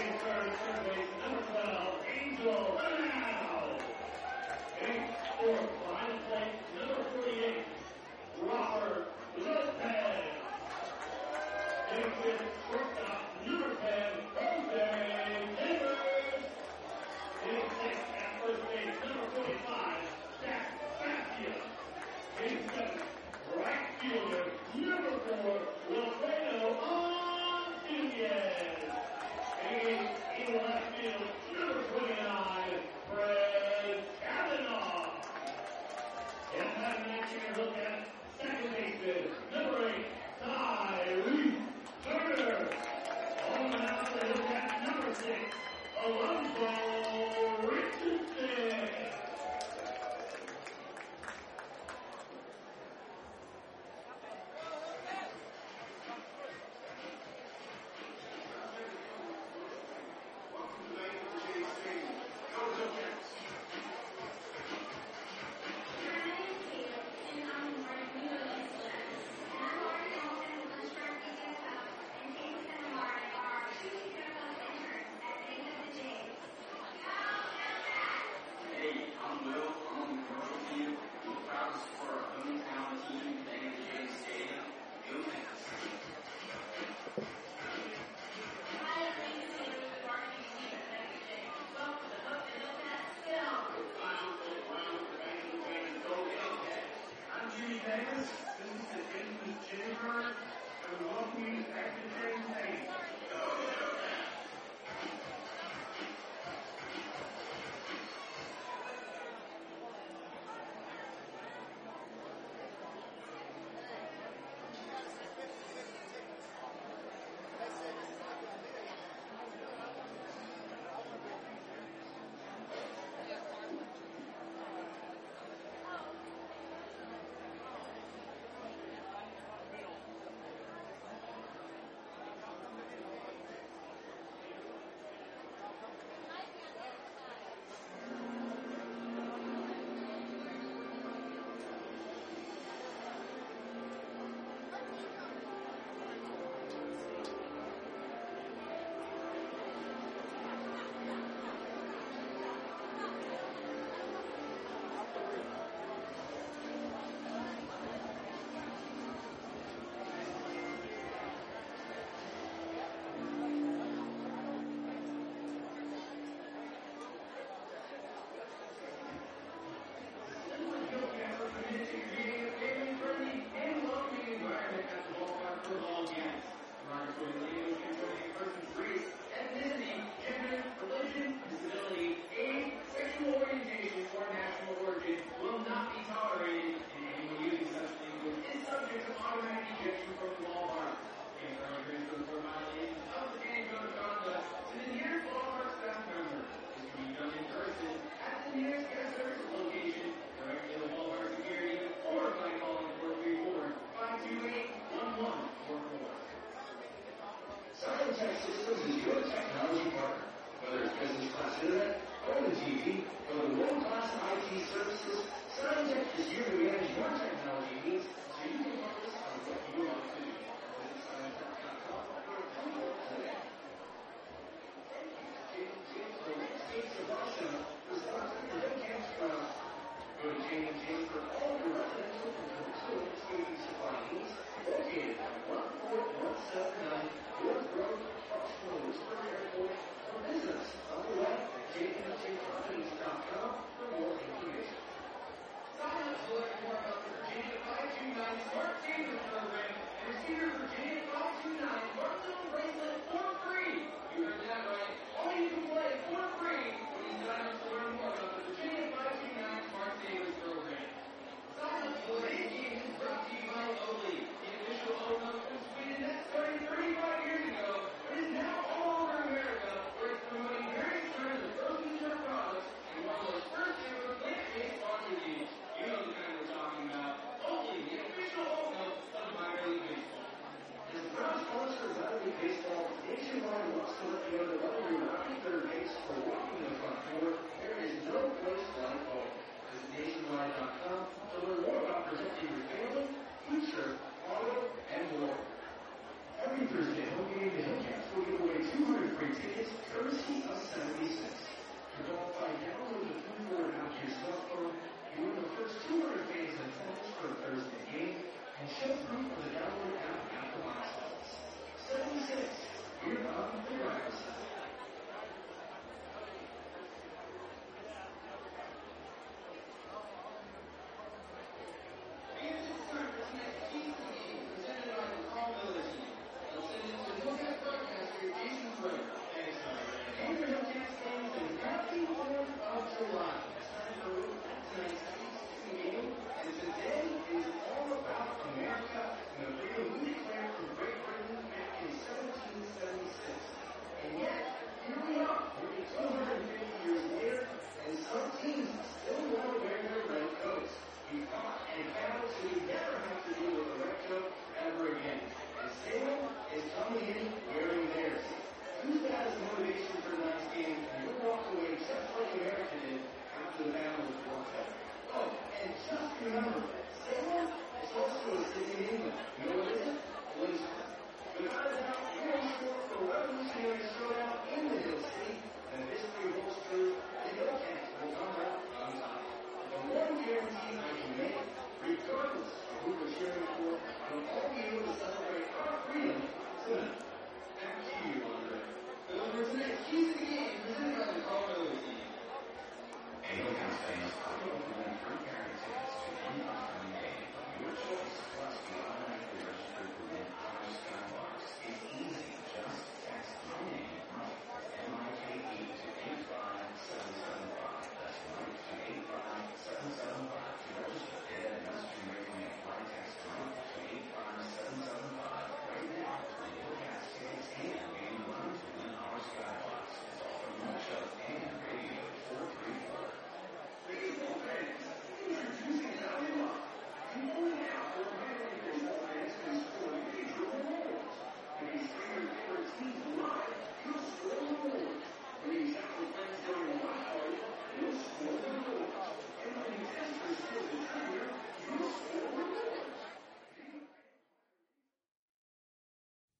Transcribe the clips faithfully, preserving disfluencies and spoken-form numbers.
Every Thursday, home game to Hillcats will give away two hundred free tickets,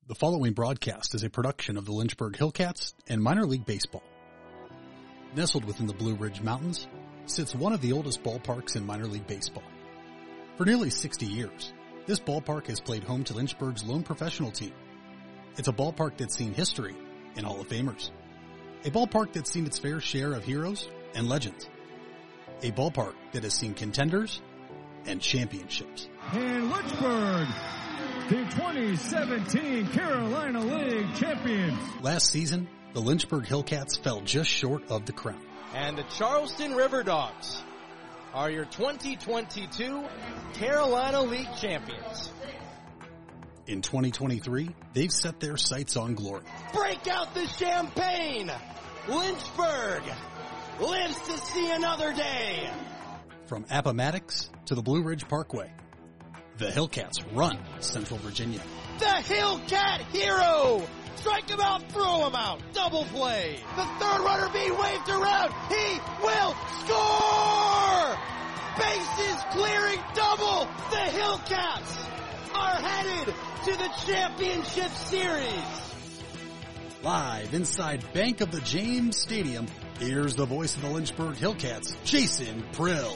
The following broadcast is a production of the Lynchburg Hillcats and Minor League Baseball. Nestled within the Blue Ridge Mountains sits one of the oldest ballparks in minor league baseball. For nearly sixty years, this ballpark has played home to Lynchburg's lone professional team. It's a ballpark that's seen history and Hall of Famers. A ballpark that's seen its fair share of heroes and legends. A ballpark that has seen contenders and championships. In Lynchburg, the twenty seventeen Carolina League champions. Last season, the Lynchburg Hillcats fell just short of the crown. And the Charleston River Dogs are your twenty twenty-two Carolina League champions. In twenty twenty-three, they've set their sights on glory. Break out the champagne! Lynchburg lives to see another day! From Appomattox to the Blue Ridge Parkway, the Hillcats run Central Virginia. The Hillcat hero! Strike him out, throw him out, double play. The third runner being waved around. He will score! Bases clearing double. The Hillcats are headed to the championship series. Live inside Bank of the James Stadium, here's the voice of the Lynchburg Hillcats, Jason Prill.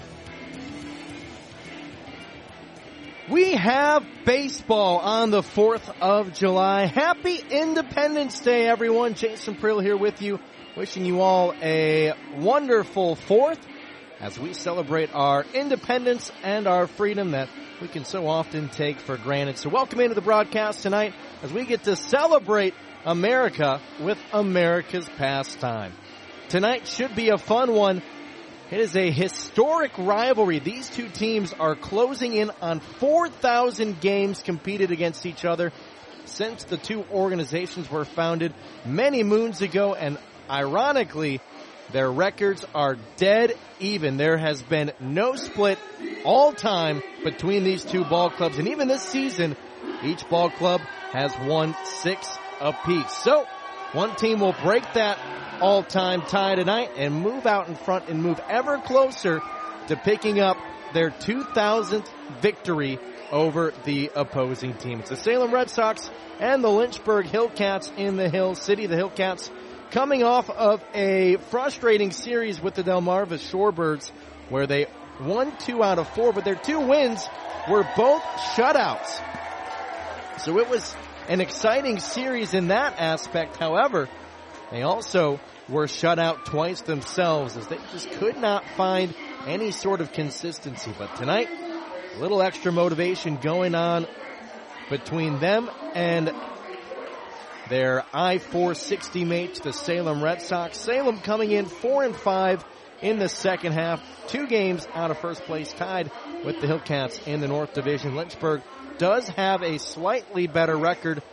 We have baseball on the fourth of July. Happy Independence Day, everyone. Jason Prill here with you, wishing you all a wonderful fourth as we celebrate our independence and our freedom that we can so often take for granted. So welcome into the broadcast tonight as we get to celebrate America with America's pastime. Tonight should be a fun one. It is a historic rivalry. These two teams are closing in on four thousand games competed against each other since the two organizations were founded many moons ago, and ironically, their records are dead even. There has been no split all time between these two ball clubs, and even this season, each ball club has won six apiece. So, one team will break that all-time tie tonight and move out in front and move ever closer to picking up their two thousandth victory over the opposing team. It's the Salem Red Sox and the Lynchburg Hillcats in the Hill City. The Hillcats coming off of a frustrating series with the Delmarva Shorebirds where they won two out of four, but their two wins were both shutouts. So it was an exciting series in that aspect. However, they also were shut out twice themselves as they just could not find any sort of consistency. But tonight, a little extra motivation going on between them and their I four sixty mates, the Salem Red Sox. Salem coming in four and five in the second half, two games out of first place, tied with the Hillcats in the North Division. Lynchburg does have a slightly better record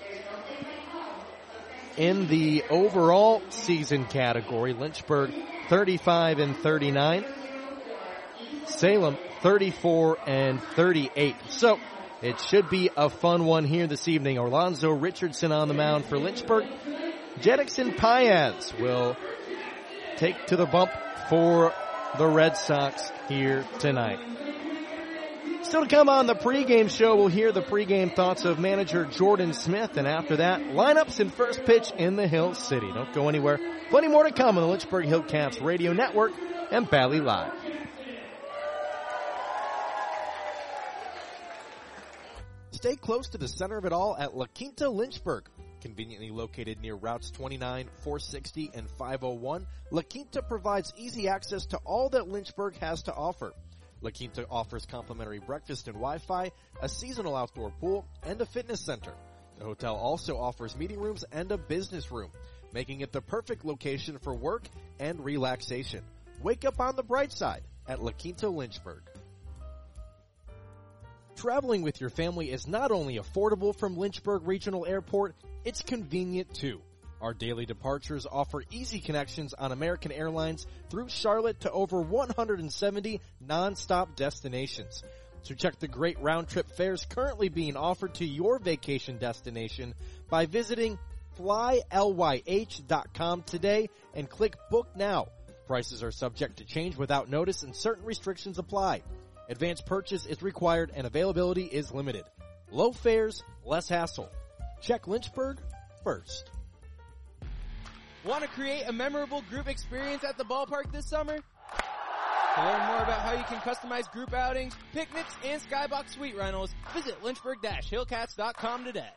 in the overall season category. Lynchburg thirty-five and thirty-nine. Salem thirty-four and thirty-eight. So it should be a fun one here this evening. Orlando Richardson on the mound for Lynchburg. Jedrickson Paez will take to the bump for the Red Sox here tonight. Still to come on the pregame show, we'll hear the pregame thoughts of manager Jordan Smith, and after that, lineups and first pitch in the Hill City. Don't go anywhere. Plenty more to come on the Lynchburg Hillcats Radio Network and Bally Live. Stay close to the center of it all at La Quinta Lynchburg. Conveniently located near routes twenty-nine, four sixty, and five oh one, La Quinta provides easy access to all that Lynchburg has to offer. La Quinta offers complimentary breakfast and Wi-Fi, a seasonal outdoor pool, and a fitness center. The hotel also offers meeting rooms and a business room, making it the perfect location for work and relaxation. Wake up on the bright side at La Quinta Lynchburg. Traveling with your family is not only affordable from Lynchburg Regional Airport, it's convenient too. Our daily departures offer easy connections on American Airlines through Charlotte to over one hundred seventy non-stop destinations. So check the great round-trip fares currently being offered to your vacation destination by visiting fly lyh dot com today and click Book Now. Prices are subject to change without notice and certain restrictions apply. Advanced purchase is required and availability is limited. Low fares, less hassle. Check Lynchburg first. Want to create a memorable group experience at the ballpark this summer? To learn more about how you can customize group outings, picnics, and skybox suite rentals, visit lynchburg dash hillcats dot com today.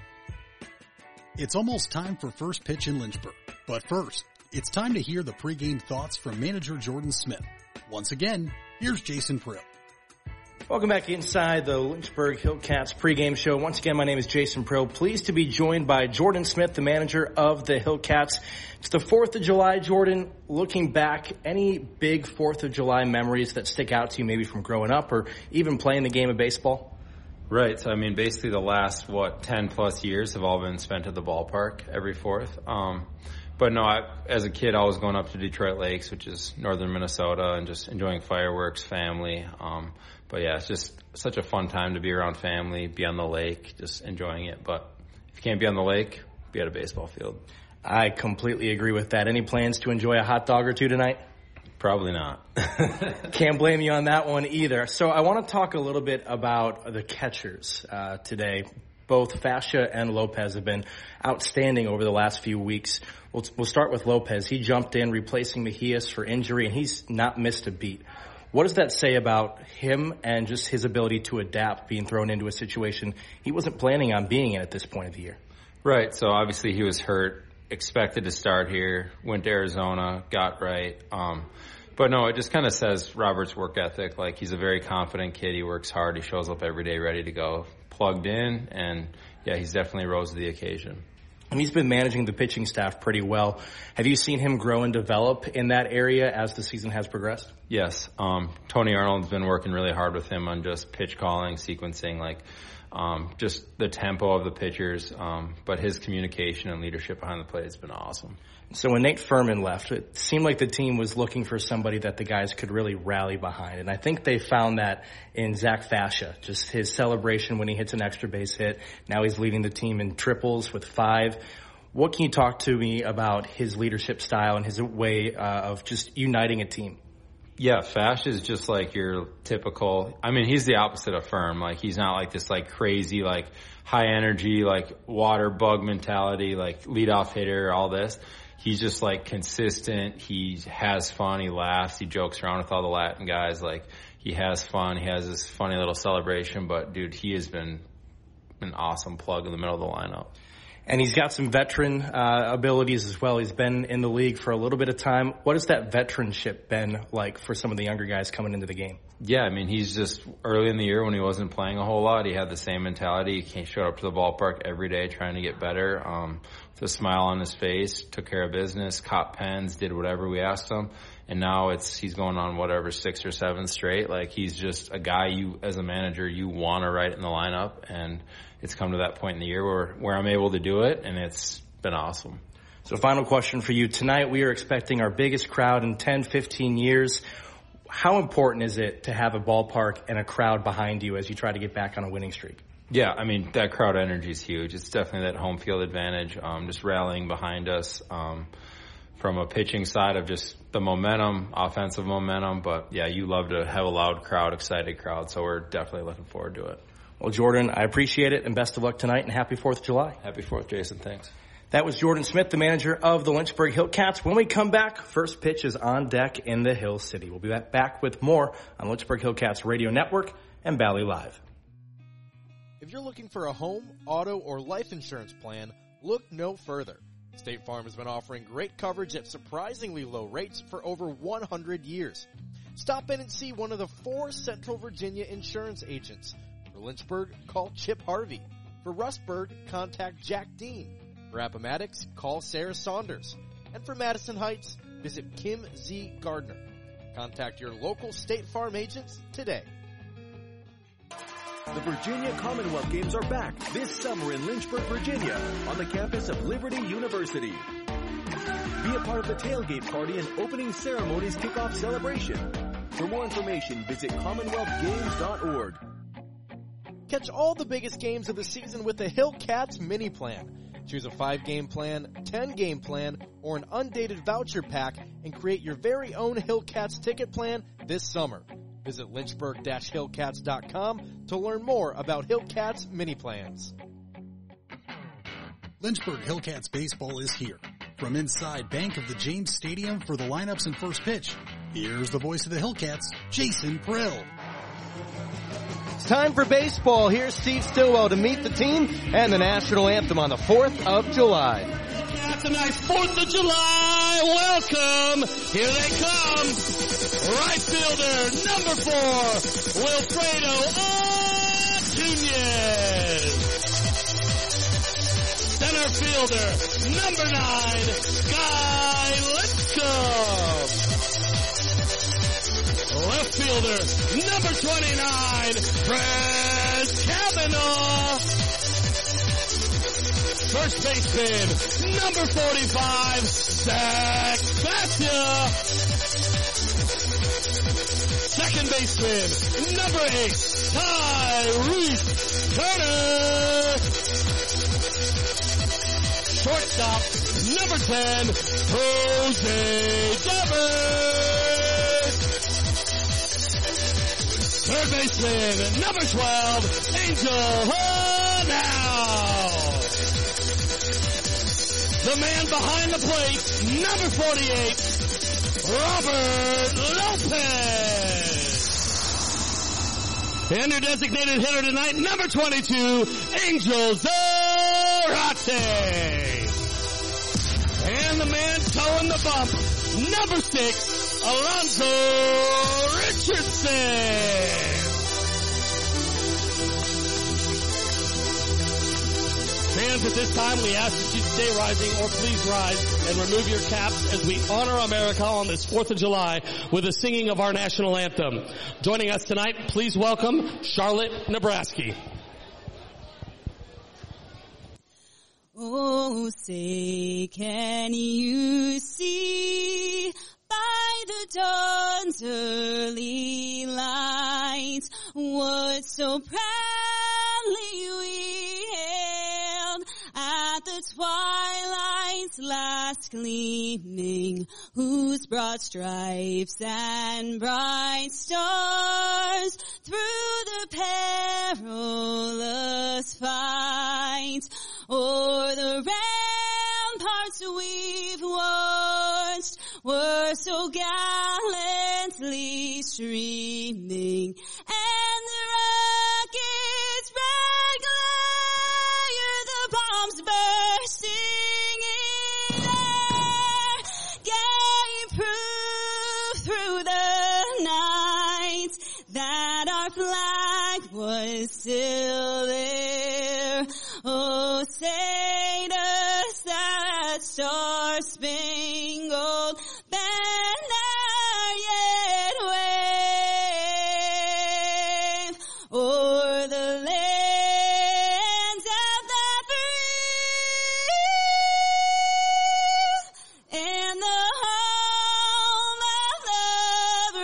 It's almost time for first pitch in Lynchburg. But first, it's time to hear the pregame thoughts from manager Jordan Smith. Once again, here's Jason Prill. Welcome back inside the Lynchburg Hillcats pregame show. Once again, my name is Jason Prill. Pleased to be joined by Jordan Smith, the manager of the Hillcats. It's the fourth of July, Jordan. Looking back, any big fourth of July memories that stick out to you, maybe from growing up or even playing the game of baseball? Right. So, I mean, basically the last, what, ten plus years have all been spent at the ballpark every fourth. Um, but no, I, as a kid, I was going up to Detroit Lakes, which is northern Minnesota, and just enjoying fireworks, family. Um, but yeah, it's just such a fun time to be around family, be on the lake, just enjoying it. But if you can't be on the lake, be at a baseball field. I completely agree with that. Any plans to enjoy a hot dog or two tonight? Probably not. Can't blame you on that one either. So I want to talk a little bit about the catchers uh, today. Both Fascia and Lopez have been outstanding over the last few weeks. We'll, we'll start with Lopez. He jumped in replacing Mejias for injury, and he's not missed a beat. What does that say about him and just his ability to adapt being thrown into a situation he wasn't planning on being in at this point of the year? Right. So obviously he was hurt, expected to start here, went to Arizona, got right. Um, but no, it just kind of says Robert's work ethic. Like, he's a very confident kid. He works hard. He shows up every day ready to go, plugged in. And yeah, he's definitely rose to the occasion. And he's been managing the pitching staff pretty well. Have you seen him grow and develop in that area as the season has progressed? Yes. Um, Tony Arnold's been working really hard with him on just pitch calling, sequencing, like um, just the tempo of the pitchers. Um, but his communication and leadership behind the plate has been awesome. So when Nate Furman left, it seemed like the team was looking for somebody that the guys could really rally behind. And I think they found that in Zach Fascia, just his celebration when he hits an extra base hit. Now he's leading the team in triples with five. What can you talk to me about his leadership style and his way uh, of just uniting a team? Yeah, Fascia is just like your typical, I mean, he's the opposite of Firm. Like, he's not like this like crazy, like high energy, like water bug mentality, like leadoff hitter, all this. He's just like consistent. He has fun. He laughs. He jokes around with all the Latin guys. Like, he has fun. He has this funny little celebration. But dude, he has been an awesome plug in the middle of the lineup. And he's got some veteran uh, abilities as well. He's been in the league for a little bit of time. What has that veteranship been like for some of the younger guys coming into the game? Yeah, I mean, he's just early in the year when he wasn't playing a whole lot, he had the same mentality. He showed up to the ballpark every day trying to get better, um, with a smile on his face, took care of business, caught pens, did whatever we asked him. And now it's he's going on whatever, six or seven straight. Like, he's just a guy you, as a manager, you want to write in the lineup. And it's come to that point in the year where, where I'm able to do it, and it's been awesome. So final question for you. Tonight we are expecting our biggest crowd in ten, fifteen years. How important is it to have a ballpark and a crowd behind you as you try to get back on a winning streak? Yeah, I mean, that crowd energy is huge. It's definitely that home field advantage, um, just rallying behind us um, from a pitching side of just the momentum, offensive momentum. But, yeah, you love to have a loud crowd, excited crowd, so we're definitely looking forward to it. Well, Jordan, I appreciate it, and best of luck tonight, and happy fourth of July. Happy fourth, Jason. Thanks. That was Jordan Smith, the manager of the Lynchburg Hillcats. When we come back, first pitch is on deck in the Hill City. We'll be back with more on Lynchburg Hillcats Radio Network and Valley Live. If you're looking for a home, auto, or life insurance plan, look no further. State Farm has been offering great coverage at surprisingly low rates for over one hundred years. Stop in and see one of the four Central Virginia insurance agents. For Lynchburg, call Chip Harvey. For Rustburg, contact Jack Dean. For Appomattox, call Sarah Saunders. And for Madison Heights, visit Kim Z. Gardner. Contact your local State Farm agents today. The Virginia Commonwealth Games are back this summer in Lynchburg, Virginia, on the campus of Liberty University. Be a part of the tailgate party and opening ceremonies kickoff celebration. For more information, visit commonwealth games dot org. Catch all the biggest games of the season with the Hillcats mini plan. Choose a five-game plan, ten-game plan, or an undated voucher pack and create your very own Hillcats ticket plan this summer. Visit lynchburg dash hillcats dot com to learn more about Hillcats mini plans. Lynchburg Hillcats baseball is here. From inside bank of the James Stadium for the lineups and first pitch, here's the voice of the Hillcats, Jason Prill. It's time for baseball. Here's Steve Stillwell to meet the team and the national anthem on the fourth of July. Tonight, fourth of July, welcome. Here they come. Right fielder, number four, Wilfredo Ordonez. Center fielder, number nine, Guy Lipscomb. Left fielder, number twenty-nine, Fred Kavanaugh. First baseman, number forty-five, Zach Batia. Second baseman, number eight, Tyrese Turner. Shortstop, number ten, Jose Devers. Third baseman, number twelve, Angel Hanau. The man behind the plate, number forty-eight, Robert Lopez. And your designated hitter tonight, number twenty-two, Angel Zarate. And the man towing the bump, number six, Alonzo Richardson. Fans, at this time, we ask that you stay rising or please rise and remove your caps as we honor America on this fourth of July with the singing of our national anthem. Joining us tonight, please welcome Charlotte Nebraska. Oh, say, can you see by the dawn's early light what so proudly we hailed at the twilight's last gleaming, whose broad stripes and bright stars through the perilous fight o'er the ramparts we've watched were so gallantly streaming, and the rockets' bright glare, the bombs bursting in air, gave proof through the night that our flag was still there. Oh, say does that star-spangled banner yet wave o'er the lands of the free and the home of the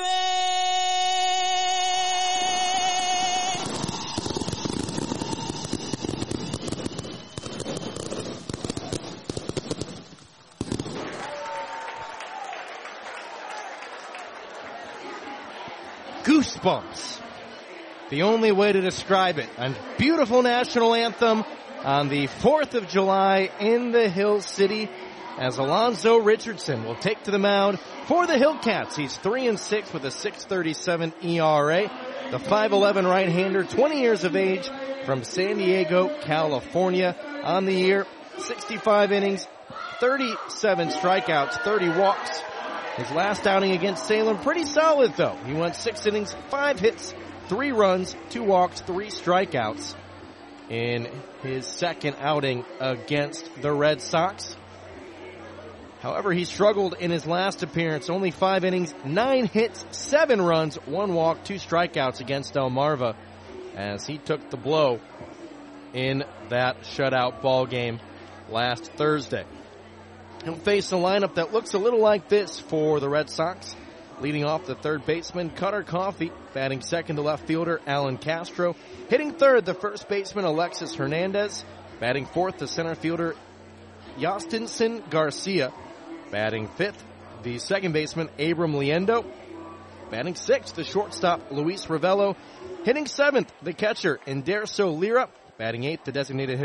Goosebumps. The only way to describe it. A beautiful national anthem on the fourth of July in the Hill City as Alonzo Richardson will take to the mound for the Hillcats. He's three and six with a six thirty-seven E R A. The five eleven right-hander, twenty years of age, from San Diego, California. On the year, sixty-five innings, thirty-seven strikeouts, thirty walks. His last outing against Salem, pretty solid though. He went six innings, five hits, three runs, two walks, three strikeouts in his second outing against the Red Sox. However, he struggled in his last appearance, only five innings, nine hits, seven runs, one walk, two strikeouts against Delmarva as he took the blow in that shutout ball game last Thursday. He'll face a lineup that looks a little like this for the Red Sox. Leading off the third baseman, Cutter Coffey. Batting second, the left fielder, Alan Castro. Hitting third, the first baseman, Alexis Hernandez. Batting fourth, the center fielder, Yostinson Garcia. Batting fifth, the second baseman, Abram Liendo. Batting sixth, the shortstop, Luis Ravello. Hitting seventh, the catcher, Inderso Lira. Batting eighth, the designated hitter,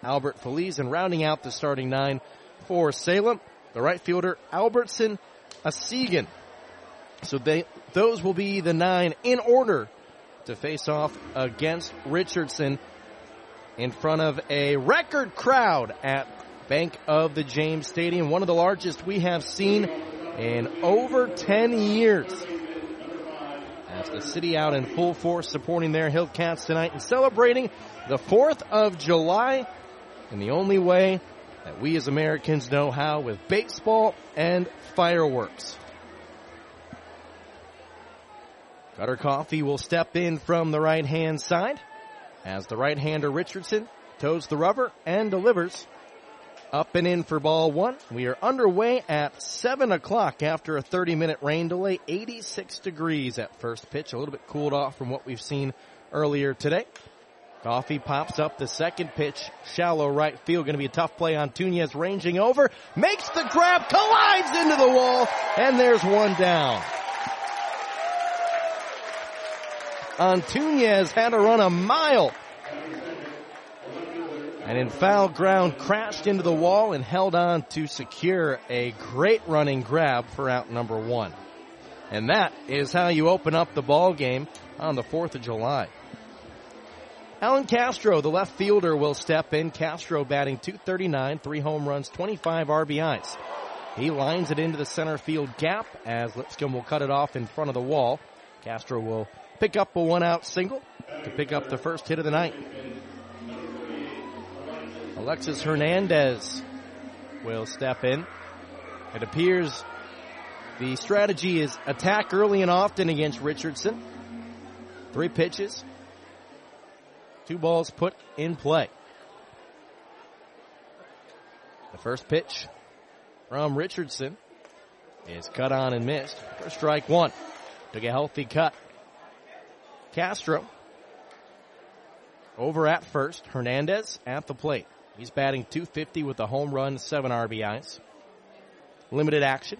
Albert Feliz, and rounding out the starting nine for Salem, the right fielder Albertson Asigan. So they, those will be the nine in order to face off against Richardson in front of a record crowd at Bank of the James Stadium, one of the largest we have seen in over ten years. As the city out in full force supporting their Hillcats tonight and celebrating the fourth of July in the only way that we as Americans know how, with baseball and fireworks. Cutter Coffee will step in from the right-hand side as the right-hander Richardson toes the rubber and delivers. Up and in for ball one. We are underway at seven o'clock after a thirty-minute rain delay. eighty-six degrees at first pitch. A little bit cooled off from what we've seen earlier today. Coffee pops up the second pitch. Shallow right field. Going to be a tough play on Tunez, ranging over. Makes the grab. Collides into the wall. And there's one down. Antunez had to run a mile. And in foul ground, crashed into the wall and held on to secure a great running grab for out number one. And that is how you open up the ball game on the fourth of July. Alan Castro, the left fielder, will step in. Castro batting two thirty-nine, three home runs, twenty-five R B Is. He lines it into the center field gap as Lipscomb will cut it off in front of the wall. Castro will pick up a one-out single to pick up the first hit of the night. Alexis Hernandez will step in. It appears the strategy is attack early and often against Richardson. Three pitches. Two balls put in play. The first pitch from Richardson is cut on and missed for strike one. Took a healthy cut. Castro over at first. Hernandez at the plate. He's batting two fifty with a home run, seven R B Is. Limited action.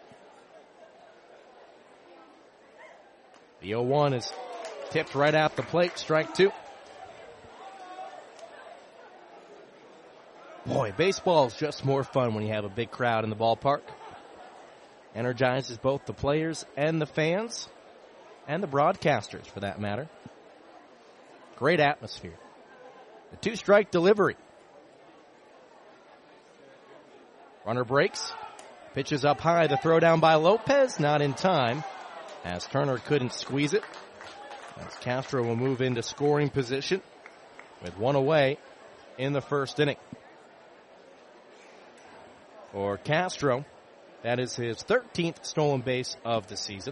The oh one is tipped right at the plate. Strike two. Boy, baseball is just more fun when you have a big crowd in the ballpark. Energizes both the players and the fans, and the broadcasters for that matter. Great atmosphere. The two-strike delivery. Runner breaks. Pitches up high. The throw down by Lopez. Not in time, as Turner couldn't squeeze it. As Castro will move into scoring position with one away in the first inning. For Castro, that is his thirteenth stolen base of the season.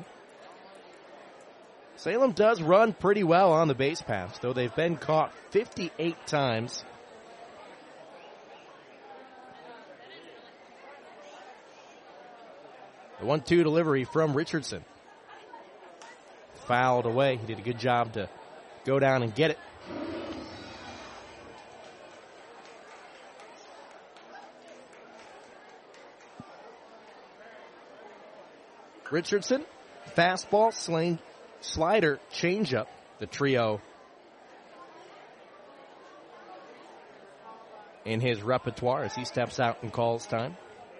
Salem does run pretty well on the base paths, though they've been caught fifty-eight times. The one two delivery from Richardson. Fouled away. He did a good job to go down and get it. Richardson, fastball, sling, slider, changeup, the trio in his repertoire as he steps out and calls time.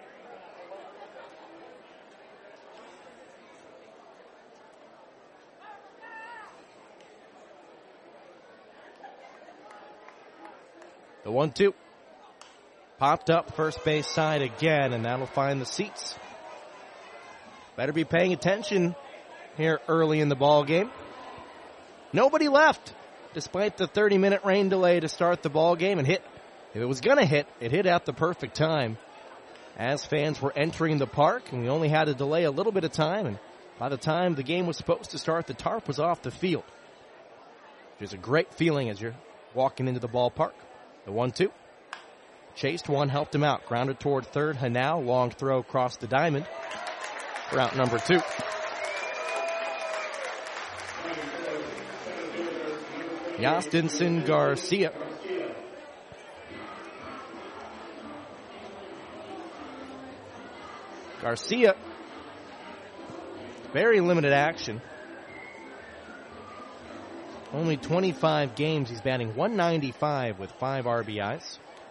The one two. Popped up first base side again, and that'll find the seats. Better be paying attention here early in the ball game. Nobody left, despite the thirty-minute rain delay to start the ball game, and hit. If it was going to hit, it hit at the perfect time as fans were entering the park, and we only had to delay a little bit of time, and by the time the game was supposed to start, the tarp was off the field. Which is a great feeling as you're walking into the ballpark. The one two. Chased one, helped him out. Grounded toward third. Hanau, long throw across the diamond. Route number two. Yastinson Garcia. Garcia. Very limited action. Only twenty-five games. He's batting one ninety-five with five R B Is.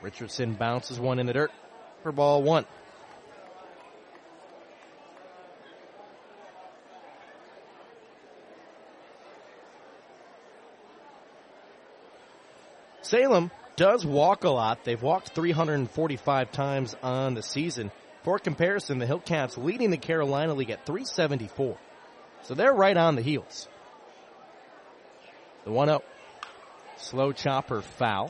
Richardson bounces one in the dirt for ball one. Salem does walk a lot. They've walked three hundred forty-five times on the season. For comparison, the Hillcats leading the Carolina League at three seventy-four. So they're right on the heels. The one oh. Slow chopper foul.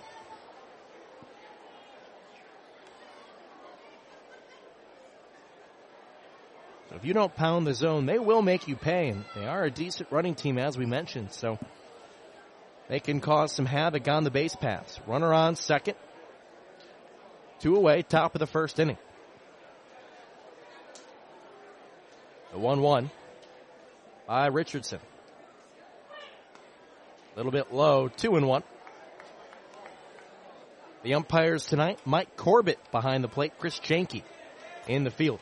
So if you don't pound the zone, they will make you pay. And they are a decent running team, as we mentioned. So they can cause some havoc on the base paths. Runner on second. Two away, top of the first inning. The one one by Richardson. A little bit low, two and one. The umpires tonight, Mike Corbett behind the plate, Chris Janke in the field.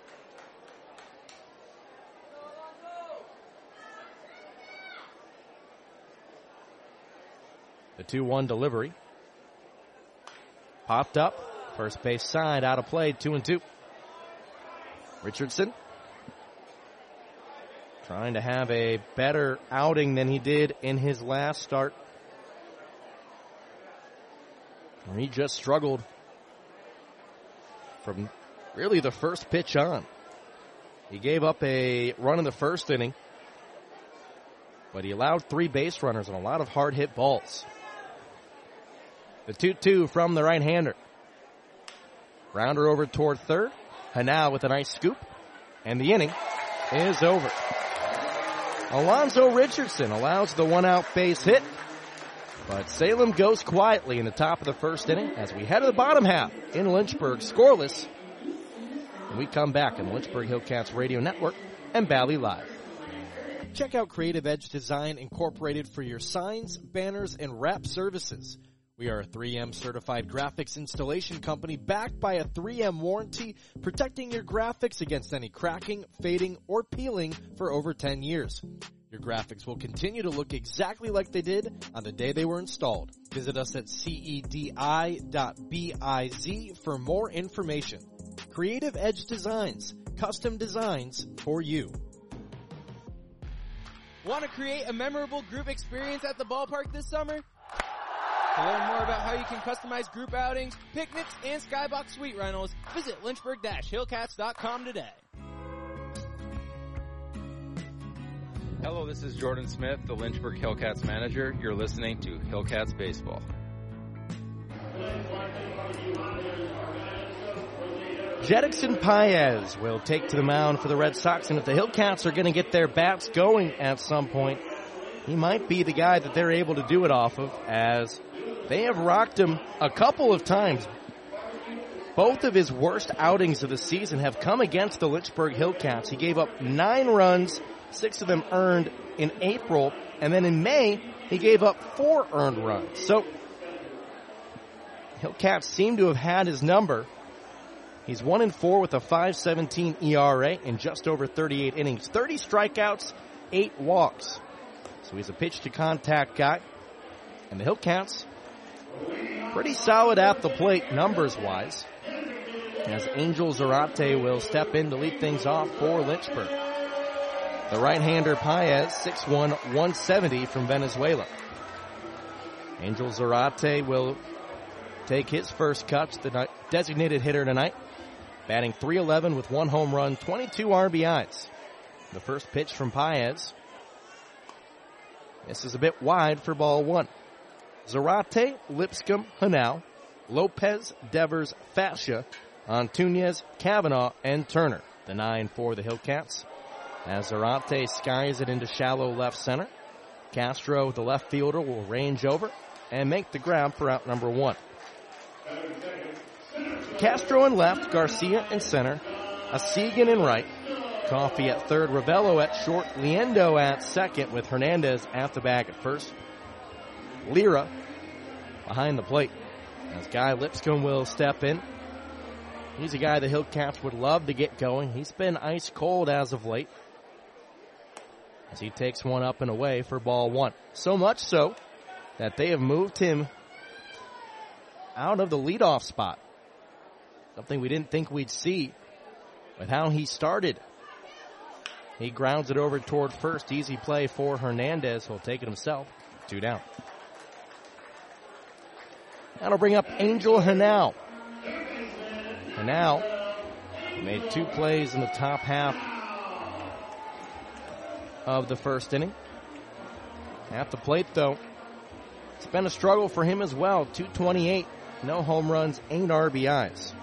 The two one delivery. Popped up, first base side, out of play, two and two. Richardson trying to have a better outing than he did in his last start, where he just struggled from really the first pitch on. He gave up a run in the first inning, but he allowed three base runners and a lot of hard hit balls. The two two from the right-hander. Rounder over toward third. Hanau with a nice scoop, and the inning is over. Alonzo Richardson allows the one-out base hit, but Salem goes quietly in the top of the first inning as we head to the bottom half in Lynchburg, scoreless. And we come back on the Lynchburg Hillcats Radio Network and Bally Live. Check out Creative Edge Design Incorporated for your signs, banners, and wrap services. We are a three M certified graphics installation company backed by a three M warranty, protecting your graphics against any cracking, fading, or peeling for over ten years. Your graphics will continue to look exactly like they did on the day they were installed. Visit us at C E D I dot biz for more information. Creative Edge Designs, custom designs for you. Want to create a memorable group experience at the ballpark this summer? To learn more about how you can customize group outings, picnics, and skybox suite rentals, visit lynchburg dash hillcats dot com today. Hello, this is Jordan Smith, the Lynchburg Hillcats manager. You're listening to Hillcats Baseball. Jedrickson Paez will take to the mound for the Red Sox, and if the Hillcats are going to get their bats going at some point, he might be the guy that they're able to do it off of, as they have rocked him a couple of times. Both of his worst outings of the season have come against the Lynchburg Hillcats. He gave up nine runs, six of them earned in April, and then in May, he gave up four earned runs. So, Hillcats seem to have had his number. He's one and four with a five seventeen E R A in just over thirty-eight innings. thirty strikeouts, eight walks. So he's a pitch-to-contact guy. And the Hillcats, pretty solid at the plate numbers-wise, as Angel Zarate will step in to lead things off for Lynchburg. The right-hander Paez, six one, one seventy from Venezuela. Angel Zarate will take his first cuts, the designated hitter tonight, batting three eleven with one home run, twenty-two R B Is. The first pitch from Paez. This is a bit wide for ball one. Zarate, Lipscomb, Hanau, Lopez, Devers, Fascia, Antunez, Kavanaugh, and Turner. The nine for the Hillcats. As Zarate skies it into shallow left center, Castro, the left fielder, will range over and make the grab for out number one. Castro in left, Garcia in center, Asigan in right, Coffey at third, Ravello at short, Liendo at second with Hernandez at the bag at first. Lira behind the plate as Guy Lipscomb will step in. He's a guy the Hillcats would love to get going. He's been ice cold as of late, as he takes one up and away for ball one. So much so that they have moved him out of the leadoff spot. Something we didn't think we'd see with how he started. He grounds it over toward first. Easy play for Hernandez. He'll take it himself. Two down. That'll bring up Angel Hanau. Hanau made two plays in the top half of the first inning. At the plate, though, it's been a struggle for him as well. two twenty-eight, no home runs, eight R B Is.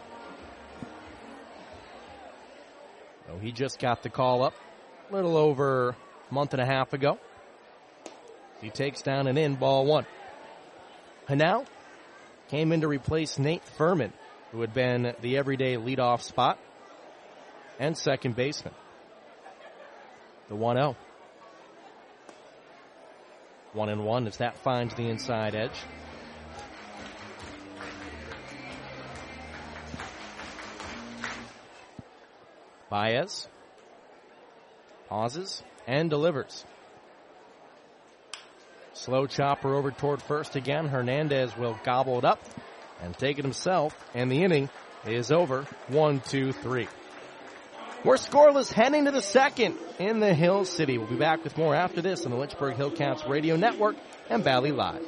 So he just got the call up a little over a month and a half ago. He takes down an in, ball one. Hanau came in to replace Nate Furman, who had been the everyday leadoff spot and second baseman. The one oh. One and one as that finds the inside edge. Baez pauses and delivers. Slow chopper over toward first again. Hernandez will gobble it up and take it himself, and the inning is over. One, two, three. We're scoreless heading to the second in the Hill City. We'll be back with more after this on the Lynchburg Hillcats Radio Network and Valley Live.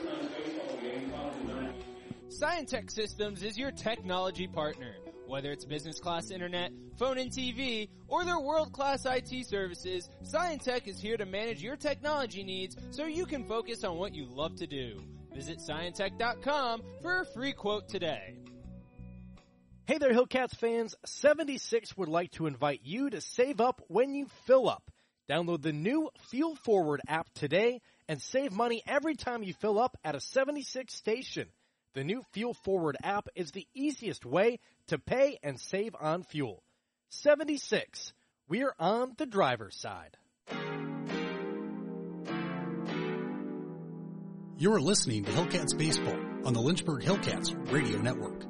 Scientech Systems is your technology partner. Whether it's business class internet, phone and T V, or their world-class I T services, Scientech is here to manage your technology needs so you can focus on what you love to do. Visit Scientech dot com for a free quote today. Hey there, Hillcats fans. seventy-six would like to invite you to save up when you fill up. Download the new Fuel Forward app today and save money every time you fill up at a seventy-six station. The new Fuel Forward app is the easiest way to pay and save on fuel. seventy-six. We're on the driver's side. You're listening to Hillcats Baseball on the Lynchburg Hillcats Radio Network.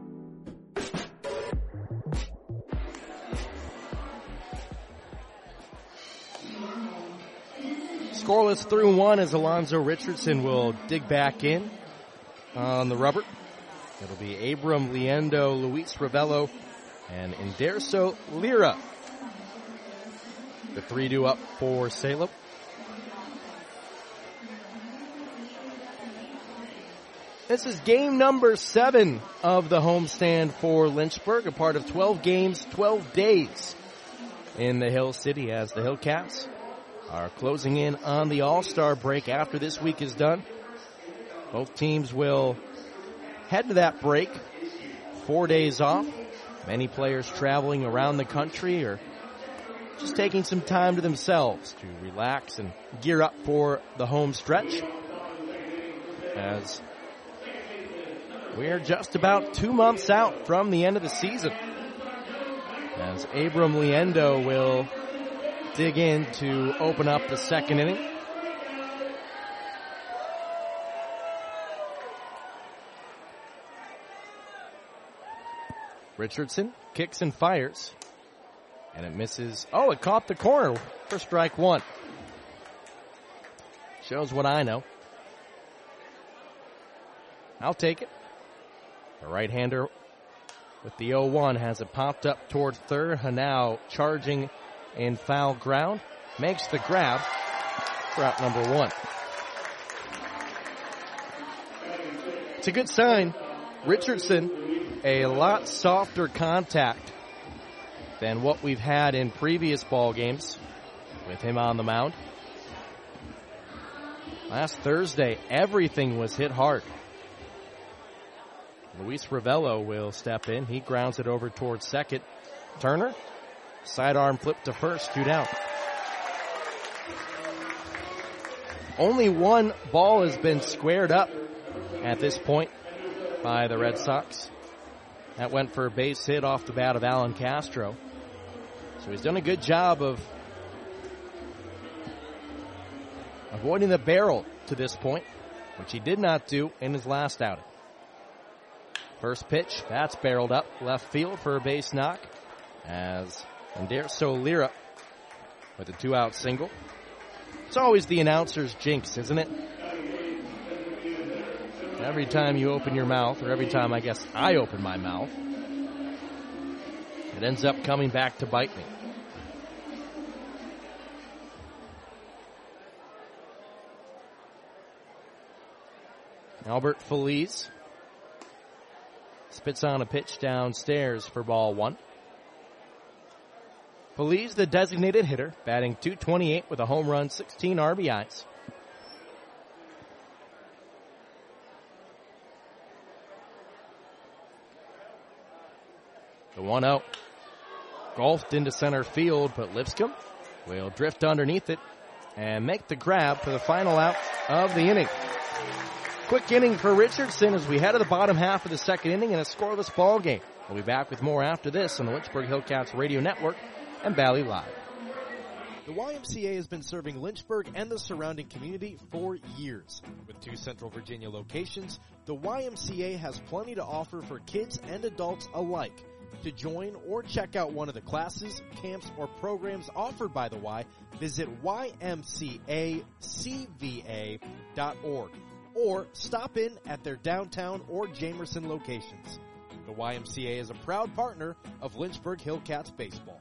Scoreless through one as Alonzo Richardson will dig back in on the rubber. It'll be Abram Liendo, Luis Ravello, and Inderso Lira. The three two up for Salem. This is game number seven of the homestand for Lynchburg, a part of twelve games, twelve days in the Hill City as the Hillcats are closing in on the All-Star break after this week is done. Both teams will head to that break. Four days off. Many players traveling around the country or just taking some time to themselves to relax and gear up for the home stretch. As we're just about two months out from the end of the season. As Abram Liendo will dig in to open up the second inning. Richardson kicks and fires. And it misses. Oh, it caught the corner for strike one. Shows what I know. I'll take it. The right-hander with the oh one has it popped up toward third. Hanau charging in foul ground. Makes the grab for out number one. It's a good sign. Richardson, a lot softer contact than what we've had in previous ball games with him on the mound. Last Thursday, everything was hit hard. Luis Ravello will step in. He grounds it over towards second. Turner, sidearm flip to first, two down. Only one ball has been squared up at this point by the Red Sox. That went for a base hit off the bat of Alan Castro. So he's done a good job of avoiding the barrel to this point, which he did not do in his last outing. First pitch, that's barreled up left field for a base knock as Inderso Lira with a two-out single. It's always the announcer's jinx, isn't it? every time you open your mouth, or every time I guess I open my mouth, it ends up coming back to bite me. Albert Feliz spits on a pitch downstairs for ball one. Feliz, the designated hitter, batting two twenty-eight with a home run, sixteen R B Is. The one out. Golfed into center field, but Lipscomb will drift underneath it and make the grab for the final out of the inning. Quick inning for Richardson as we head to the bottom half of the second inning in a scoreless ball game. We'll be back with more after this on the Lynchburg Hillcats Radio Network and Valley Live. The Y M C A has been serving Lynchburg and the surrounding community for years. With two Central Virginia locations, the Y M C A has plenty to offer for kids and adults alike. To join or check out one of the classes, camps, or programs offered by the Y, visit Y M C A C V A dot org or stop in at their downtown or Jamerson locations. The Y M C A is a proud partner of Lynchburg Hillcats baseball.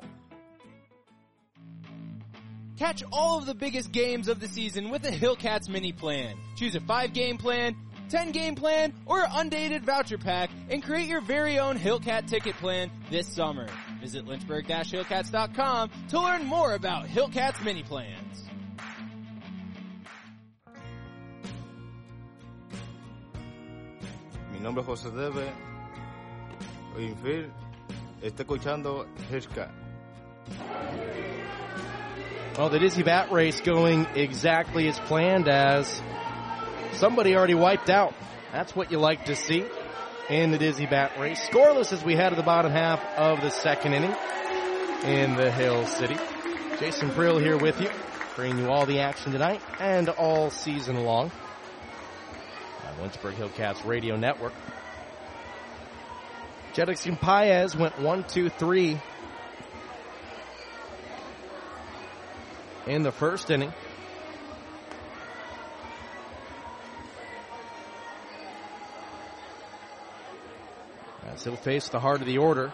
Catch all of the biggest games of the season with a Hillcats mini plan. Choose a five-game plan, ten-game plan, or undated voucher pack and create your very own Hillcat ticket plan this summer. Visit Lynchburg Hillcats dot com to learn more about Hillcats mini plans. Mi nombre es José Debe. Infield. Está escuchando Hillcat. Well, the Dizzy Bat race going exactly as planned, as somebody already wiped out. That's what you like to see in the Dizzy Bat race. Scoreless as we head to the bottom half of the second inning in the Hill City. Jason Prill here with you, bringing you all the action tonight and all season long on Lynchburg Hillcats Radio Network. Jedrickson Paez went one, two, three in the first inning. As he'll face the heart of the order.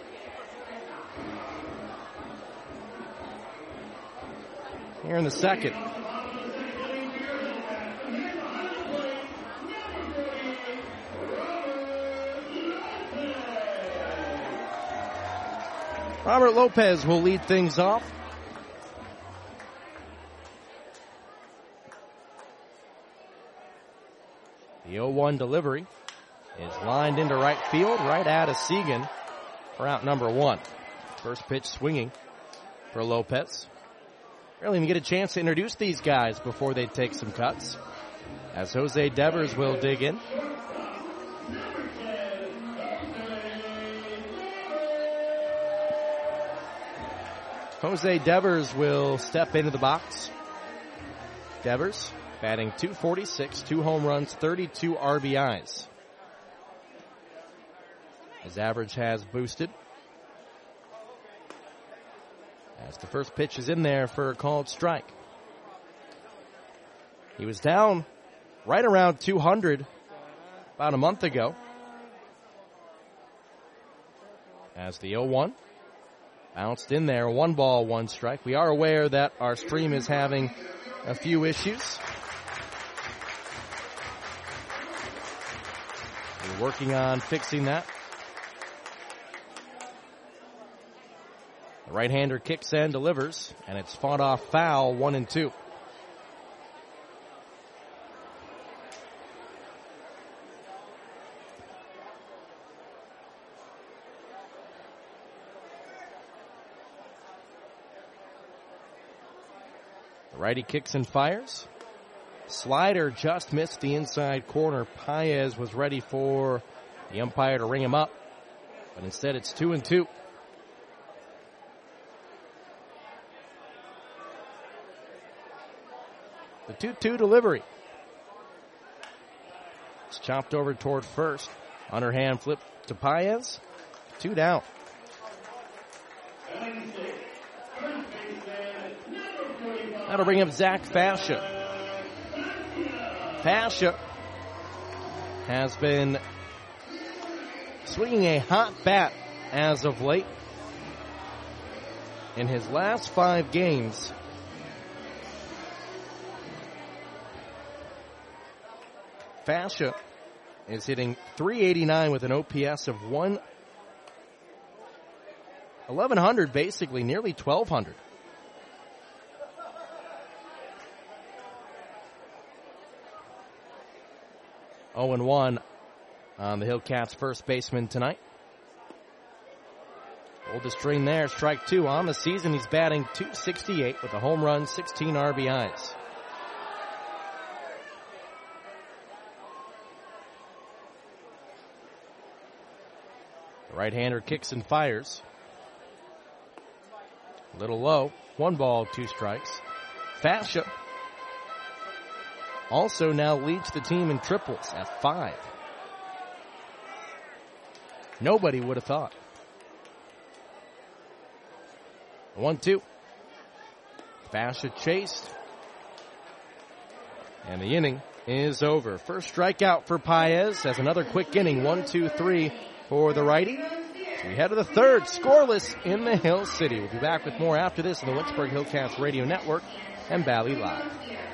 Here in the second. Robert Lopez will lead things off. The oh one delivery is lined into right field, right at a Segan for out number one. First pitch swinging for Lopez. Really even get a chance to introduce these guys before they take some cuts, as Jose Devers will dig in. Jose Devers will step into the box. Devers batting two forty-six, two home runs, thirty-two R B Is. His average has boosted. As the first pitch is in there for a called strike. He was down right around two hundred about a month ago. As the oh one bounced in there, one ball, one strike. We are aware that our stream is having a few issues. We're working on fixing that. The right-hander kicks and delivers, and it's fought off foul, one and two. The righty kicks and fires. Slider just missed the inside corner. Paez was ready for the umpire to ring him up, but instead it's two and two. The two two delivery. It's chopped over toward first. Underhand flip to Paez. Two down. That'll bring up Zach Fascia. Fascia has been swinging a hot bat as of late. In his last five games, Fascia is hitting three eighty-nine with an O P S of one eleven hundred, basically nearly twelve hundred. oh and one on the Hillcats first baseman tonight. Hold the string there, strike two. On the season, he's batting two sixty-eight with a home run, sixteen R B Is. The right-hander kicks and fires. A little low. One ball, two strikes. Fascia also now leads the team in triples at five. Nobody would have thought. One, two. Fascia chased. And the inning is over. First strikeout for Paez as another quick inning. One, two, three for the righty. We head to the third, scoreless in the Hill City. We'll be back with more after this on the Lynchburg Hillcats Radio Network and Bally Live.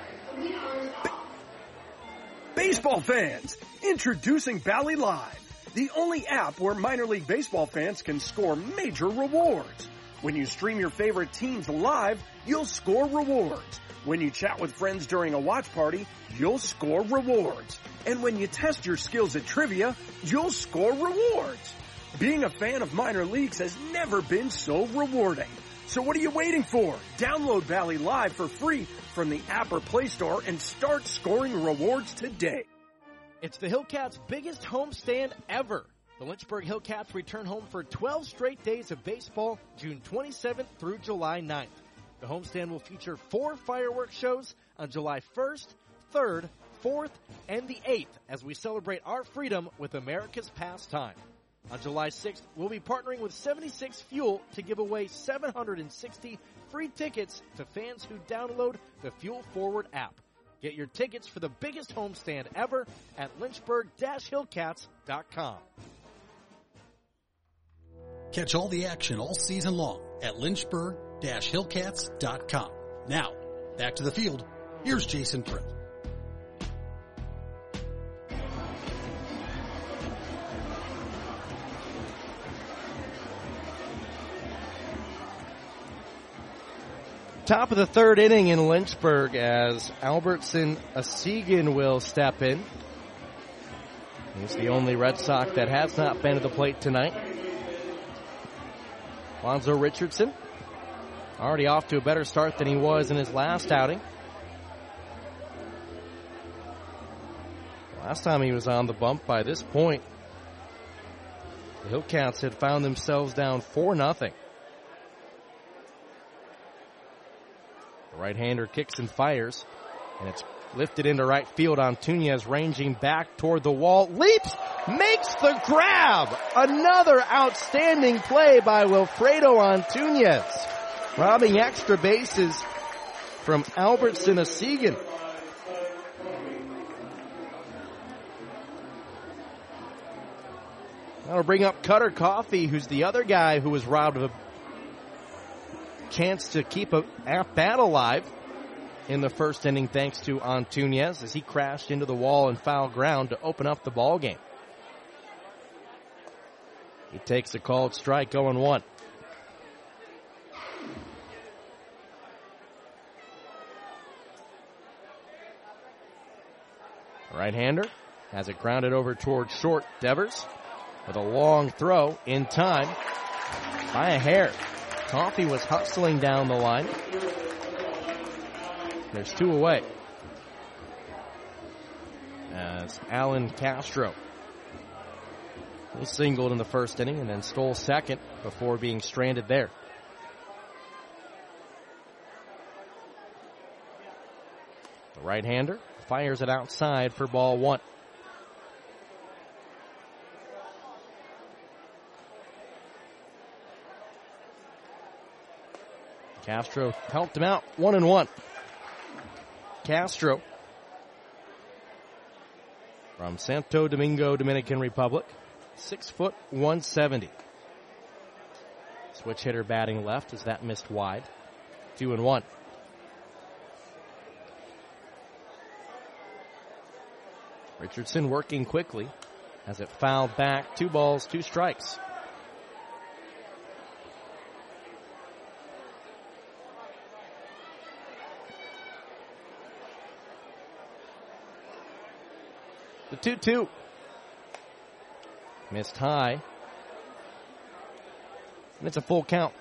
Baseball fans, introducing Bally Live, the only app where minor league baseball fans can score major rewards. When you stream your favorite teams live, you'll score rewards. When you chat with friends during a watch party, you'll score rewards. And when you test your skills at trivia, you'll score rewards. Being a fan of minor leagues has never been so rewarding. So what are you waiting for? Download Bally Live for free from the app or Play Store and start scoring rewards today. It's the Hillcats' biggest homestand ever. The Lynchburg Hillcats return home for twelve straight days of baseball, June twenty-seventh through July ninth. The homestand will feature four fireworks shows on July first, third, fourth, and the eighth as we celebrate our freedom with America's pastime. On July sixth, we'll be partnering with seventy-six Fuel to give away seven hundred sixty free tickets to fans who download the Fuel Forward app. Get your tickets for the biggest homestand ever at lynchburg dash hillcats dot com. Catch all the action all season long at lynchburg dash hillcats dot com. Now, back to the field. Here's Jason Pritt. Top of the third inning in Lynchburg as Albertson Asigan will step in. He's the only Red Sox that has not been to the plate tonight. Lonzo Richardson already off to a better start than he was in his last outing. Last time he was on the bump, by this point, the Hillcats had found themselves down four nothing. The right-hander kicks and fires, and it's lifted into right field. Antunes ranging back toward the wall, leaps, makes the grab. Another outstanding play by Wilfredo Antunes, robbing extra bases from Albertson Asigan. That'll bring up Cutter Coffey, who's the other guy who was robbed of a chance to keep a at-bat alive in the first inning thanks to Antunes as he crashed into the wall and foul ground to open up the ball game. He takes a called strike, oh and one. Right-hander has it grounded over towards short. Devers with a long throw in time by a hair. Coffey was hustling down the line. There's two away. As Alan Castro, he singled in the first inning and then stole second before being stranded there. The right-hander fires it outside for ball one. Castro helped him out, one and one. Castro from Santo Domingo, Dominican Republic. Six foot, one seventy. Switch hitter batting left as that missed wide. Two and one. Richardson working quickly. Has it fouled back. Two balls, two strikes. The two two. Missed high. And it's a full count.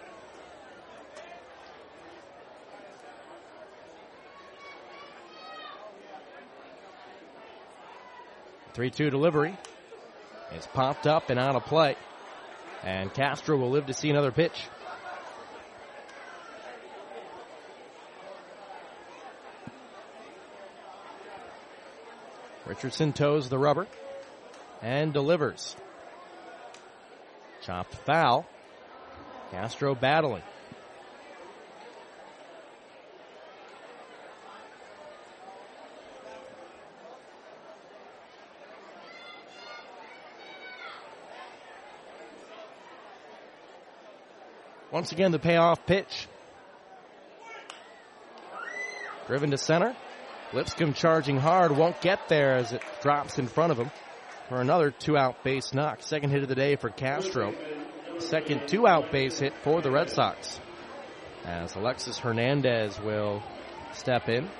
three two delivery. It's popped up and out of play. And Castro will live to see another pitch. Richardson toes the rubber and delivers. Chopped foul. Castro battling. Once again, the payoff pitch. Driven to center. Lipscomb charging hard, won't get there as it drops in front of him for another two-out base knock. Second hit of the day for Castro. Second two-out base hit for the Red Sox, as Alexis Hernandez will step in.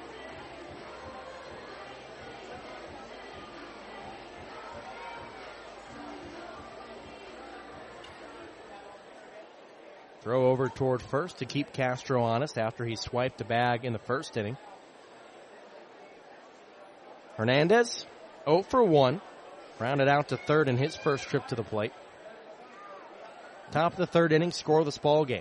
Throw over toward first to keep Castro honest after he swiped the bag in the first inning. Hernandez, oh for one. Rounded out to third in his first trip to the plate. Top of the third inning, scoreless ball game.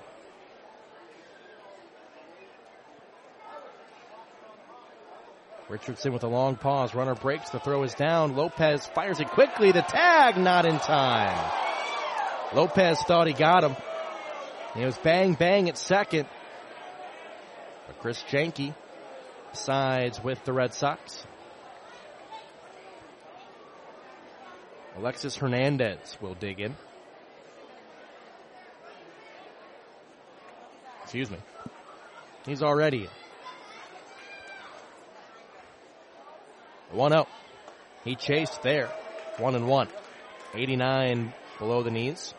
Richardson with a long pause. Runner breaks. The throw is down. Lopez fires it quickly. The tag not in time. Lopez thought he got him. It was bang, bang at second. But Chris Janke sides with the Red Sox. Alexis Hernandez will dig in. Excuse me. He's already in. one oh. He chased there. One and one. eighty-nine below the knees.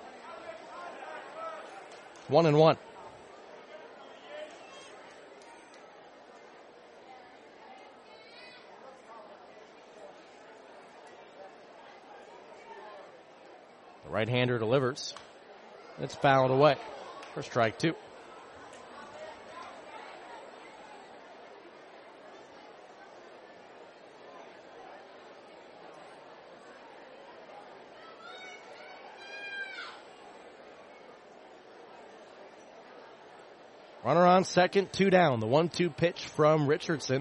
One and one. The right-hander delivers. It's fouled away for strike two. Runner on second, two down. The one two pitch from Richardson.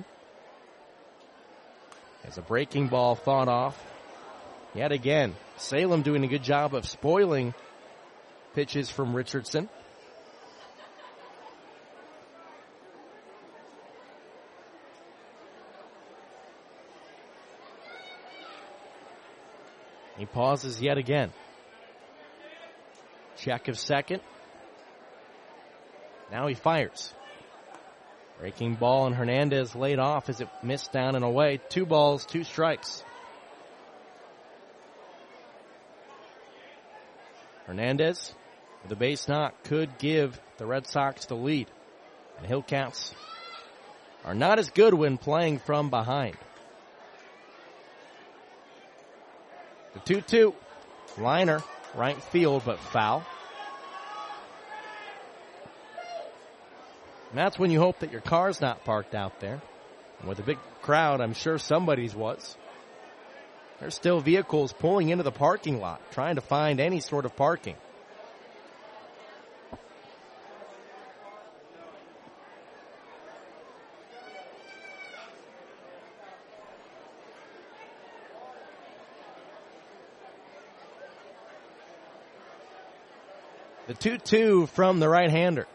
As a breaking ball fought off. Yet again, Salem doing a good job of spoiling pitches from Richardson. He pauses yet again. Check of second. Now he fires. Breaking ball, and Hernandez laid off as it missed down and away. Two balls, two strikes. Hernandez with a base knock could give the Red Sox the lead. And Hillcats are not as good when playing from behind. The two two. Liner, right field, but foul. And that's when you hope that your car's not parked out there. And with a big crowd, I'm sure somebody's was. There's still vehicles pulling into the parking lot, trying to find any sort of parking. The two two from the right-hander.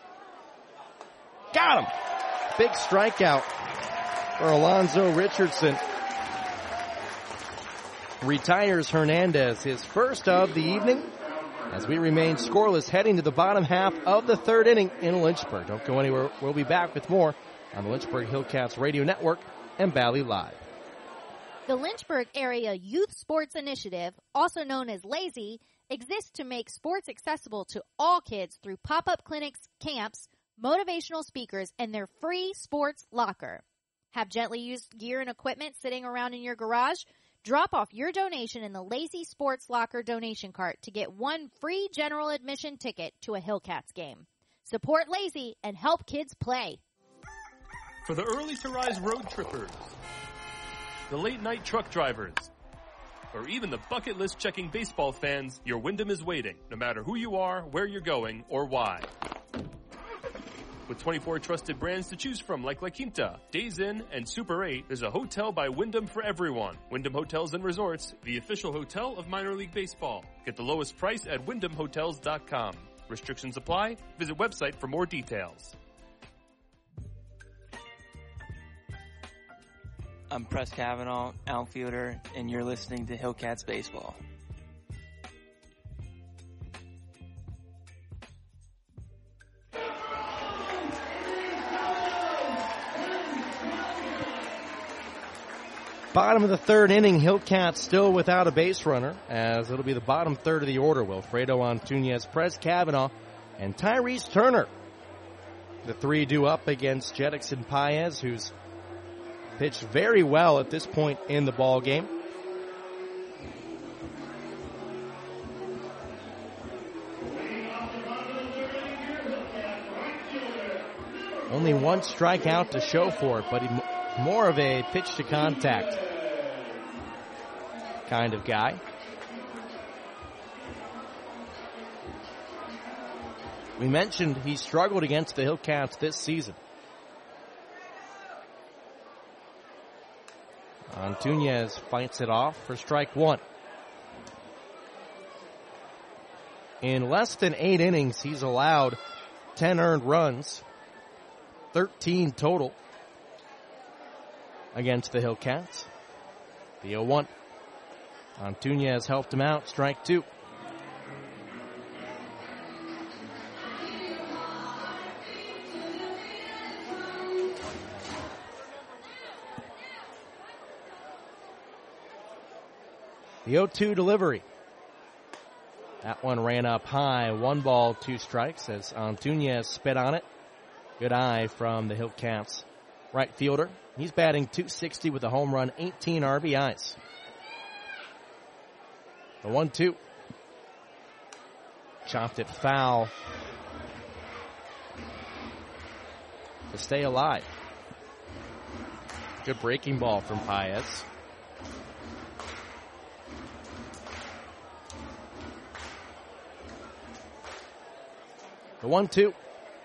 Got him! Big strikeout for Alonzo Richardson. retires Hernandez, his first of the evening, as we remain scoreless heading to the bottom half of the third inning in Lynchburg. Don't go anywhere. We'll be back with more on the Lynchburg Hillcats Radio Network and Valley Live. The Lynchburg Area Youth Sports Initiative, also known as LAZY, exists to make sports accessible to all kids through pop-up clinics, camps, motivational speakers, and their free sports locker. Have gently used gear and equipment sitting around in your garage? Drop off your donation in the LAZY Sports Locker donation cart to get one free general admission ticket to a Hillcats game. Support LAZY and help kids play. For the early to rise road trippers, the late night truck drivers, or even the bucket list checking baseball fans, your Wyndham is waiting, no matter who you are, where you're going, or why. With twenty-four trusted brands to choose from like La Quinta, Days Inn, and Super eight, there's a hotel by Wyndham for everyone. Wyndham Hotels and Resorts, the official hotel of Minor League Baseball. Get the lowest price at wyndham hotels dot com. Restrictions apply. Visit website for more details. I'm Press Kavanaugh, outfielder, and you're listening to Hillcats Baseball. Bottom of the third inning, Hillcats still without a base runner, as it'll be the bottom third of the order. Wilfredo Antunez, Press Kavanaugh, and Tyrese Turner. The three due up against Jedixon Paez, who's pitched very well at this point in the ball game. Only one strikeout to show for it, but he, more of a pitch to contact kind of guy. We mentioned he struggled against the Hillcats this season. Antunez fights it off for strike one. In less than eight innings, he's allowed ten earned runs, thirteen total against the Hillcats. The oh one. Antunez helped him out, strike two. The oh two delivery. That one ran up high. One ball, two strikes as Antunez spit on it. Good eye from the Hillcats right fielder. He's batting two sixty with a home run, eighteen R B Is. The one two. Chopped it foul to stay alive. Good breaking ball from Paez. The one two.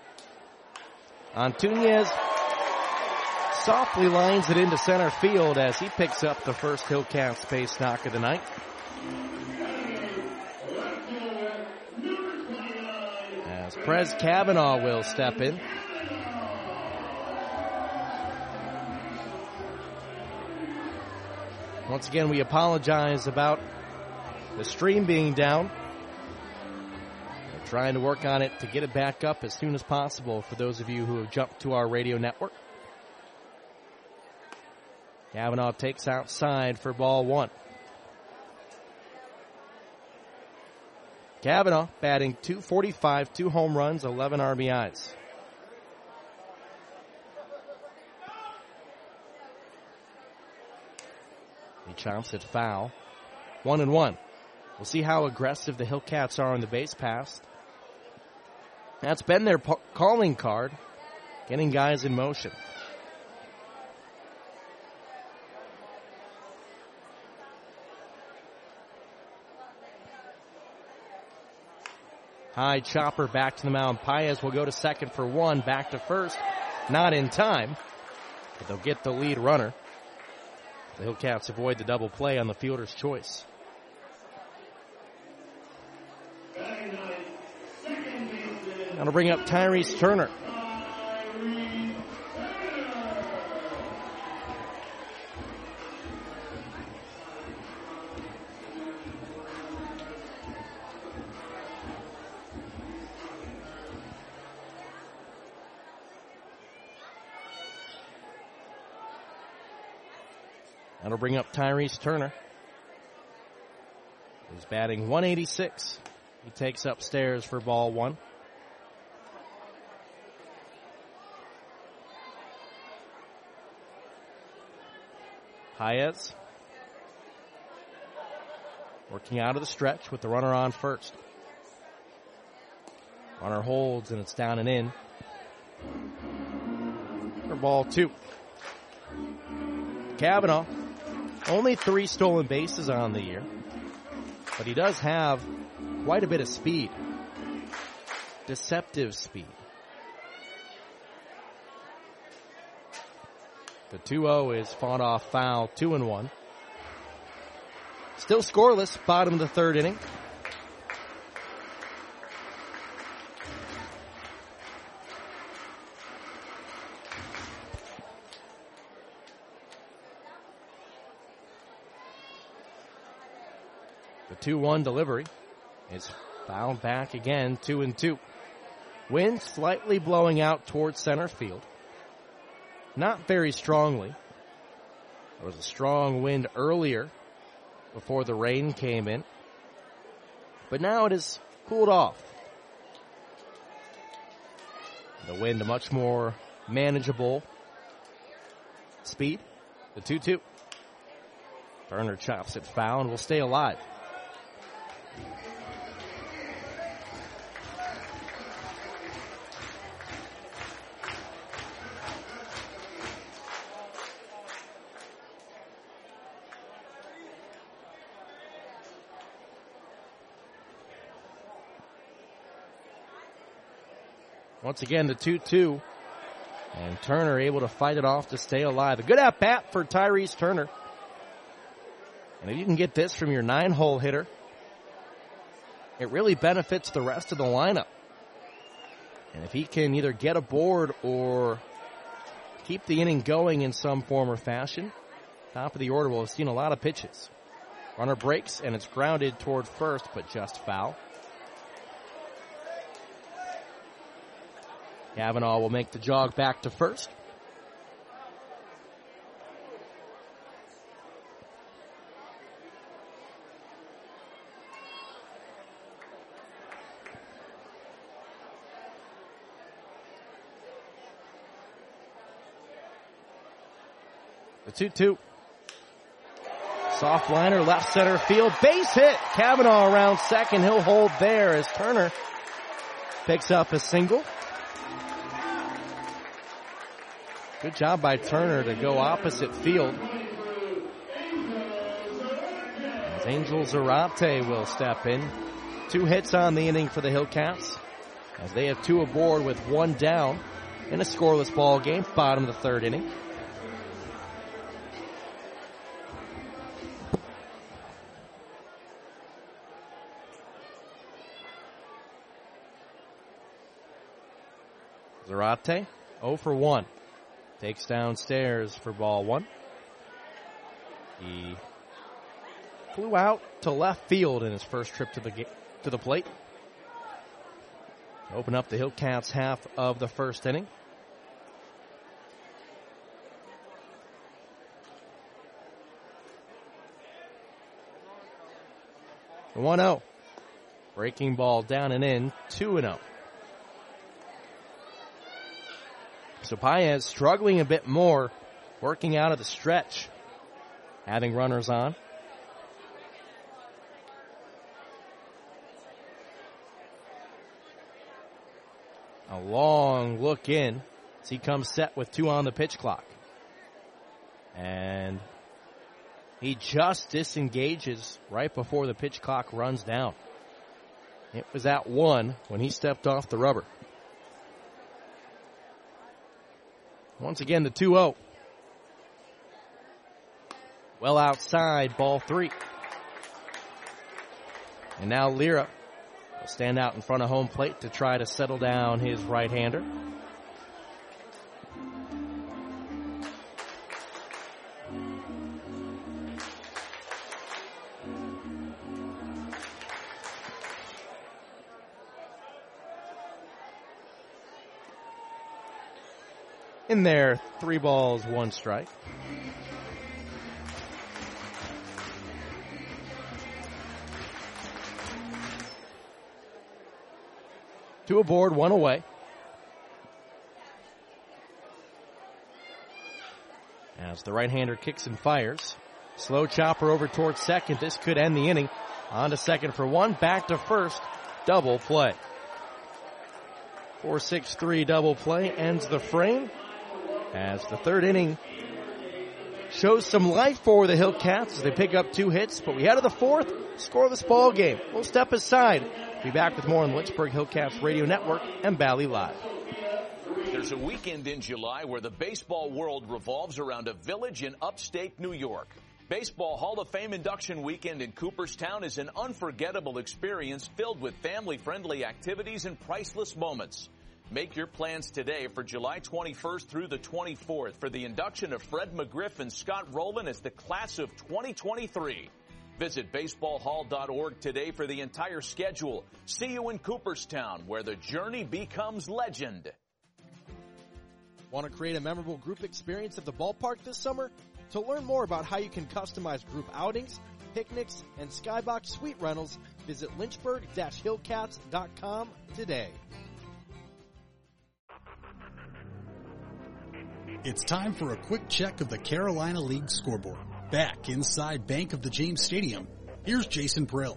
Antunez softly lines it into center field as he picks up the first Hillcats base knock of the night. As Prez Kavanaugh will step in. Once again, we apologize about the stream being down. Trying to work on it to get it back up as soon as possible for those of you who have jumped to our radio network. Kavanaugh takes outside for ball one. Kavanaugh batting two forty-five, two home runs, eleven R B Is. He chomps it foul. One and one. We'll see how aggressive the Hillcats are on the base pass. That's been their po- calling card, getting guys in motion. High chopper back to the mound. Paez will go to second for one, back to first. Not in time, but they'll get the lead runner. The Hillcats avoid the double play on the fielder's choice. Now to bring up Tyrese Turner. That'll bring up Tyrese Turner. He's batting one eighty-six. He takes upstairs for ball one. Paez working out of the stretch with the runner on first. Runner holds and it's down and in for ball two. Cavanaugh, only three stolen bases on the year, but he does have quite a bit of speed. Deceptive speed. The two oh is fought off foul, two and one. Still scoreless, bottom of the third inning. The two one delivery is fouled back again, two and two. Wind slightly blowing out towards center field. Not very strongly. There was a strong wind earlier before the rain came in. But now it has cooled off. The wind much more manageable speed. The two two. Turner chops it foul and will stay alive. Once again, the two two. And Turner able to fight it off to stay alive. A good at-bat for Tyrese Turner. And if you can get this from your nine-hole hitter, it really benefits the rest of the lineup. And if he can either get aboard or keep the inning going in some form or fashion, top of the order will have seen a lot of pitches. Runner breaks, and it's grounded toward first, but just foul. Cavanaugh will make the jog back to first. The two two. Soft liner, left center field. Base hit. Cavanaugh around second. He'll hold there as Turner picks up a single. Good job by Turner to go opposite field. As Angel Zarate will step in. Two hits on the inning for the Hillcats, as they have two aboard with one down in a scoreless ball game, bottom of the third inning. Zarate, oh for one. Takes downstairs for ball one. He flew out to left field in his first trip to the to the plate. Open up the Hillcats half of the first inning. one oh. Breaking ball down and in, two and oh. So Paez struggling a bit more, working out of the stretch, having runners on. A long look in as he comes set with two on the pitch clock. And he just disengages right before the pitch clock runs down. It was at one when he stepped off the rubber. Once again, the two oh. Well outside, ball three. And now Lira will stand out in front of home plate to try to settle down his right-hander. In there, three balls, one strike. Two aboard, one away. As the right-hander kicks and fires. Slow chopper over towards second. This could end the inning. On to second for one. Back to first. Double play. four six three double play ends the frame. As the third inning shows some life for the Hillcats as they pick up two hits. But we head to the fourth. Scoreless ball game. We'll step aside. Be back with more on the Lynchburg Hillcats Radio Network and Bally Live. There's a weekend in July where the baseball world revolves around a village in upstate New York. Baseball Hall of Fame induction weekend in Cooperstown is an unforgettable experience filled with family-friendly activities and priceless moments. Make your plans today for July twenty-first through the twenty-fourth for the induction of Fred McGriff and Scott Rowland as the class of twenty twenty-three. Visit baseball hall dot org today for the entire schedule. See you in Cooperstown, where the journey becomes legend. Want to create a memorable group experience at the ballpark this summer? To learn more about how you can customize group outings, picnics, and skybox suite rentals, visit lynchburg dash hillcats dot com today. It's time for a quick check of the Carolina League scoreboard. Back inside Bank of the James Stadium, here's Jason Brill.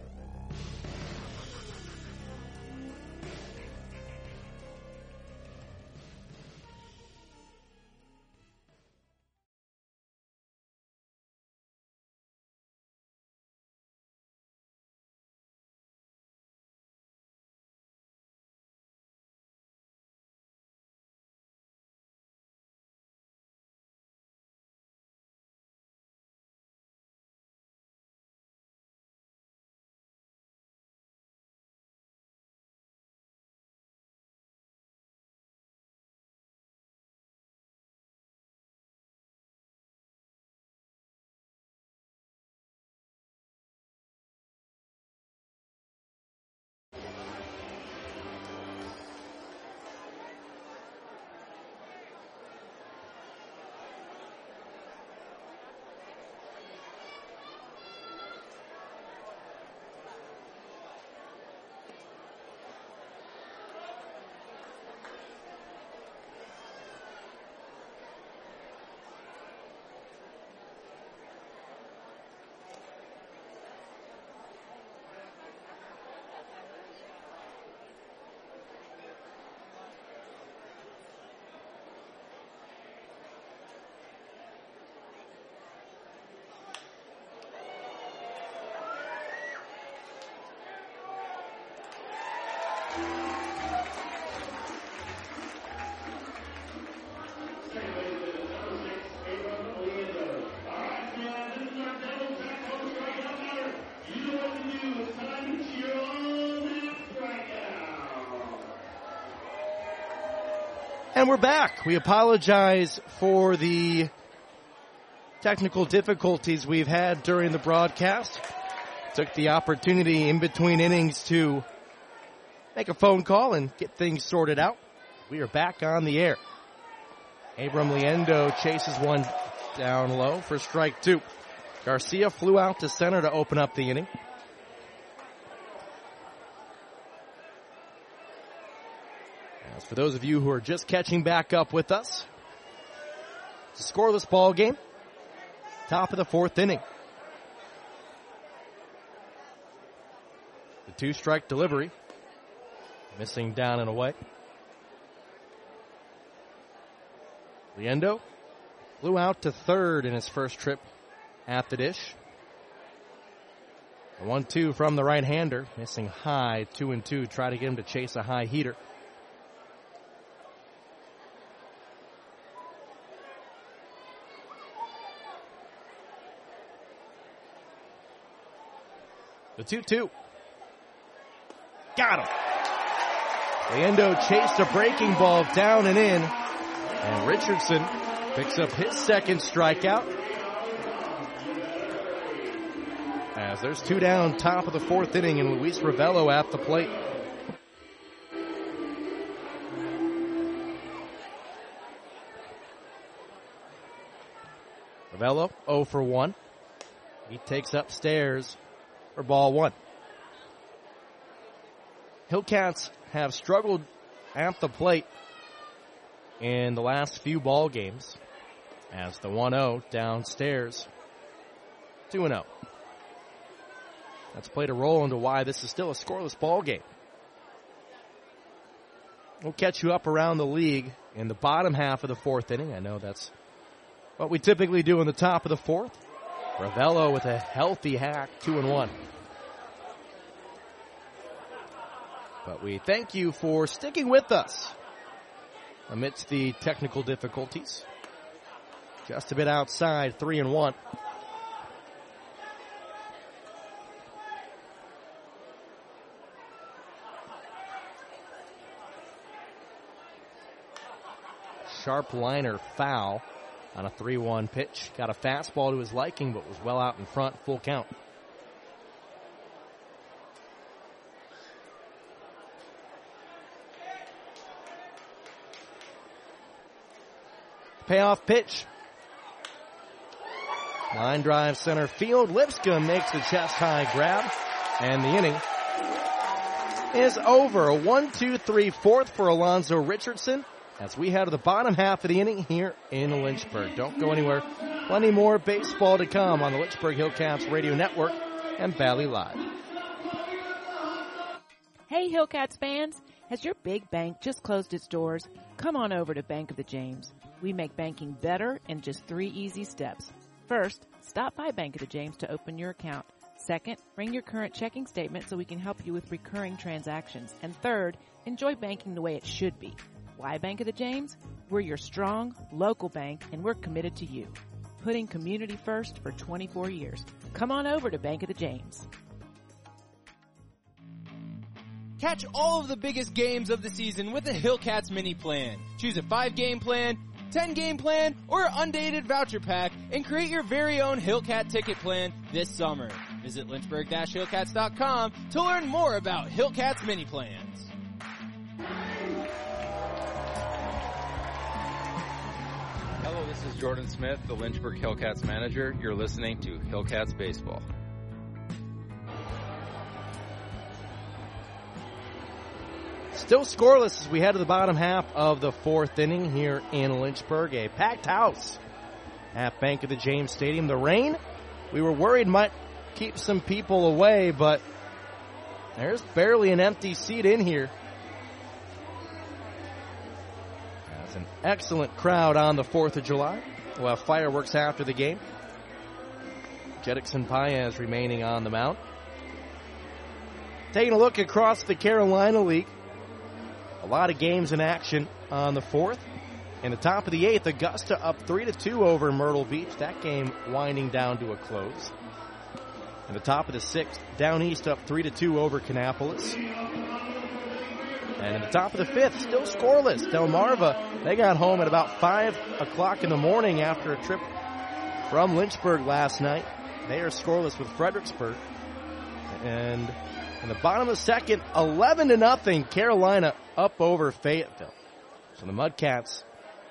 And we're back. We apologize for the technical difficulties we've had during the broadcast. Took the opportunity in between innings to make a phone call and get things sorted out. We are back on the air. Abram Liendo chases one down low for strike two. Garcia flew out to center to open up the inning. As for those of you who are just catching back up with us, it's a scoreless ball game. Top of the fourth inning. The two-strike delivery. Missing down and away. Liendo flew out to third in his first trip at the dish. A one two from the right-hander. Missing high, two and two. Try to get him to chase a high heater. The two two. Got him. Liendo chased a breaking ball down and in. And Richardson picks up his second strikeout. As there's two down, top of the fourth inning, and Luis Ravello at the plate. Ravello oh for one. He takes upstairs for ball one. Hillcats have struggled at the plate in the last few ball games. As the one oh downstairs, two and oh. That's played a role into why this is still a scoreless ball game. We'll catch you up around the league in the bottom half of the fourth inning. I know that's what we typically do in the top of the fourth. Ravello with a healthy hack, two and one. But we thank you for sticking with us amidst the technical difficulties. Just a bit outside, three and one. Sharp liner foul on a three one pitch. Got a fastball to his liking, but was well out in front, full count. Payoff pitch. Line drive center field. Lipscomb makes the chest high grab. And the inning is over. A one two three fourth for Alonzo Richardson as we head to the bottom half of the inning here in Lynchburg. Don't go anywhere. Plenty more baseball to come on the Lynchburg Hillcats Radio Network and Valley Live. Hey Hillcats fans, has your big bank just closed its doors? Come on over to Bank of the James. We make banking better in just three easy steps. First, stop by Bank of the James to open your account. Second, bring your current checking statement so we can help you with recurring transactions. And third, enjoy banking the way it should be. Why Bank of the James? We're your strong, local bank, and we're committed to you. Putting community first for twenty-four years. Come on over to Bank of the James. Catch all of the biggest games of the season with the Hillcats mini plan. Choose a five-game plan, ten-game plan, or an undated voucher pack, and create your very own Hillcat ticket plan this summer. Visit Lynchburg Hillcats dot com to learn more about Hillcats mini plans. Hello, this is Jordan Smith, the Lynchburg Hillcats manager. You're listening to Hillcats Baseball. Still scoreless as we head to the bottom half of the fourth inning here in Lynchburg. A packed house at Bank of the James Stadium. The rain, we were worried might keep some people away, but there's barely an empty seat in here. That's an excellent crowd on the fourth of July. We'll have fireworks after the game. Jedrickson Paez remaining on the mound. Taking a look across the Carolina League. A lot of games in action on the fourth. In the top of the eighth, Augusta up three to two over Myrtle Beach. That game winding down to a close. In the top of the sixth, Down East up three to two over Kannapolis. And in the top of the fifth, still scoreless. Delmarva, they got home at about five o'clock in the morning after a trip from Lynchburg last night. They are scoreless with Fredericksburg. And in the bottom of the second, eleven to nothing, Carolina up over Fayetteville. So the Mudcats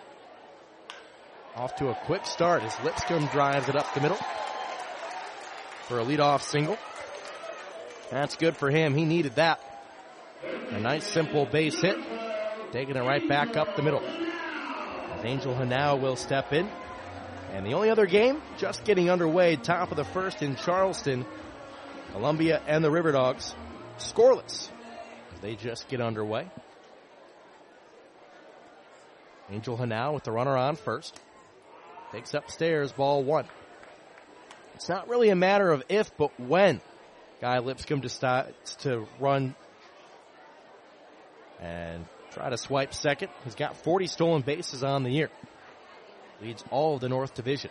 off to a quick start as Lipscomb drives it up the middle for a leadoff single. That's good for him. He needed that. A nice simple base hit, taking it right back up the middle. As Angel Hanau will step in. And the only other game just getting underway, top of the first in Charleston. Columbia and the River Dogs scoreless as they just get underway. Angel Hanau with the runner on first. Takes upstairs, ball one. It's not really a matter of if, but when Guy Lipscomb decides to run and try to swipe second. He's got forty stolen bases on the year. Leads all of the North Division.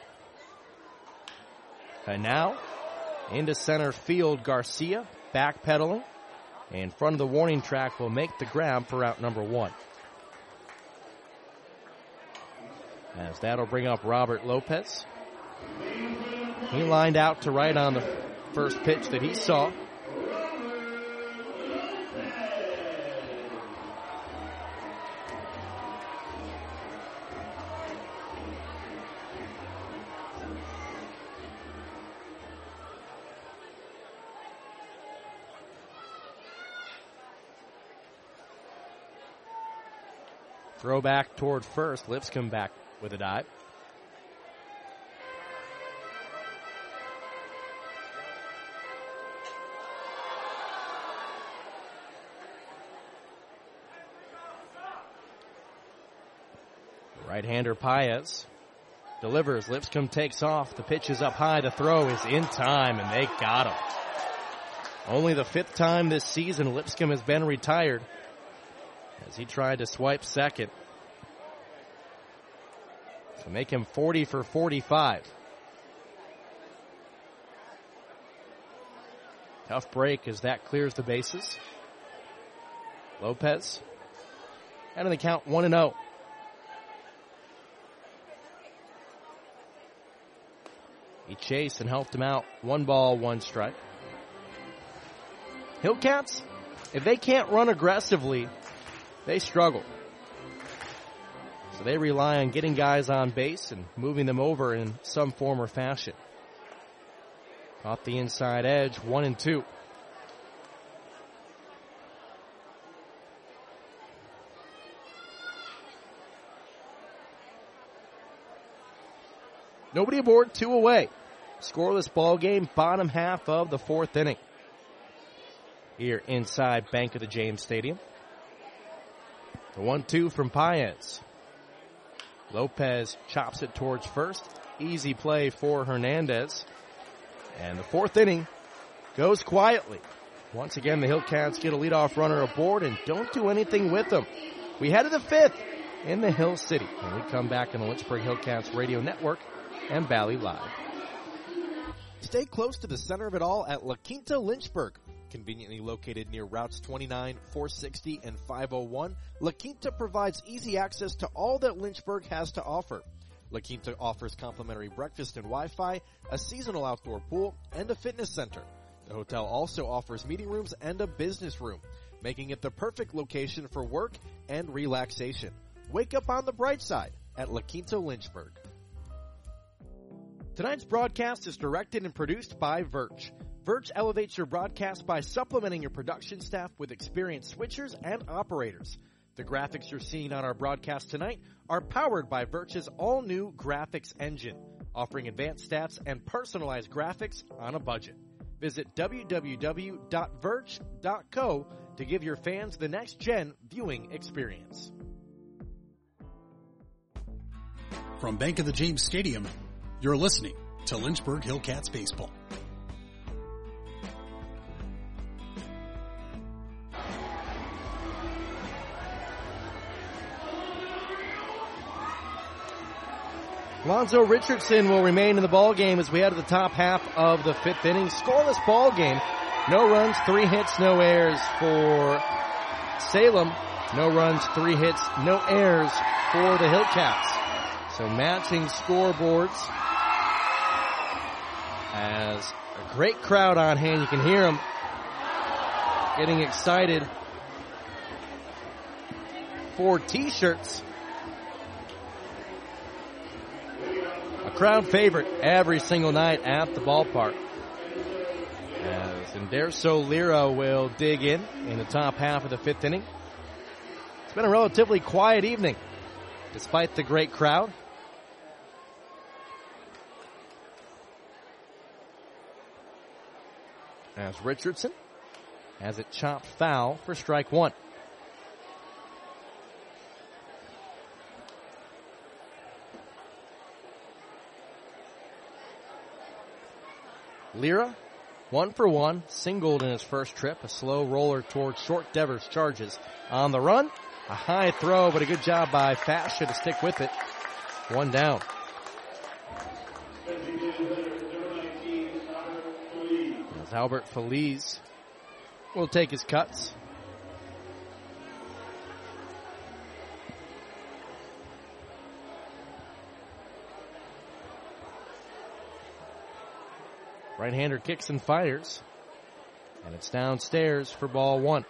And now into center field, Garcia backpedaling. In front of the warning track will make the grab for out number one. As that'll bring up Robert Lopez. He lined out to right on the first pitch that he saw. Throw back toward first. Lipscomb back with a dive. Right-hander Paez delivers. Lipscomb takes off. The pitch is up high. The throw is in time, and they got him. Only the fifth time this season Lipscomb has been retired as he tried to swipe second. So make him forty for forty-five. Tough break as that clears the bases. Lopez. And in the count, one and oh. He chased and helped him out. One ball, one strike. Hillcats, if they can't run aggressively, they struggle. So they rely on getting guys on base and moving them over in some form or fashion. Off the inside edge, one and two. Nobody aboard, two away. Scoreless ball game, bottom half of the fourth inning. Here inside Bank of the James Stadium. The one two from Paez. Lopez chops it towards first. Easy play for Hernandez. And the fourth inning goes quietly. Once again, the Hillcats get a leadoff runner aboard and don't do anything with them. We head to the fifth in the Hill City. And we come back on the Lynchburg Hillcats Radio Network and Valley Live. Stay close to the center of it all at La Quinta Lynchburg. Conveniently located near routes twenty-nine, four sixty, and five oh one, La Quinta provides easy access to all that Lynchburg has to offer. La Quinta offers complimentary breakfast and Wi-Fi, a seasonal outdoor pool, and a fitness center. The hotel also offers meeting rooms and a business room, making it the perfect location for work and relaxation. Wake up on the bright side at La Quinta Lynchburg. Tonight's broadcast is directed and produced by Verge. Verge elevates your broadcast by supplementing your production staff with experienced switchers and operators. The graphics you're seeing on our broadcast tonight are powered by Verge's all-new graphics engine, offering advanced stats and personalized graphics on a budget. Visit w w w dot verge dot co to give your fans the next-gen viewing experience. From Bank of the James Stadium, you're listening to Lynchburg Hillcats Baseball. Lonzo Richardson will remain in the ball game as we head to the top half of the fifth inning. Scoreless ball game. No runs, three hits, no errors for Salem. No runs, three hits, no errors for the Hillcats. So matching scoreboards. As a great crowd on hand, you can hear them getting excited for t-shirts. A crowd favorite every single night at the ballpark. As Enderso Lira will dig in in the top half of the fifth inning. It's been a relatively quiet evening, despite the great crowd. As Richardson has it chopped foul for strike one. Lira, one for one, singled in his first trip. A slow roller towards short. Devers charges on the run. A high throw, but a good job by Fascia to stick with it. One down. As Albert Feliz will take his cuts. Right-hander kicks and fires. And it's downstairs for ball one.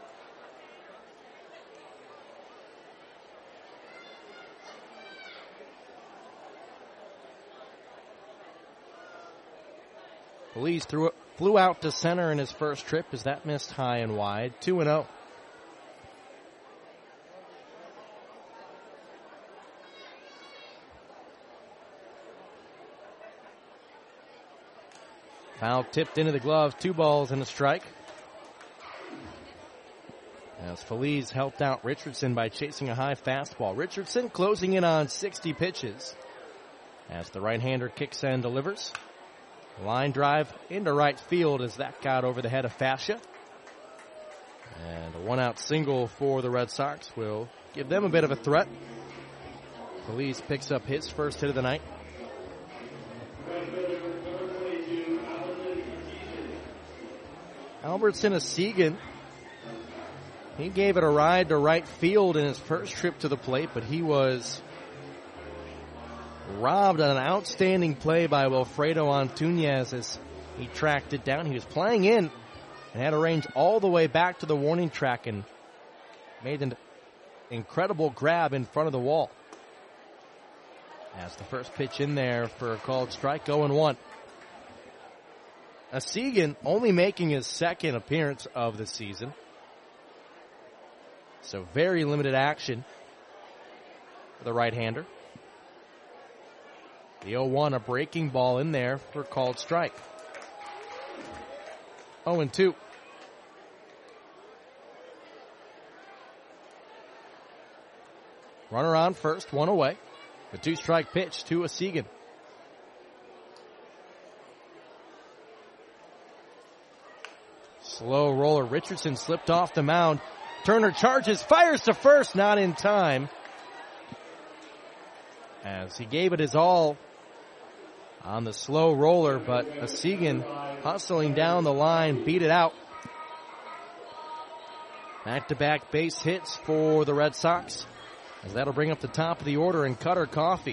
Feliz threw, flew out to center in his first trip as that missed high and wide. two and oh. Foul tipped into the glove, two balls and a strike. As Feliz helped out Richardson by chasing a high fastball. Richardson closing in on sixty pitches as the right-hander kicks and delivers. Line drive into right field as that got over the head of Fascia. And a one-out single for the Red Sox will give them a bit of a threat. Feliz picks up his first hit of the night. Albertson Asigan, he gave it a ride to right field in his first trip to the plate, but he was robbed on an outstanding play by Wilfredo Antunez as he tracked it down. He was playing in and had a range all the way back to the warning track and made an incredible grab in front of the wall. As the first pitch in there for a called strike, oh and one. Asigan only making his second appearance of the season. So very limited action for the right-hander. The oh one, a breaking ball in there for a called strike. oh and two. Runner on first, one away. The two-strike pitch to Asigan. Slow roller. Richardson slipped off the mound. Turner charges, fires to first, not in time. As he gave it his all on the slow roller, but Asigan hustling down the line, beat it out. Back-to-back base hits for the Red Sox, as that'll bring up the top of the order in Cutter Coffey.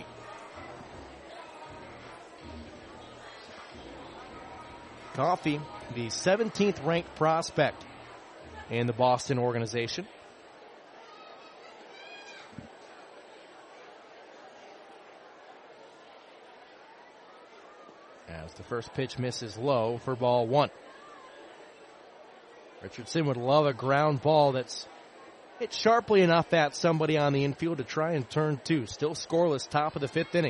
Coffey, the seventeenth ranked prospect in the Boston organization. As the first pitch misses low for ball one. Richardson would love a ground ball that's hit sharply enough at somebody on the infield to try and turn two. Still scoreless, top of the fifth inning.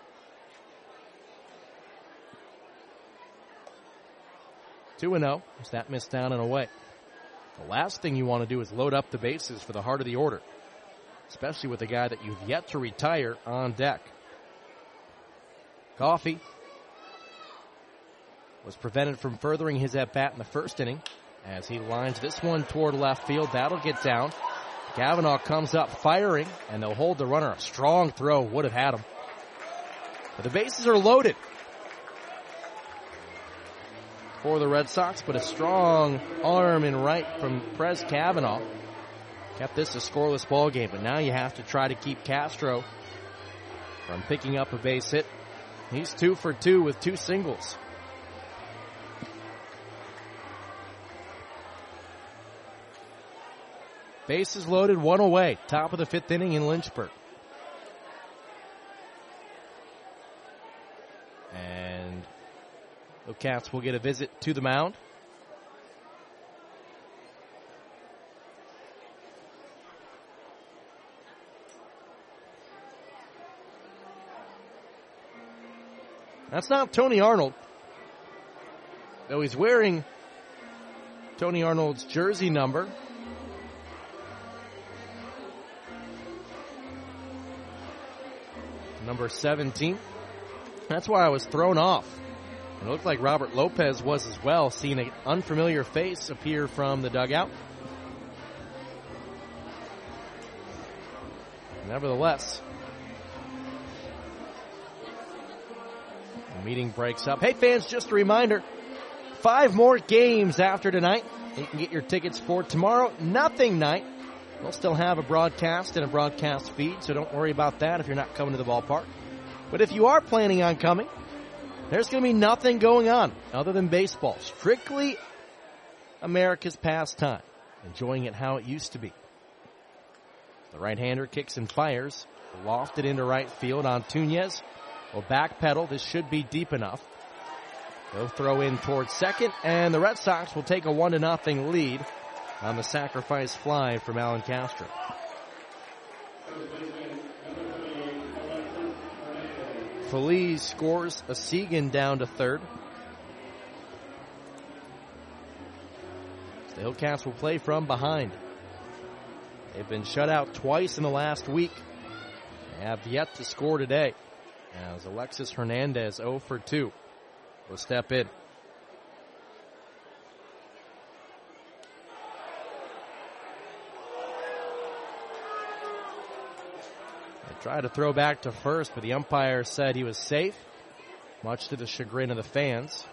two and oh as that missed down and away. The last thing you want to do is load up the bases for the heart of the order, especially with a guy that you've yet to retire on deck. Coffey was prevented from furthering his at-bat in the first inning as he lines this one toward left field. That'll get down. Cavanaugh comes up firing, and they'll hold the runner. A strong throw would have had him. But the bases are loaded for the Red Sox, but a strong arm in right from Prez Cavanaugh kept this a scoreless ball game. But now you have to try to keep Castro from picking up a base hit. He's two for two with two singles. Bases loaded, one away. Top of the fifth inning in Lynchburg. And the Cats will get a visit to the mound. That's not Tony Arnold, though he's wearing Tony Arnold's jersey number. Number seventeen. That's why I was thrown off. It looked like Robert Lopez was as well, seeing an unfamiliar face appear from the dugout. Nevertheless, the meeting breaks up. Hey fans, just a reminder, five more games after tonight. You can get your tickets for tomorrow, nothing night. We'll still have a broadcast and a broadcast feed, so don't worry about that if you're not coming to the ballpark. But if you are planning on coming, there's going to be nothing going on other than baseball. Strictly America's pastime. Enjoying it how it used to be. The right-hander kicks and fires. Lofted into right field. Antunez will backpedal. This should be deep enough. They'll throw in towards second, and the Red Sox will take a one to nothing lead on the sacrifice fly from Alan Castro. Feliz scores Asigan down to third. The Hillcats will play from behind. They've been shut out twice in the last week. They have yet to score today, as Alexis Hernandez zero for two will step in. They tried to throw back to first, but the umpire said he was safe, much to the chagrin of the fans.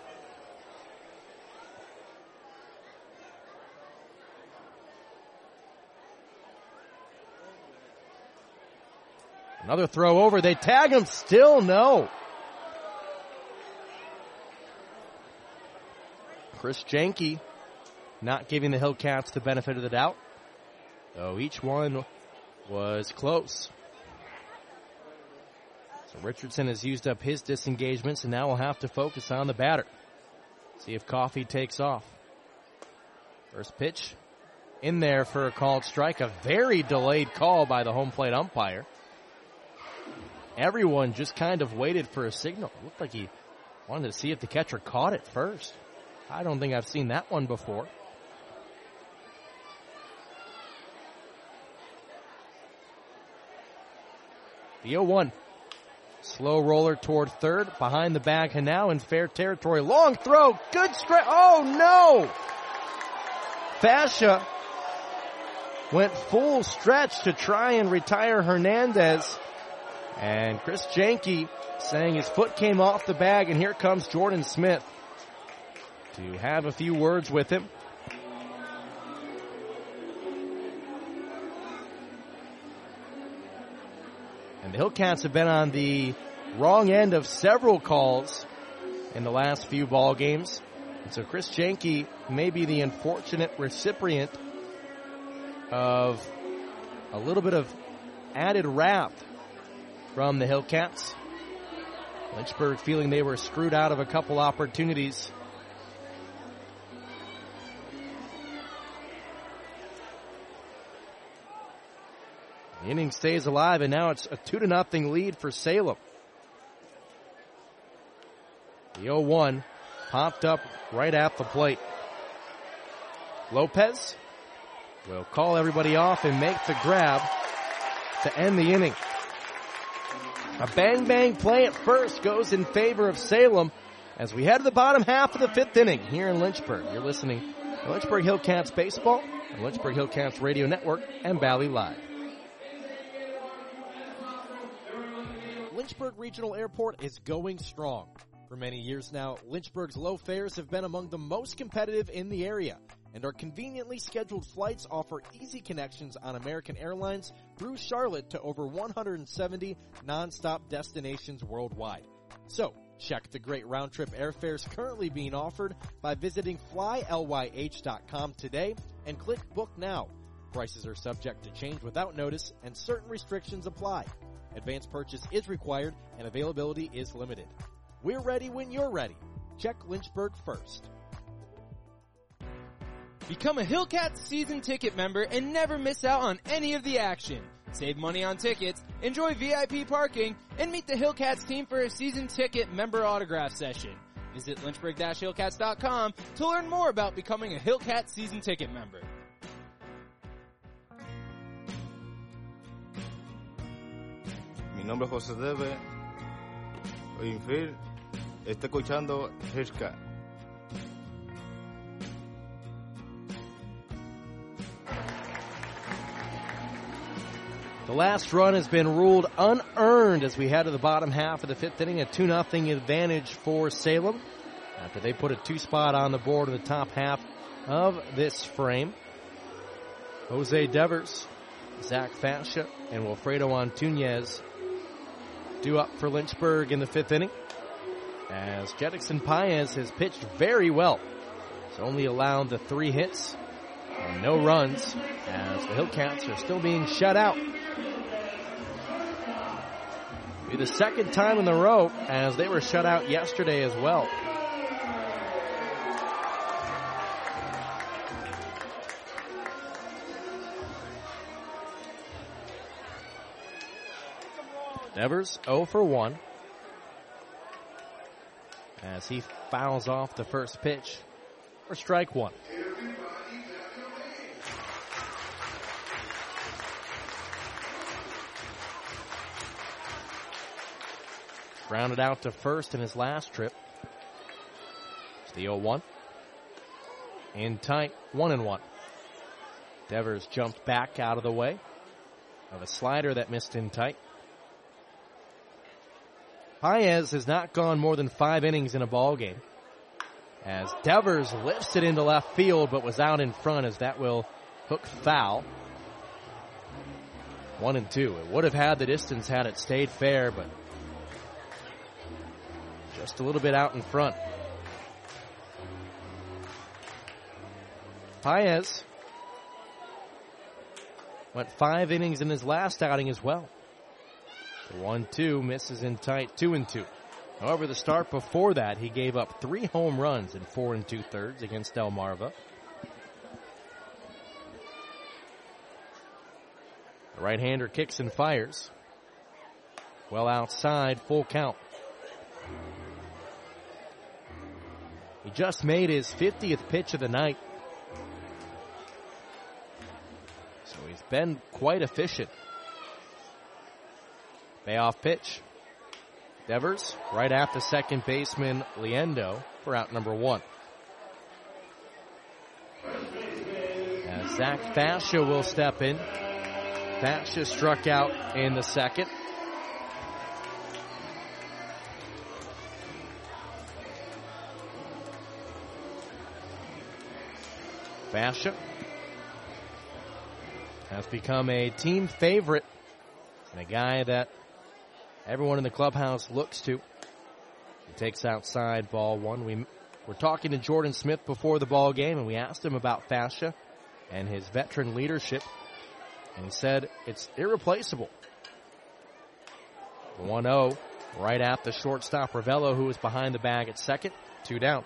Another throw over. They tag him. Still no. Chris Janke not giving the Hillcats the benefit of the doubt, though each one was close. So Richardson has used up his disengagements, and now we'll have to focus on the batter. See if Coffey takes off. First pitch in there for a called strike. A very delayed call by the home plate umpire. Everyone just kind of waited for a signal. It looked like he wanted to see if the catcher caught it first. I don't think I've seen that one before. The oh one. Slow roller toward third. Behind the bag, Hanau in fair territory. Long throw. Good strike. Oh, no. Fascia went full stretch to try and retire Hernandez. And Chris Janke saying his foot came off the bag, and here comes Jordan Smith to have a few words with him. And the Hillcats have been on the wrong end of several calls in the last few ball games. And so Chris Janke may be the unfortunate recipient of a little bit of added wrath from the Hillcats. Lynchburg feeling they were screwed out of a couple opportunities. The inning stays alive, and now it's a two to nothing lead for Salem. The oh one popped up right at the plate. Lopez will call everybody off and make the grab to end the inning. A bang-bang play at first goes in favor of Salem as we head to the bottom half of the fifth inning here in Lynchburg. You're listening to Lynchburg Hillcats Baseball on Lynchburg Hillcats Radio Network and Valley Live. Lynchburg Regional Airport is going strong. For many years now, Lynchburg's low fares have been among the most competitive in the area, and our conveniently scheduled flights offer easy connections on American Airlines through Charlotte to over one hundred seventy nonstop destinations worldwide. So, check the great round-trip airfares currently being offered by visiting fly l y h dot com today and click Book Now. Prices are subject to change without notice, and certain restrictions apply. Advance purchase is required, and availability is limited. We're ready when you're ready. Check Lynchburg first. Become a Hillcats season ticket member and never miss out on any of the action. Save money on tickets, enjoy V I P parking, and meet the Hillcats team for a season ticket member autograph session. Visit lynchburg dash hillcats dot com to learn more about becoming a Hillcats season ticket member. Mi nombre es José Debe. Infield. Está escuchando Hillcats. The last run has been ruled unearned as we head to the bottom half of the fifth inning. A two nothing advantage for Salem after they put a two spot on the board in the top half of this frame. Jose Devers, Zach Fascia, and Wilfredo Antunez due up for Lynchburg in the fifth inning. As Jetixon Paez has pitched very well. He's only allowed the three hits and no runs as the Hillcats are still being shut out. Be the second time in a row as they were shut out yesterday as well. Devers oh for one as he fouls off the first pitch for strike one. Grounded out to first in his last trip. It's the oh one. In tight, one and one. Devers jumped back out of the way of a slider that missed in tight. Paez has not gone more than five innings in a ball game, as Devers lifts it into left field but was out in front, as that will hook foul. One and two. It would have had the distance had it stayed fair, but just a little bit out in front. Paez went five innings in his last outing as well. One, two, misses in tight, two and two. However, the start before that, he gave up three home runs in four and two thirds against Delmarva. The right-hander kicks and fires. Well outside, full count. He just made his fiftieth pitch of the night. So he's been quite efficient. Payoff pitch. Devers right after second baseman Liendo for out number one. As Zach Fascia will step in. Fascia struck out in the second. Fascia has become a team favorite and a guy that everyone in the clubhouse looks to. He takes outside, ball one. We were talking to Jordan Smith before the ball game, and we asked him about Fascia and his veteran leadership, and he said it's irreplaceable. one oh right at the shortstop, Ravello, who was behind the bag at second. Two down.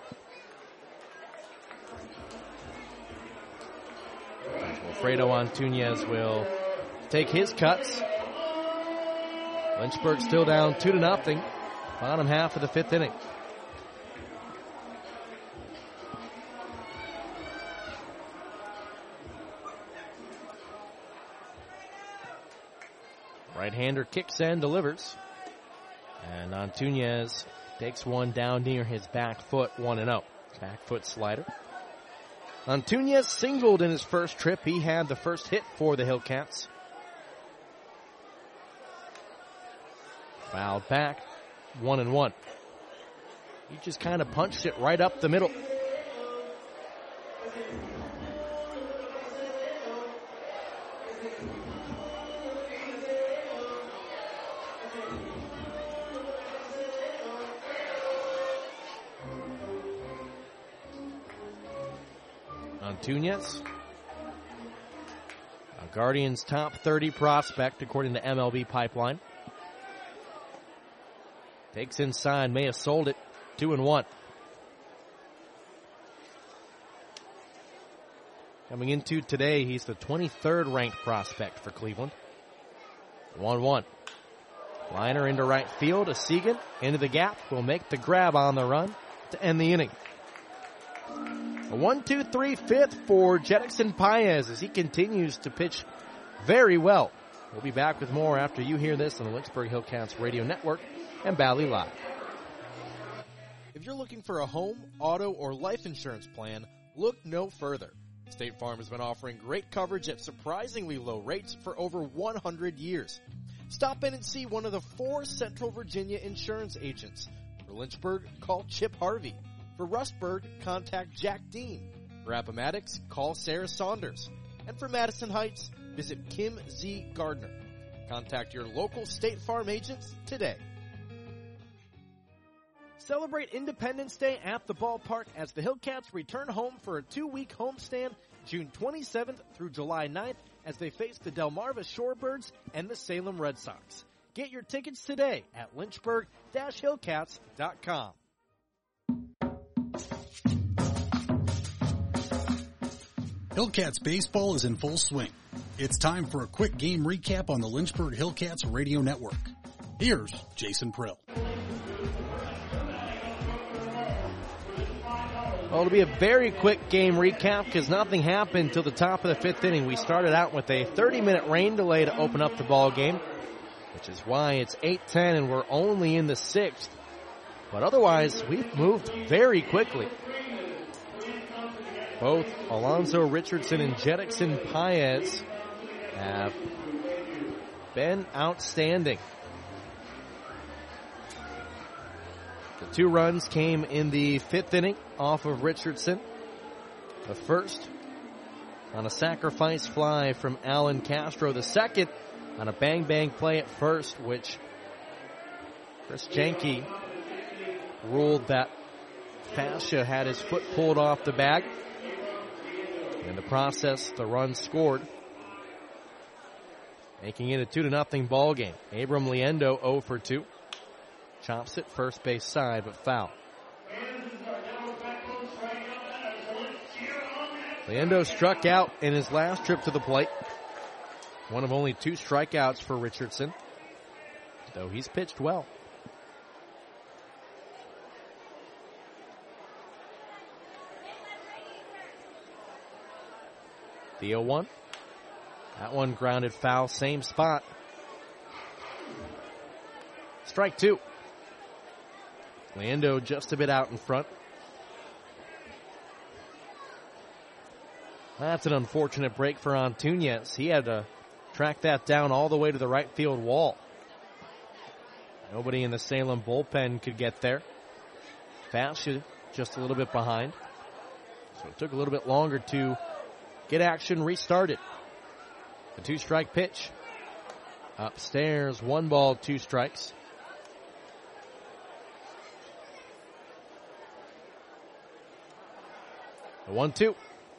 Alfredo Antunez will take his cuts. Lynchburg still down two to nothing. Bottom half of the fifth inning. Right-hander kicks and delivers. And Antunez takes one down near his back foot, one and oh. Back foot slider. Antunez singled in his first trip. He had the first hit for the Hillcats. Fouled back, one and one. He just kind of punched it right up the middle. Antunez, a Guardians top thirty prospect according to M L B Pipeline. Takes inside, may have sold it, two and one. Coming into today, he's the twenty-third ranked prospect for Cleveland. one one. Liner into right field, a Segan into the gap, will make the grab on the run to end the inning. A one two three fifth for Jedrickson Paez as he continues to pitch very well. We'll be back with more after you hear this on the Lynchburg Hillcats Radio Network and Bally Live. If you're looking for a home, auto, or life insurance plan, look no further. State Farm has been offering great coverage at surprisingly low rates for over one hundred years. Stop in and see one of the four Central Virginia insurance agents. For Lynchburg, call Chip Harvey. For Rustburg, contact Jack Dean. For Appomattox, call Sarah Saunders. And for Madison Heights, visit Kim Z. Gardner. Contact your local State Farm agents today. Celebrate Independence Day at the ballpark as the Hillcats return home for a two-week homestand June twenty-seventh through July ninth as they face the Delmarva Shorebirds and the Salem Red Sox. Get your tickets today at lynchburg dash hillcats dot com. Hillcats baseball is in full swing. It's time for a quick game recap on the Lynchburg Hillcats Radio Network. Here's Jason Prill. Well, it'll be a very quick game recap because nothing happened until the top of the fifth inning. We started out with a thirty-minute rain delay to open up the ball game. which is why it's eight ten and we're only in the sixth. But otherwise, we've moved very quickly. Both Alonzo Richardson and Jetixson Paez have been outstanding. The two runs came in the fifth inning off of Richardson. The first on a sacrifice fly from Alan Castro. The second on a bang-bang play at first, which Chris Jenke ruled that Fascia had his foot pulled off the bag. In the process, the run scored, making it a two to nothing ball game. Abram Liendo oh for two. Chops it first base side, but foul. Liendo struck out in his last trip to the plate. One of only two strikeouts for Richardson, though he's pitched well. The oh one. That one grounded foul, same spot. Strike two. Liendo just a bit out in front. That's an unfortunate break for Antunes. He had to track that down all the way to the right field wall. Nobody in the Salem bullpen could get there. Fascia just a little bit behind. So it took a little bit longer to get action restarted. The two-strike pitch. Upstairs, one ball, two strikes. The one two.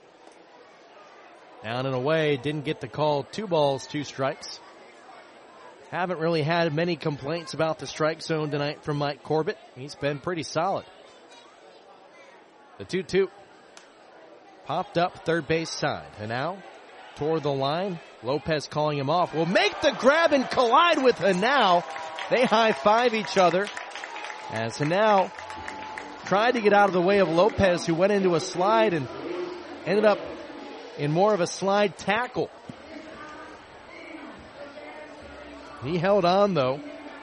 Down and away, didn't get the call. Two balls, two strikes. Haven't really had many complaints about the strike zone tonight from Mike Corbett. He's been pretty solid. The two two. Popped up third base side. And now, toward the line, Lopez calling him off. Will make the grab and collide with Hanau. They high-five each other as Hanau tried to get out of the way of Lopez, who went into a slide and ended up in more of a slide tackle. He held on, though,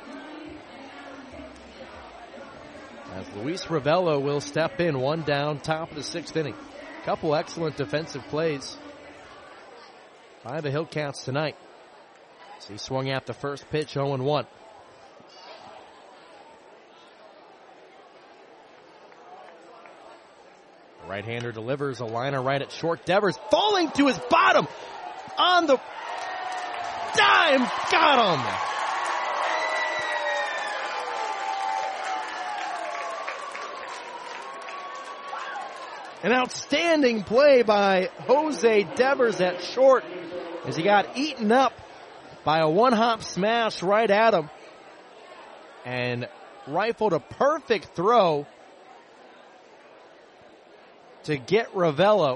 as Luis Ravello will step in, one down, top of the sixth inning. Couple excellent defensive plays by the Hillcats tonight. So he swung at the first pitch, oh and one. The right-hander delivers a liner right at short. Devers falling to his bottom on the dime. Got him. An outstanding play by Jose Devers at short as he got eaten up by a one-hop smash right at him and rifled a perfect throw to get Ravello.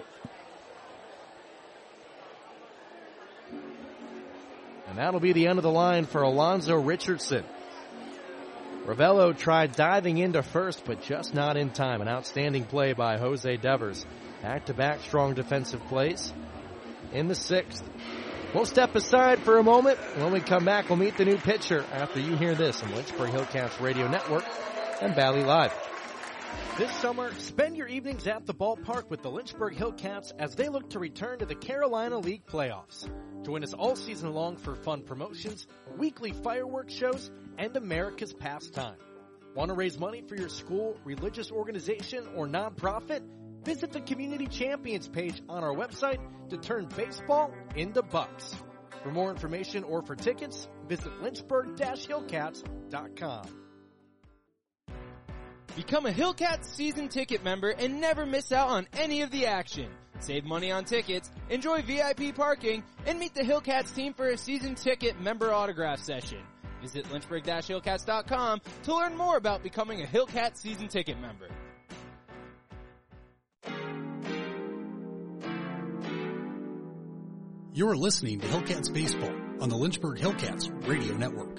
And that'll be the end of the line for Alonzo Richardson. Ravello tried diving into first, but just not in time. An outstanding play by Jose Devers. Back-to-back strong defensive plays in the sixth. We'll step aside for a moment. When we come back, we'll meet the new pitcher after you hear this on Lynchburg Hillcats Radio Network and Valley Live. This summer, spend your evenings at the ballpark with the Lynchburg Hillcats as they look to return to the Carolina League playoffs. Join us all season long for fun promotions, weekly fireworks shows, and America's pastime. Want to raise money for your school, religious organization, or nonprofit? Visit the Community Champions page on our website to turn baseball into bucks. For more information or for tickets, visit lynchburg dash hillcats dot com. Become a Hillcats season ticket member and never miss out on any of the action. Save money on tickets, enjoy V I P parking, and meet the Hillcats team for a season ticket member autograph session. Visit lynchburg dash hillcats dot com to learn more about becoming a Hillcats season ticket member. You're listening to Hillcats Baseball on the Lynchburg Hillcats Radio Network.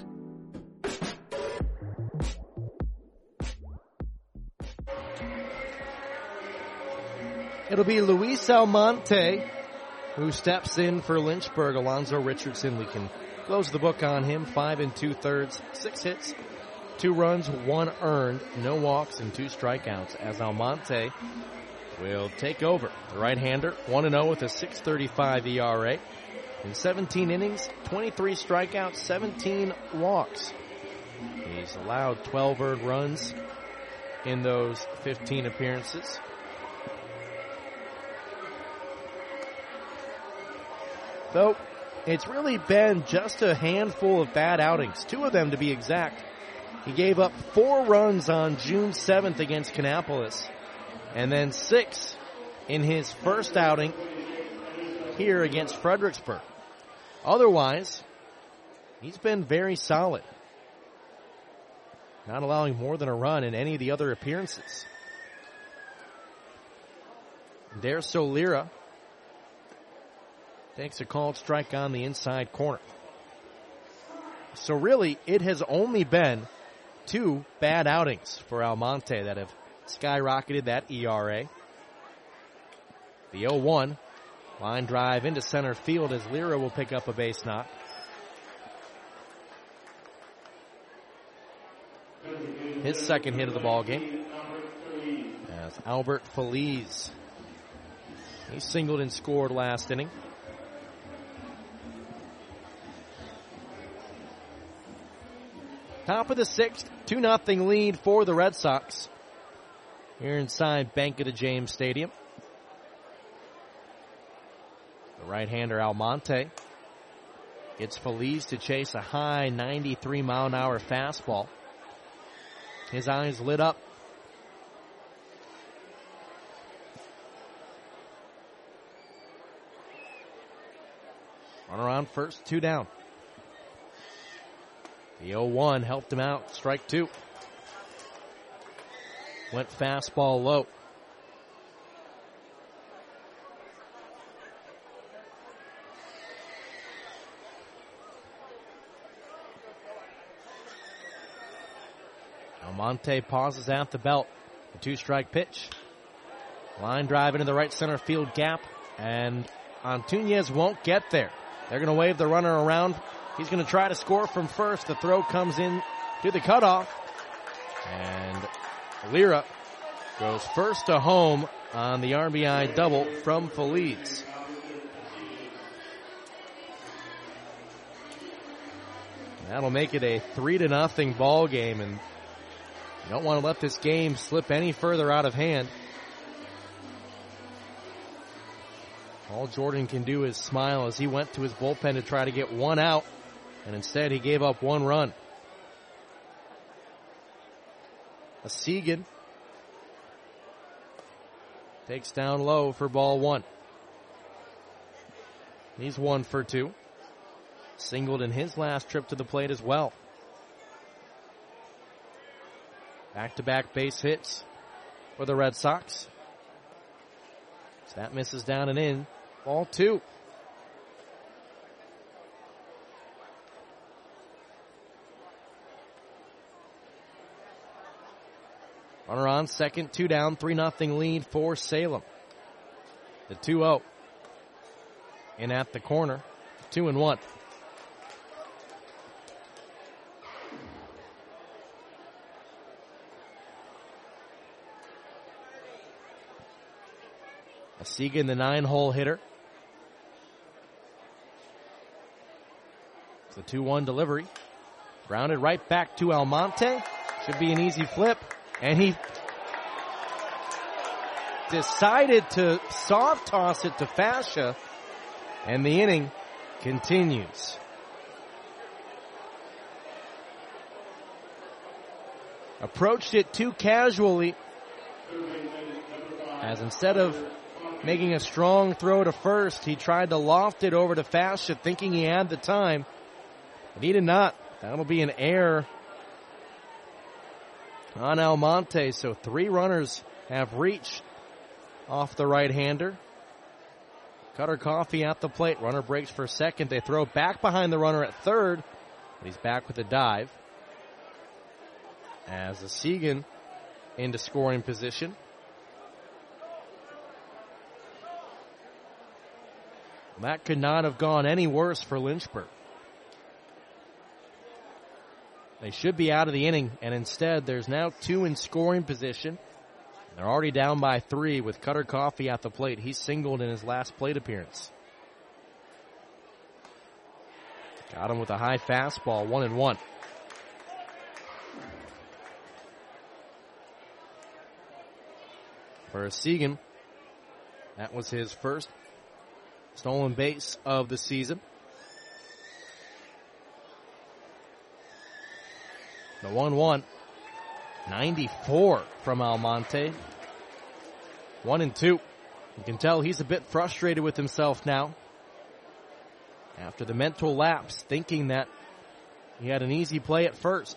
It'll be Luis Almonte who steps in for Lynchburg. Alonzo Richardson, we can Close the book on him. Five and two-thirds, six hits, two runs, one earned, no walks, and two strikeouts as Almonte will take over. The right-hander, one and oh with a six thirty-five E R A. In seventeen innings, twenty-three strikeouts, seventeen walks. He's allowed twelve earned runs in those fifteen appearances. Though it's really been just a handful of bad outings, two of them to be exact. He gave up four runs on June seventh against Kannapolis, and then six in his first outing here against Fredericksburg. Otherwise, he's been very solid, not allowing more than a run in any of the other appearances. There's Solera. Takes a called strike on the inside corner. So really, it has only been two bad outings for Almonte that have skyrocketed that E R A. The oh one, line drive into center field as Lira will pick up a base knock. His second hit of the ball game. As Albert Feliz, he singled and scored last inning. Top of the sixth, two nothing lead for the Red Sox here inside Bank of the James Stadium. The right-hander Almonte gets Feliz to chase a high ninety-three mile an hour fastball. His eyes lit up. Runner on first, two down. The oh one helped him out, strike two. Went fastball low. Almonte pauses at the belt. The two-strike pitch. Line drive into the right center field gap, and Antunes won't get there. They're going to wave the runner around. He's going to try to score from first. The throw comes in to the cutoff. And Lira goes first to home on the R B I double from Feliz. That'll make it a three to nothing ball game, and you don't want to let this game slip any further out of hand. All Jordan can do is smile as he went to his bullpen to try to get one out, and instead he gave up one run. Segan takes down low for ball one. He's one for two. Singled in his last trip to the plate as well. Back-to-back base hits for the Red Sox. So that misses down and in. Ball two. Runner on second, two down, three nothing lead for Salem. The two oh. In at the corner, two and one. Segan, the nine-hole hitter. It's a two one delivery. Grounded right back to Almonte. Should be an easy flip. And he decided to soft toss it to Fascia. And the inning continues. Approached it too casually, as instead of making a strong throw to first, he tried to loft it over to Fascia, thinking he had the time, but he did not. That'll be an error on Almonte, so three runners have reached off the right-hander. Cutter Coffee at the plate. Runner breaks for second. They throw back behind the runner at third, but he's back with a dive. As the Segan into scoring position. That could not have gone any worse for Lynchburg. They should be out of the inning, and instead there's now two in scoring position. They're already down by three with Cutter Coffee at the plate. He singled in his last plate appearance. Got him with a high fastball, one and one. For Seguin, that was his first stolen base of the season. The one one. ninety-four from Almonte. One and two. You can tell he's a bit frustrated with himself now. After the mental lapse, thinking that he had an easy play at first.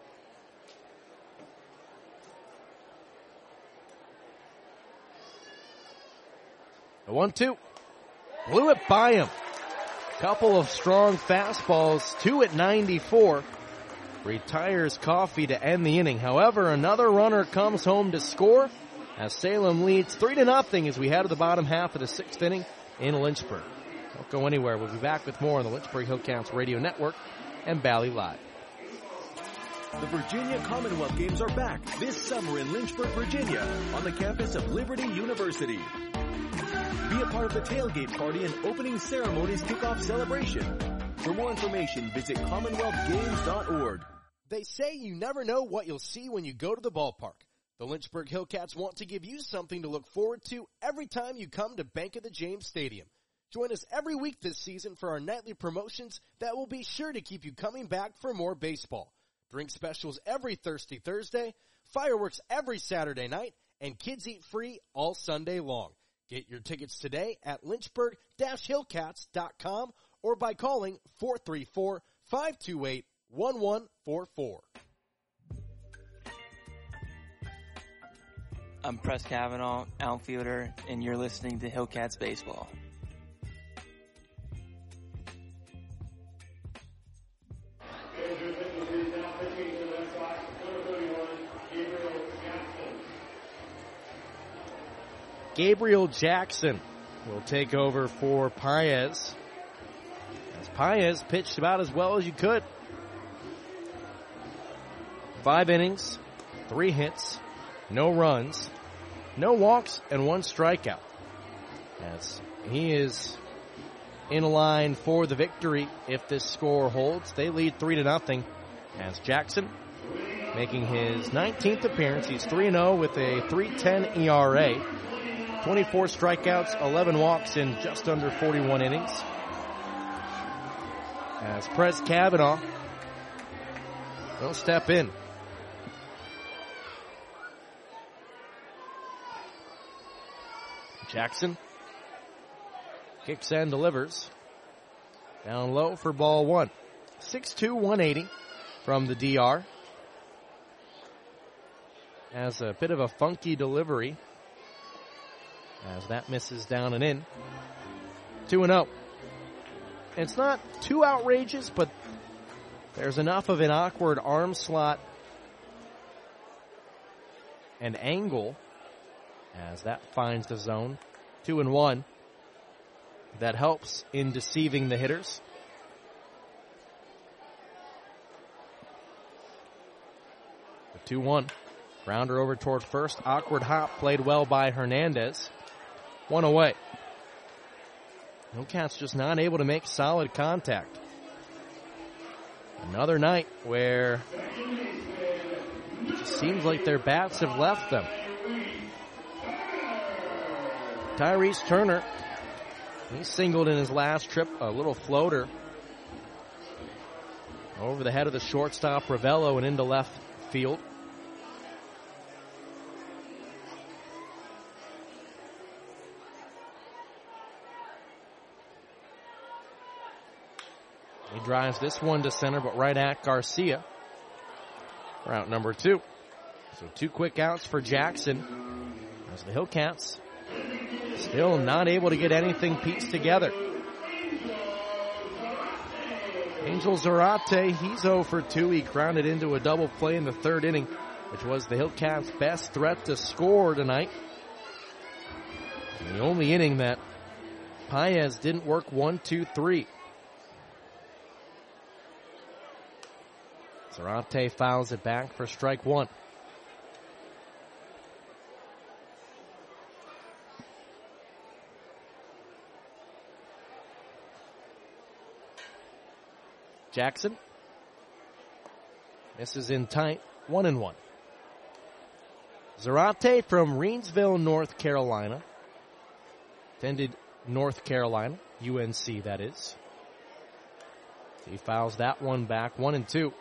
The one two. Blew it by him. Couple of strong fastballs, two at ninety-four. Retires Coffee to end the inning. However, another runner comes home to score as Salem leads three to nothing as we head to the bottom half of the sixth inning in Lynchburg. Don't go anywhere. We'll be back with more on the Lynchburg Hillcats Radio Network and Bally Live. The Virginia Commonwealth Games are back this summer in Lynchburg, Virginia, on the campus of Liberty University. Be a part of the tailgate party and opening ceremonies kickoff celebration. For more information, visit commonwealth games dot org. They say you never know what you'll see when you go to the ballpark. The Lynchburg Hillcats want to give you something to look forward to every time you come to Bank of the James Stadium. Join us every week this season for our nightly promotions that will be sure to keep you coming back for more baseball. Drink specials every Thirsty Thursday, fireworks every Saturday night, and kids eat free all Sunday long. Get your tickets today at lynchburg dash hillcats dot com or by calling four three four, five two eight, one one four four. I'm Press Kavanaugh, outfielder, and you're listening to Hillcats Baseball. Gabriel Jackson will take over for Paez. As Paez pitched about as well as you could. Five innings, three hits, no runs, no walks, and one strikeout. As he is in line for the victory if this score holds. They lead three to nothing as Jackson making his nineteenth appearance. He's three and oh with a three ten E R A. twenty-four strikeouts, eleven walks in just under forty-one innings. As Press Kavanaugh will step in. Jackson kicks and delivers. Down low for ball one. six two, one eighty from the D R. Has a bit of a funky delivery as that misses down and in. two and oh. It's not too outrageous, but there's enough of an awkward arm slot and angle as that finds the zone. Two and one. That helps in deceiving the hitters. The two one. Rounder over toward first. Awkward hop played well by Hernandez. One away. Hillcats just not able to make solid contact. Another night where it just seems like their bats have left them. Tyrese Turner, he singled in his last trip, a little floater over the head of the shortstop Ravello and into left field. He drives this one to center, but right at Garcia. Route number two. So two quick outs for Jackson as the Hillcats still not able to get anything pieced together. Angel Zarate, he's oh for two. He grounded into a double play in the third inning, which was the Hillcats' best threat to score tonight. And the only inning that Paez didn't work one, two, three. Zarate fouls it back for strike one. Jackson misses in tight, one and one. Zarate from Reensville, North Carolina. Attended North Carolina, U N C that is. He fouls that one back, one and two.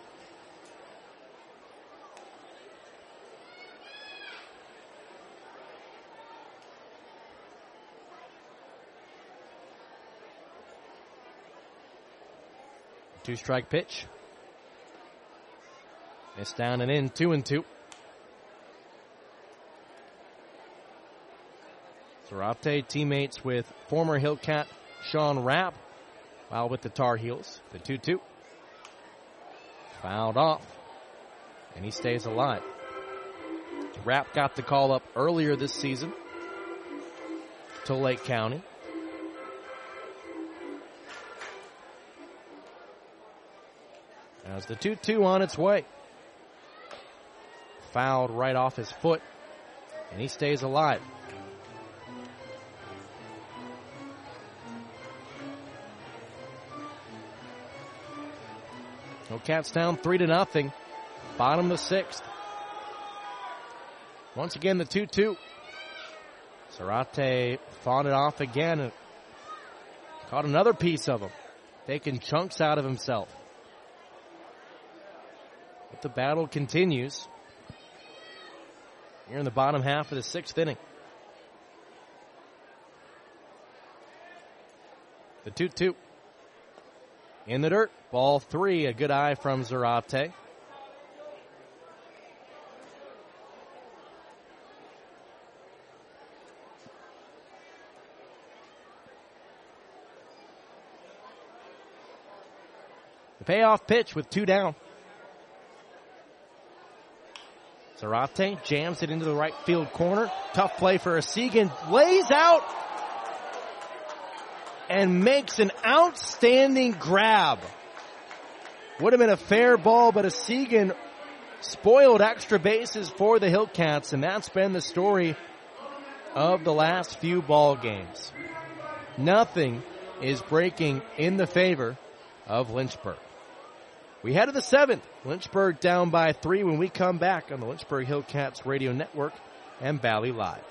Two strike pitch. Missed down and in, two and two. Zarate teammates with former Hillcat Sean Rapp while with the Tar Heels. The two two. Fouled off. And he stays alive. Rapp got the call up earlier this season to Lake County. As the two two on its way. Fouled right off his foot. And he stays alive. Hillcats down three to nothing. Bottom of the sixth. Once again, the two two. Zarate fought it off again and caught another piece of him, taking chunks out of himself. But the battle continues here in the bottom half of the sixth inning. The two two. In the dirt, ball three, a good eye from Zarate. The payoff pitch with two down. Zarate jams it into the right field corner. Tough play for Asigan. Lays out and makes an outstanding grab. Would have been a fair ball, but Asigan spoiled extra bases for the Hillcats, and that's been the story of the last few ball games. Nothing is breaking in the favor of Lynchburg. We head to the seventh. Lynchburg down by three when we come back on the Lynchburg Hillcats Radio Network and Valley Live.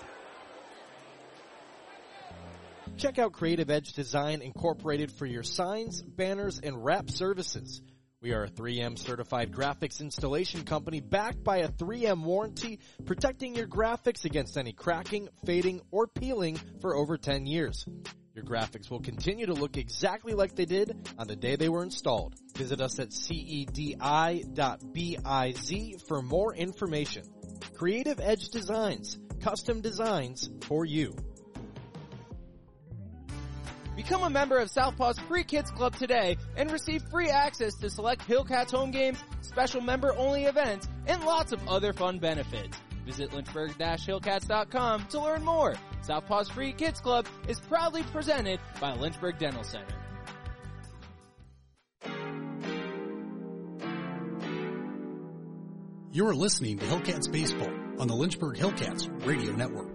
Check out Creative Edge Design Incorporated for your signs, banners, and wrap services. We are a three M certified graphics installation company backed by a three M warranty, protecting your graphics against any cracking, fading, or peeling for over ten years. Your graphics will continue to look exactly like they did on the day they were installed. Visit us at cedi dot biz for more information. Creative Edge Designs, custom designs for you. Become a member of Southpaw's Free Kids Club today and receive free access to select Hillcats home games, special member-only events, and lots of other fun benefits. Visit lynchburg dash hillcats dot com to learn more. Southpaw's Free Kids Club is proudly presented by Lynchburg Dental Center. You are listening to Hillcats Baseball on the Lynchburg Hillcats Radio Network.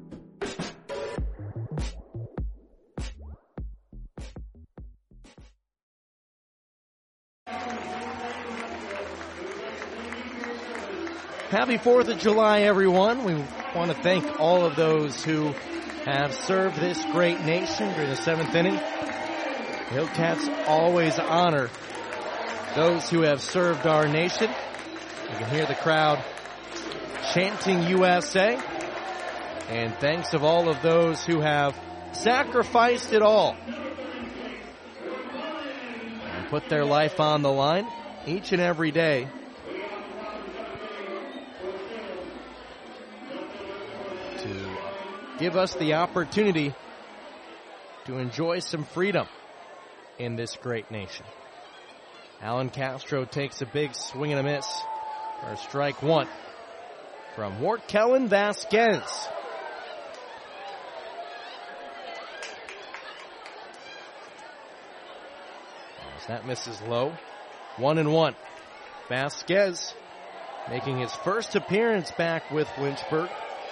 Happy fourth of July, everyone. We want to thank all of those who have served this great nation during the seventh inning. The Hillcats always honor those who have served our nation. You can hear the crowd chanting U S A. And thanks of all of those who have sacrificed it all and put their life on the line each and every day to give us the opportunity to enjoy some freedom in this great nation. Alan Castro takes a big swing and a miss for strike one from Wart Kellen Vasquez. As that misses low. One and one. Vasquez making his first appearance back with Lynchburg.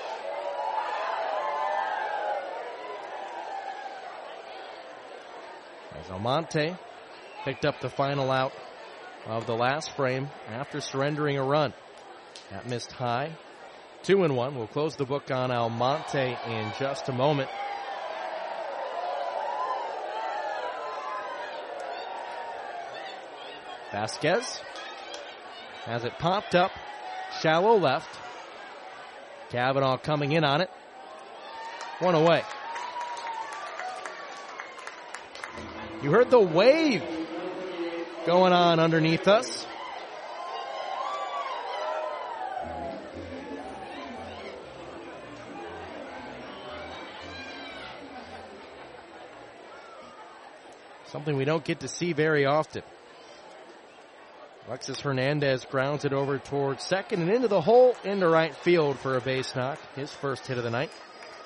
As Almonte picked up the final out of the last frame after surrendering a run. That missed high. Two and one. We'll close the book on Almonte in just a moment. Vasquez has it popped up, shallow left. Cavanaugh coming in on it. One away. You heard the wave going on underneath us. Something we don't get to see very often. Alexis Hernandez grounds it over towards second and into the hole into right field for a base knock. His first hit of the night.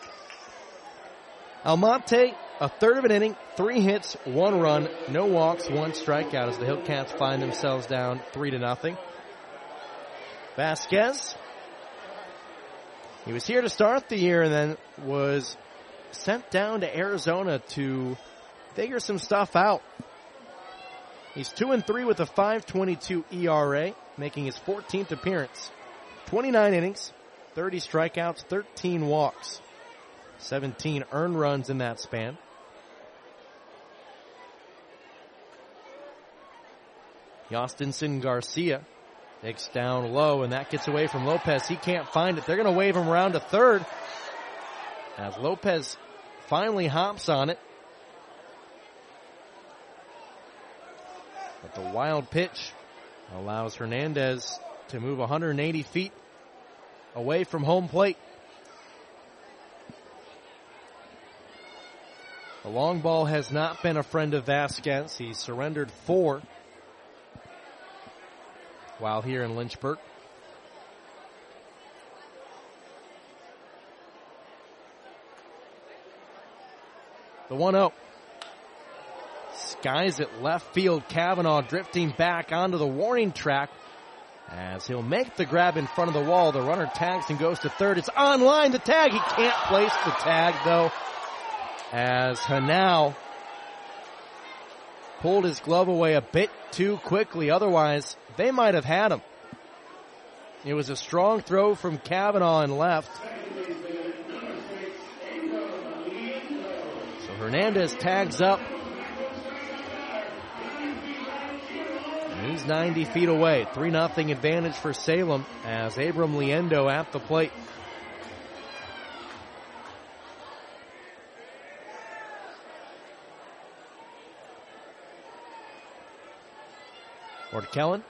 Almonte, a third of an inning, three hits, one run, no walks, one strikeout as the Hillcats find themselves down three to nothing. Vasquez, he was here to start the year and then was sent down to Arizona to figure some stuff out. He's two and three with a five twenty-two E R A, making his fourteenth appearance. twenty-nine innings, thirty strikeouts, thirteen walks, seventeen earned runs in that span. Yostinson Garcia takes down low, and that gets away from Lopez. He can't find it. They're going to wave him around to third as Lopez finally hops on it. But the wild pitch allows Hernandez to move one hundred eighty feet away from home plate. The long ball has not been a friend of Vasquez. He's surrendered four while here in Lynchburg. The one oh. Skies it left field. Cavanaugh drifting back onto the warning track as he'll make the grab in front of the wall. The runner tags and goes to third. It's on line, the tag. He can't place the tag, though, as Hanau pulled his glove away a bit too quickly. Otherwise, they might have had him. It was a strong throw from Cavanaugh and left. So Hernandez tags up. He's ninety feet away. three nothing advantage for Salem as Abram Liendo at the plate. Or to Kellen.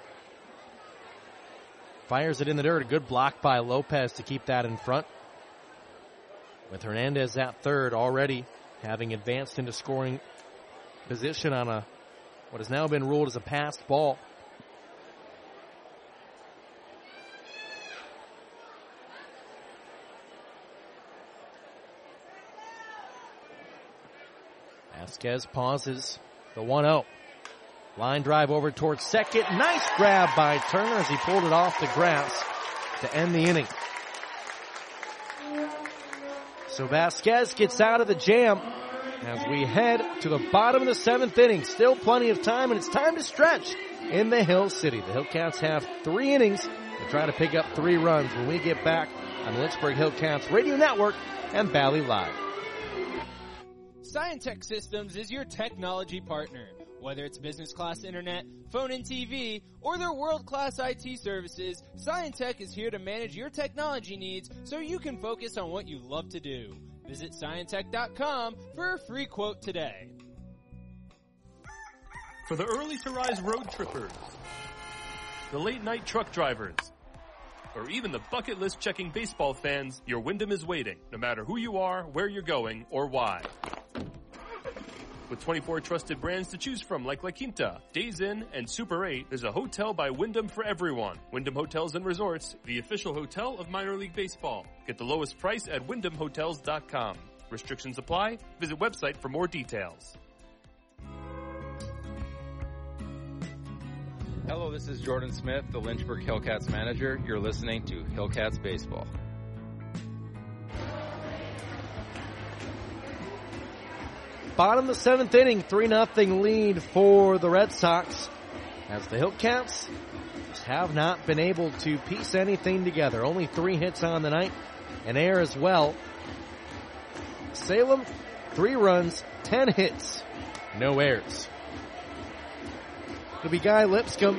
Fires it in the dirt. A good block by Lopez to keep that in front. With Hernandez at third already having advanced into scoring position on a what has now been ruled as a passed ball. Vasquez pauses the one oh. Line drive over towards second. Nice grab by Turner as he pulled it off the grass to end the inning. So Vasquez gets out of the jam as we head to the bottom of the seventh inning. Still plenty of time, and it's time to stretch in the Hill City. The Hillcats have three innings to try to pick up three runs when we get back on the Lynchburg Hillcats Radio Network and Valley Live. Scientech Systems is your technology partner. Whether it's business class internet, phone and T V, or their world-class I T services, Scientech is here to manage your technology needs so you can focus on what you love to do. Visit Scientech dot com for a free quote today. For the early to rise road trippers, the late night truck drivers, or even the bucket list checking baseball fans, your Wyndham is waiting, no matter who you are, where you're going, or why. With twenty-four trusted brands to choose from like La Quinta, Days Inn, and Super eight, there's a hotel by Wyndham for everyone. Wyndham Hotels and Resorts, the official hotel of minor league baseball. Get the lowest price at wyndham hotels dot com. Restrictions apply. Visit website for more details. Hello, this is Jordan Smith, the Lynchburg Hillcats manager. You're listening to Hillcats Baseball. Bottom of the seventh inning, three nothing lead for the Red Sox, as the Hillcats just have not been able to piece anything together. Only three hits on the night, an error as well. Salem, three runs, ten hits, no errors. It'll be Guy Lipscomb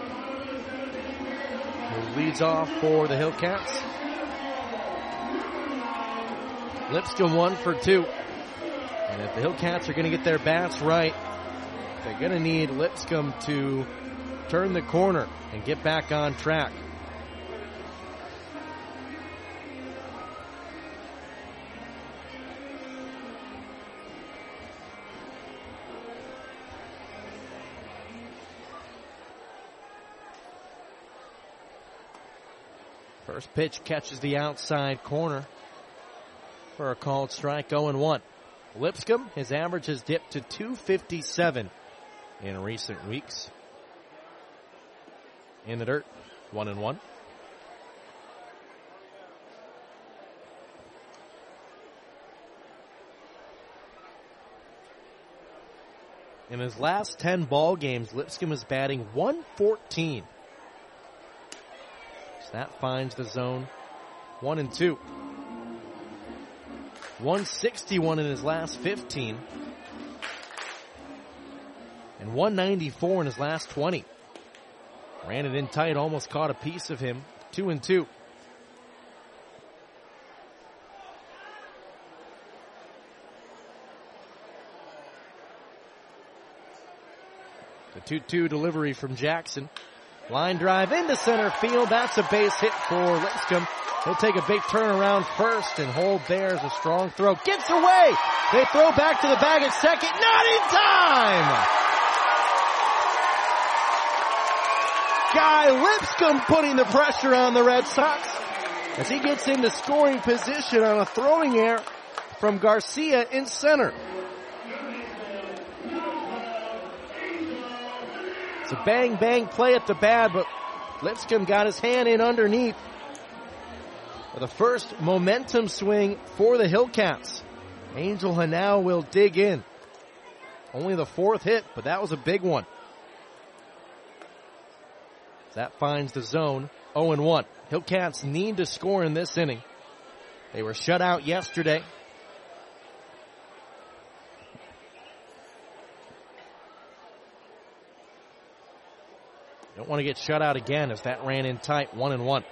who leads off for the Hillcats. Lipscomb one for two. And if the Hillcats are going to get their bats right, they're going to need Lipscomb to turn the corner and get back on track. First pitch catches the outside corner for a called strike, oh and one. Lipscomb, his average has dipped to two fifty-seven in recent weeks. In the dirt, one and one. In his last ten ball games, Lipscomb is batting one fourteen. So that finds the zone, one and two. one sixty-one in his last fifteen. And one ninety-four in his last twenty. Ran it in tight, almost caught a piece of him. Two and two. The two two delivery from Jackson. Line drive into center field. That's a base hit for Lipscomb. He'll take a big turn around first and hold there as a strong throw. Gets away! They throw back to the bag at second. Not in time! Guy Lipscomb putting the pressure on the Red Sox as he gets into scoring position on a throwing error from Garcia in center. It's a bang-bang play at the bat, but Lipscomb got his hand in underneath for the first momentum swing for the Hillcats. Angel Hanau will dig in. Only the fourth hit, but that was a big one. That finds the zone, oh and one. Hillcats need to score in this inning. They were shut out yesterday. Don't want to get shut out again as that ran in tight, one and one.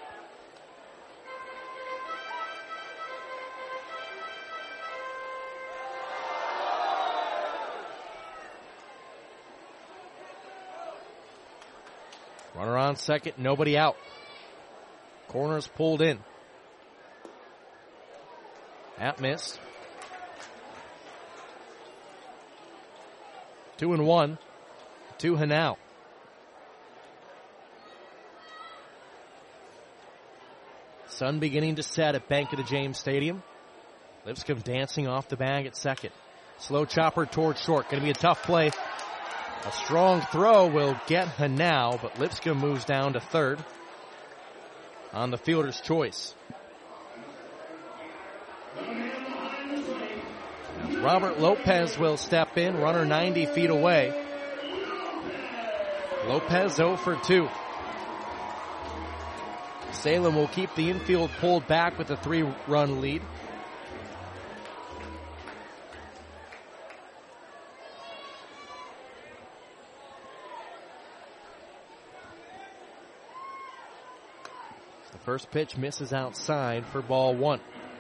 Runner on second, nobody out. Corners pulled in. That missed. Two and one to Hanau. Sun beginning to set at Bank of the James Stadium. Lipscomb dancing off the bag at second. Slow chopper toward short. Going to be a tough play. A strong throw will get Hanau, but Lipscomb moves down to third on the fielder's choice. Now Robert Lopez will step in, runner ninety feet away. Lopez oh for two. Salem will keep the infield pulled back with a three-run lead. The first pitch misses outside for ball one.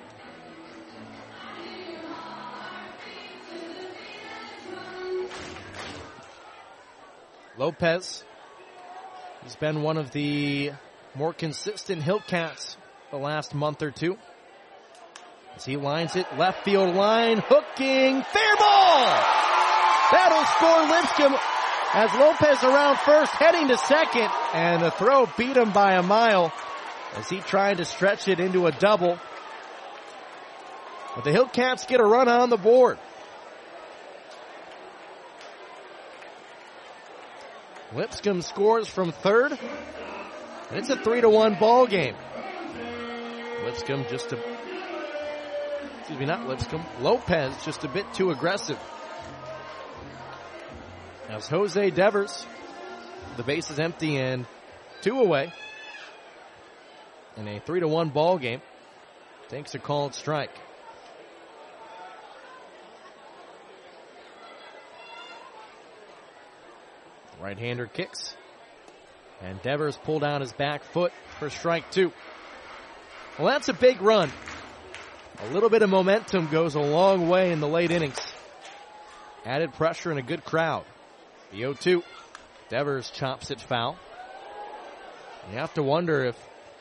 Lopez has been one of the more consistent Hillcats the last month or two. As he lines it left field line, hooking, fair ball! That'll score Lipscomb as Lopez around first, heading to second, and the throw beat him by a mile as he tried to stretch it into a double. But the Hillcats get a run on the board. Lipscomb scores from third, and it's a three to one ball game. Lipscomb just a, excuse me, not Lipscomb, Lopez just a bit too aggressive. As Jose Devers, the base is empty and two away in a three to one ball game, takes a called strike. Right-hander kicks, and Devers pulled out his back foot for strike two. Well, that's a big run. A little bit of momentum goes a long way in the late innings. Added pressure and a good crowd. The oh two. Devers chops it foul. You have to wonder if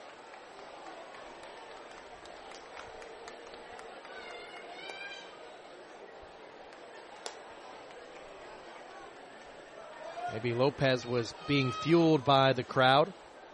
maybe Lopez was being fueled by the crowd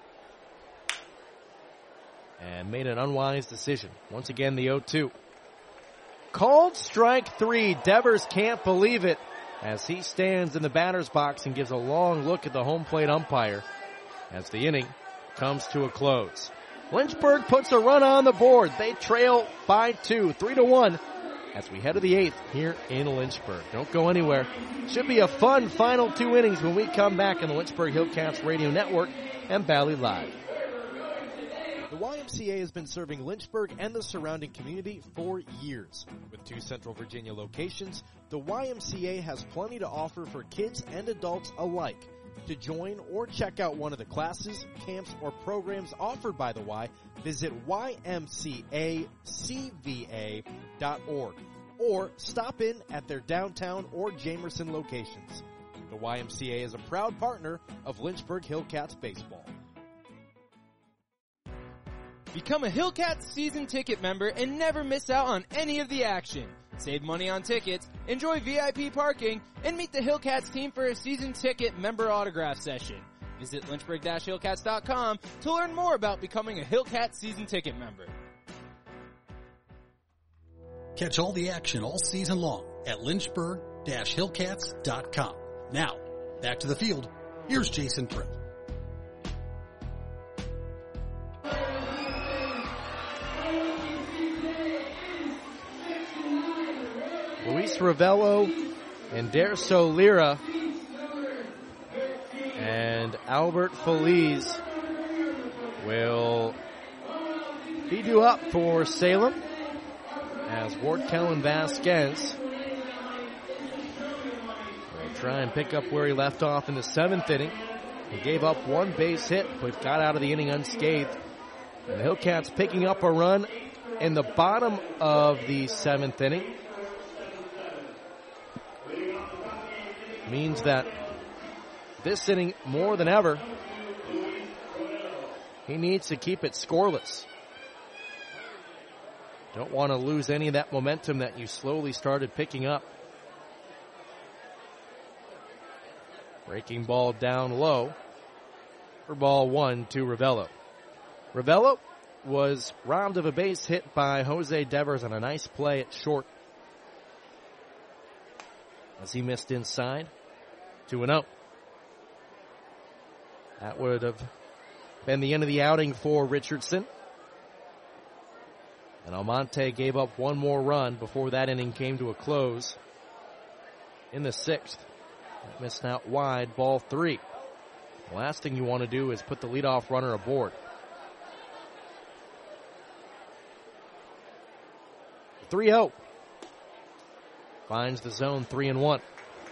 and made an unwise decision. Once again, the oh two. Called strike three. Devers can't believe it as he stands in the batter's box and gives a long look at the home plate umpire as the inning comes to a close. Lynchburg puts a run on the board. They trail by two, three to one, as we head to the eighth here in Lynchburg. Don't go anywhere. Should be a fun final two innings when we come back on the Lynchburg Hillcats Radio Network and Bally Live. The Y M C A has been serving Lynchburg and the surrounding community for years. With two Central Virginia locations, the Y M C A has plenty to offer for kids and adults alike. To join or check out one of the classes, camps, or programs offered by the Y, visit Y M C A C V A dot org or stop in at their downtown or Jamerson locations. The Y M C A is a proud partner of Lynchburg Hillcats baseball. Become a Hillcats season ticket member and never miss out on any of the action. Save money on tickets, enjoy V I P parking, and meet the Hillcats team for a season ticket member autograph session. Visit Lynchburg Hillcats dot com to learn more about becoming a Hillcats season ticket member. Catch all the action all season long at Lynchburg Hillcats dot com. Now, back to the field. Here's Jason Prill. Luis Ravello and Derso Lira and Albert Feliz will feed you up for Salem as Ward Kellen Vasquez will try and pick up where he left off in the seventh inning. He gave up one base hit but got out of the inning unscathed. And the Hillcats picking up a run in the bottom of the seventh inning. Means that this inning, more than ever, he needs to keep it scoreless. Don't want to lose any of that momentum that you slowly started picking up. Breaking ball down low for ball one to Ravello. Ravello was robbed of a base hit by Jose Devers on a nice play at short as he missed inside. two and oh. That would have been the end of the outing for Richardson. And Almonte gave up one more run before that inning came to a close in the sixth. Missed out wide, ball three. The last thing you want to do is put the leadoff runner aboard. three oh. Finds the zone three and one.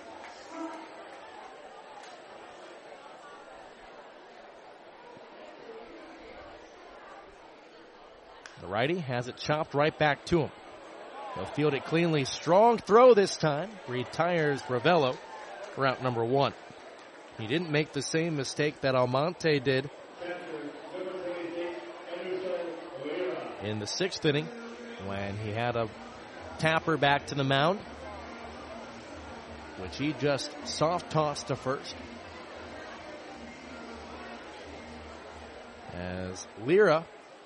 The righty has it chopped right back to him. He'll field it cleanly. Strong throw this time. Retires Ravello for out number one. He didn't make the same mistake that Almonte did in the sixth inning when he had a tapper back to the mound, which he just soft tossed to first. As Lira,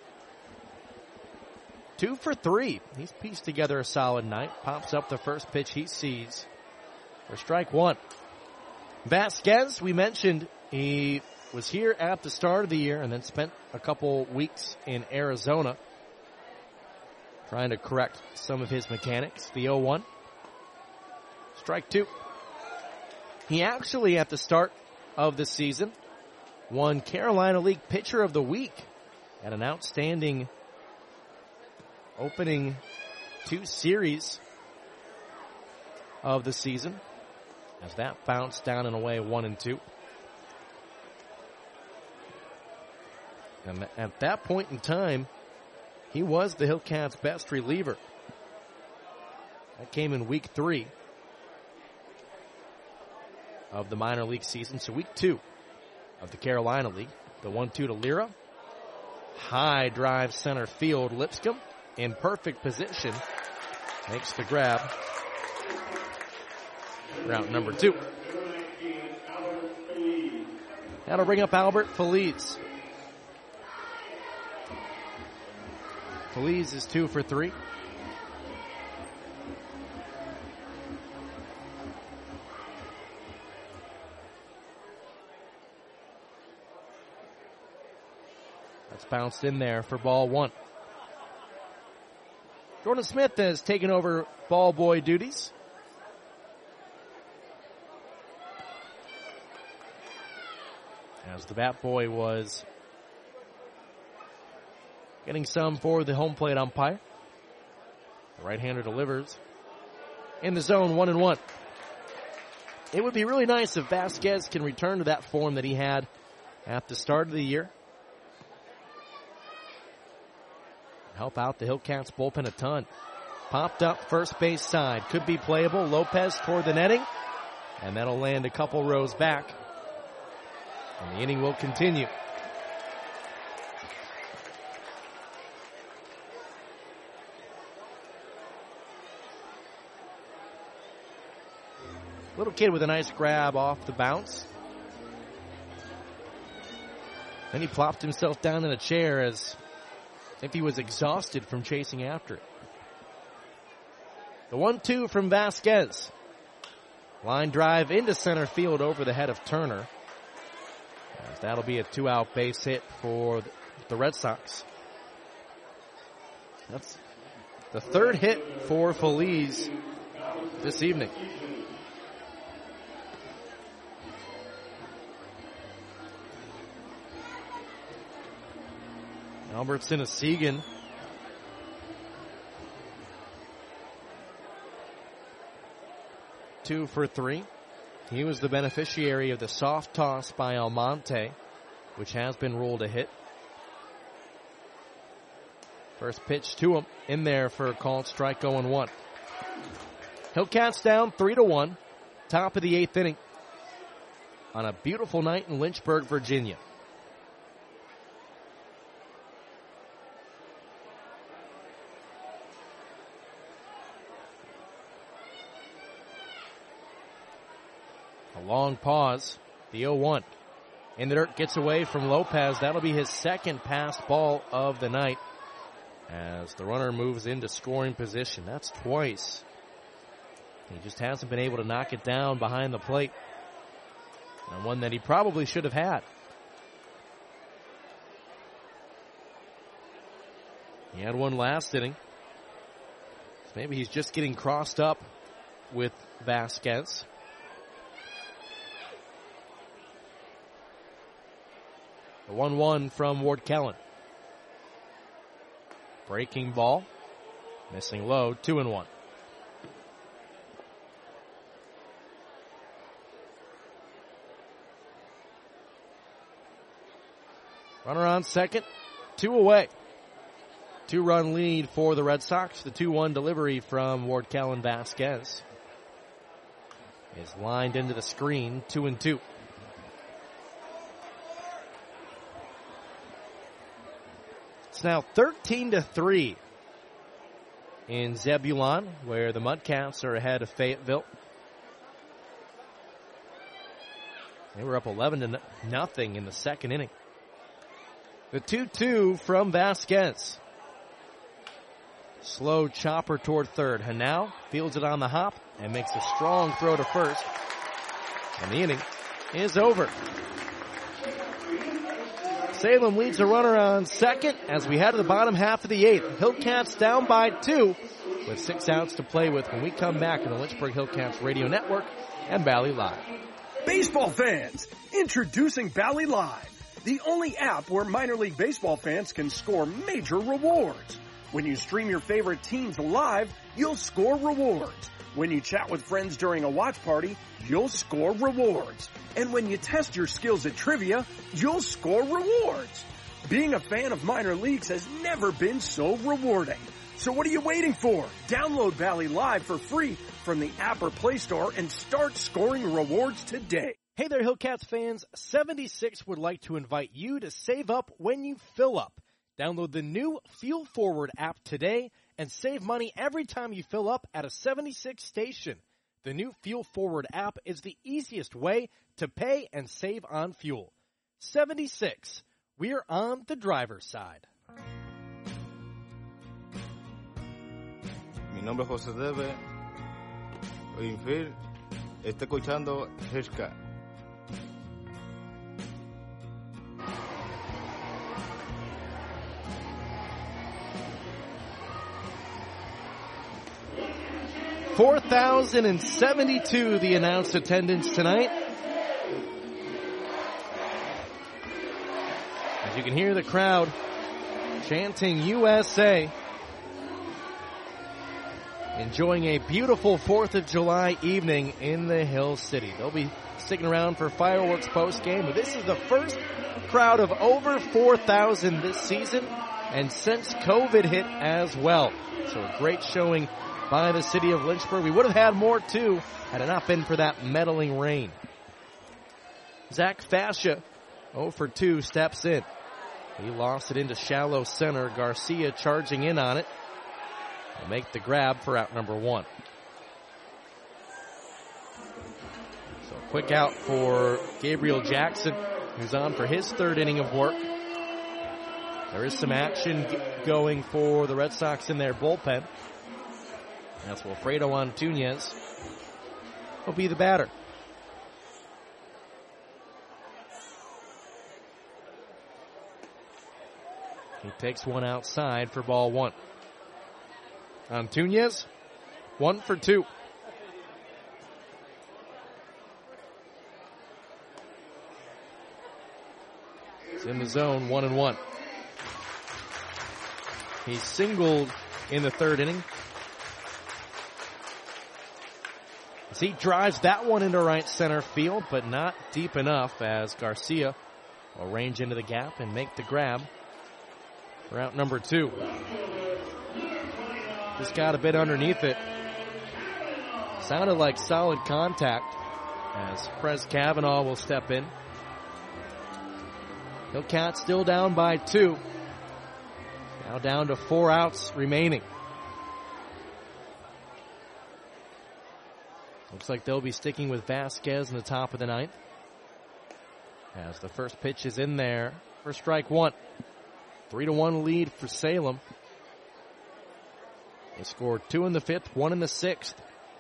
two for three. He's pieced together a solid night. Pops up the first pitch he sees for strike one. Vasquez, we mentioned he was here at the start of the year and then spent a couple weeks in Arizona trying to correct some of his mechanics. The oh one. Strike two. He actually, at the start of the season, won Carolina League Pitcher of the Week at an outstanding opening two series of the season, as that bounced down and away one and two. And at that point in time, he was the Hillcats' best reliever. That came in week three of the minor league season. So week two of the Carolina League. The one two to Lira. High drive center field. Lipscomb in perfect position. Makes the grab. Route number two. That'll bring up Albert Feliz. Feliz is two for three. That's bounced in there for ball one. Jordan Smith has taken over ball boy duties. As the bat boy was getting some for the home plate umpire. The right-hander delivers in the zone, one and one. It would be really nice if Vasquez can return to that form that he had at the start of the year. Help out the Hillcats bullpen a ton. Popped up first base side. Could be playable. Lopez toward the netting. And that'll land a couple rows back. And the inning will continue. Little kid with a nice grab off the bounce. Then he plopped himself down in a chair as if he was exhausted from chasing after it. The one two from Vasquez. Line drive into center field over the head of Turner. As that'll be a two-out base hit for the Red Sox. That's the third hit for Feliz this evening. Albertson and Segan. Two for three. He was the beneficiary of the soft toss by Almonte, which has been ruled a hit. First pitch to him in there for a called strike oh and one. Hillcats down three to one. Top of the eighth inning. On a beautiful night in Lynchburg, Virginia. Long pause. The oh one. In the dirt, gets away from Lopez. That'll be his second pass ball of the night as the runner moves into scoring position. That's twice. He just hasn't been able to knock it down behind the plate. And one that he probably should have had. He had one last inning. Maybe he's just getting crossed up with Vasquez. The one one from Ward Kellen. Breaking ball. Missing low. two and one. Runner on second. Two away. Two-run lead for the Red Sox. The two one delivery from Ward Kellen. Vasquez is lined into the screen. Two and two. It's now thirteen to three in Zebulon, where the Mudcats are ahead of Fayetteville. They were up eleven to nothing in the second inning. The two two from Vasquez. Slow chopper toward third. Hanau fields it on the hop and makes a strong throw to first. And the inning is over. Salem leads a runner on second as we head to the bottom half of the eighth. Hillcats down by two with six outs to play with when we come back on the Lynchburg Hillcats Radio Network and Valley Live. Baseball fans, introducing Valley Live, the only app where minor league baseball fans can score major rewards. When you stream your favorite teams live, you'll score rewards. When you chat with friends during a watch party, you'll score rewards. And when you test your skills at trivia, you'll score rewards. Being a fan of minor leagues has never been so rewarding. So what are you waiting for? Download Valley Live for free from the app or Play Store and start scoring rewards today. Hey there, Hillcats fans. seventy-six would like to invite you to save up when you fill up. Download the new Fuel Forward app today and save money every time you fill up at a seventy-six station. The new Fuel Forward app is the easiest way to pay and save on fuel. seventy-six. We're on the driver's side. Mi nombre es José Debe. Infield. Está escuchando Hishka. four thousand seventy-two the announced attendance tonight. As you can hear the crowd chanting U S A. Enjoying a beautiful fourth of July evening in the Hill City. They'll be sticking around for fireworks post-game, but this is the first crowd of over four thousand this season and since COVID hit as well. So a great showing by the city of Lynchburg. We would have had more too had it not been for that meddling rain. Zach Fascia, oh for two, steps in. He lost it into shallow center. Garcia charging in on it. Will make the grab for out number one. So quick out for Gabriel Jackson, who's on for his third inning of work. There is some action going for the Red Sox in their bullpen. That's Wilfredo Antunez will be the batter. He takes one outside for ball one. Antunez, one for two. He's in the zone, one and one. He singled in the third inning. As he drives that one into right center field, but not deep enough as Garcia will range into the gap and make the grab for out number two. Just got a bit underneath it. Sounded like solid contact as Prez Kavanaugh will step in. Hillcats still down by two. Now down to four outs remaining. Looks like they'll be sticking with Vasquez in the top of the ninth. As the first pitch is in there for strike one. Three to one lead for Salem. They scored two in the fifth, one in the sixth.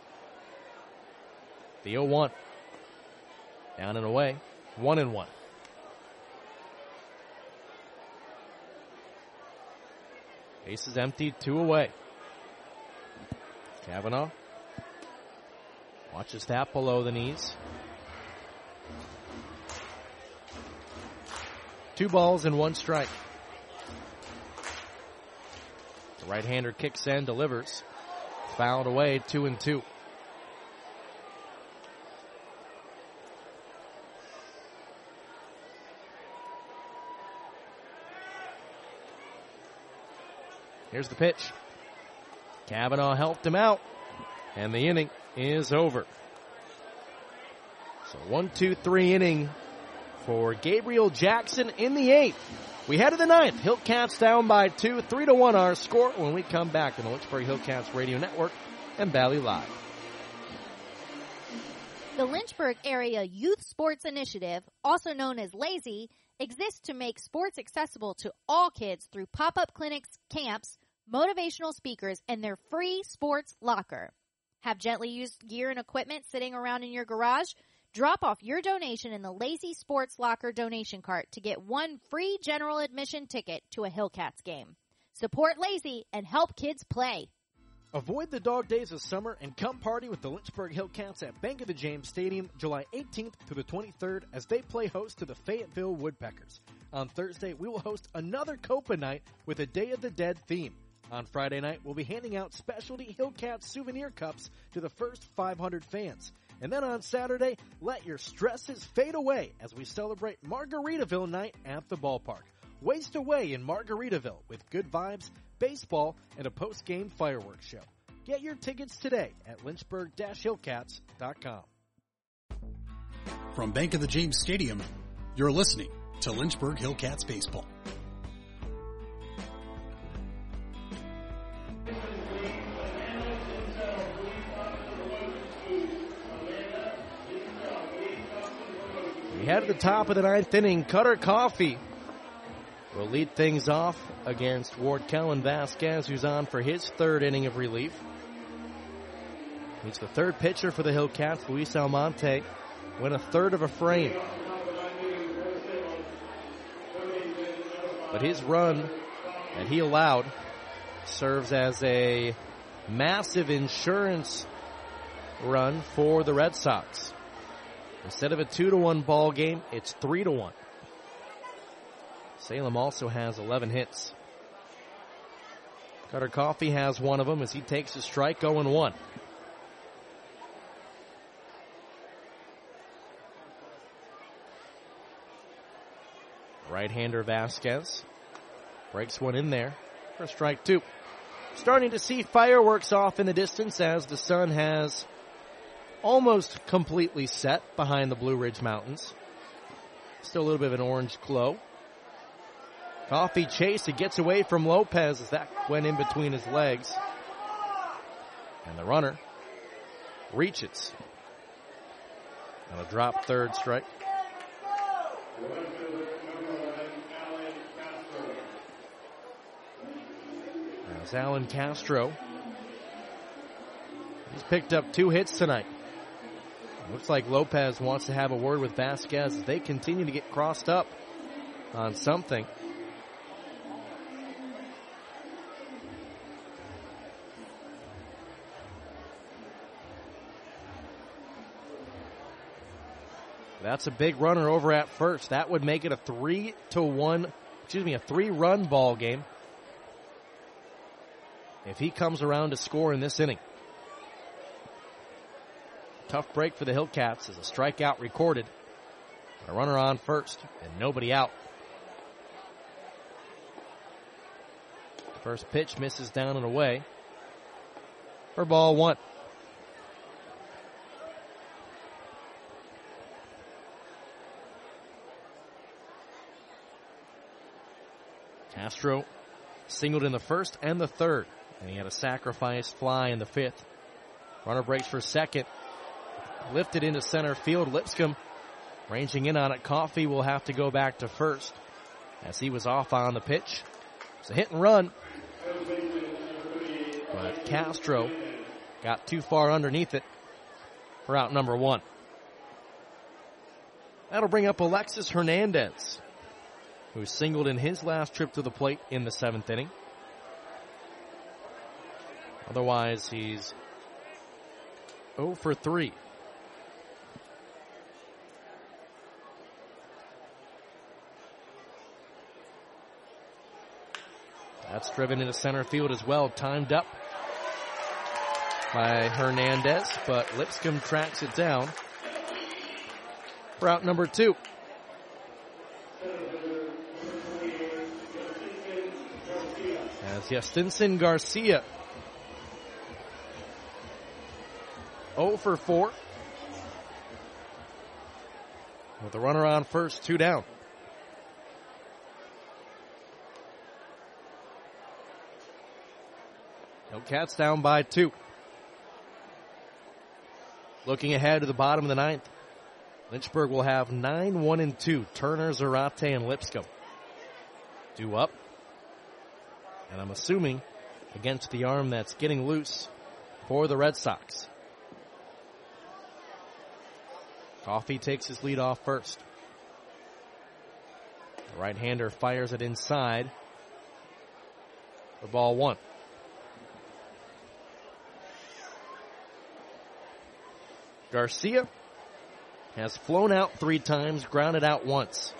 The oh one. Down and away, one and one. Bases empty, two away. Kavanaugh watches that below the knees. Two balls and one strike. The right-hander kicks in, delivers. Fouled away, two and two. Here's the pitch. Kavanaugh helped him out, and the inning is over. So one, two, three inning for Gabriel Jackson in the eighth. We head to the ninth. Hillcats down by two, three to one our score when we come back on the Lynchburg Hillcats Radio Network and Valley Live. The Lynchburg Area Youth Sports Initiative, also known as LAZY, exists to make sports accessible to all kids through pop-up clinics, camps, motivational speakers, and their free sports locker. Have gently used gear and equipment sitting around in your garage? Drop off your donation in the Lazy Sports Locker donation cart to get one free general admission ticket to a Hillcats game. Support Lazy and help kids play. Avoid the dog days of summer and come party with the Lynchburg Hillcats at Bank of the James Stadium July eighteenth through the twenty-third as they play host to the Fayetteville Woodpeckers. On Thursday, we will host another Copa night with a Day of the Dead theme. On Friday night, we'll be handing out specialty Hillcats souvenir cups to the first five hundred fans. And then on Saturday, let your stresses fade away as we celebrate Margaritaville night at the ballpark. Waste away in Margaritaville with good vibes, baseball, and a post-game fireworks show. Get your tickets today at lynchburg dash hillcats dot com. From Bank of the James Stadium, you're listening to Lynchburg Hillcats Baseball. We head to the top of the ninth inning. Cutter Coffee will lead things off against Ward Kellen Vasquez, who's on for his third inning of relief. He's the third pitcher for the Hillcats. Luis Almonte went a third of a frame. But his run that he allowed serves as a massive insurance run for the Red Sox. Instead of a two to one ball game, it's three to one. Salem also has eleven hits. Cutter Coffee has one of them as he takes a strike, oh and one. Right-hander Vasquez breaks one in there for strike two. Starting to see fireworks off in the distance as the sun has almost completely set behind the Blue Ridge Mountains. Still a little bit of an orange glow. Coffee chased. It gets away from Lopez as that went in between his legs. And the runner reaches. And a drop third strike. As Alan Castro, he's picked up two hits tonight. Looks like Lopez wants to have a word with Vasquez as they continue to get crossed up on something. That's a big runner over at first. That would make it a three to one, excuse me, a three-run ball game if he comes around to score in this inning. Tough break for the Hillcats as a strikeout recorded. A runner on first and nobody out. First pitch misses down and away for ball one. Castro singled in the first and the third, and he had a sacrifice fly in the fifth. Runner breaks for second. Lifted into center field. Lipscomb ranging in on it. Coffee will have to go back to first as he was off on the pitch. It's a hit and run. But Castro got too far underneath it for out number one. That'll bring up Alexis Hernandez, who singled in his last trip to the plate in the seventh inning. Otherwise, he's oh for three. That's driven into center field as well, timed up by Hernandez, but Lipscomb tracks it down for out number two. As Yastinson Garcia oh for four. With the runner on first, two down. Hillcats down by two. Looking ahead to the bottom of the ninth, Lynchburg will have nine, one, and two. Turner, Zarate, and Lipscomb due up. And I'm assuming against the arm that's getting loose for the Red Sox. Coffey takes his lead off first. The right-hander fires it inside for ball one. Garcia has flown out three times, grounded out once.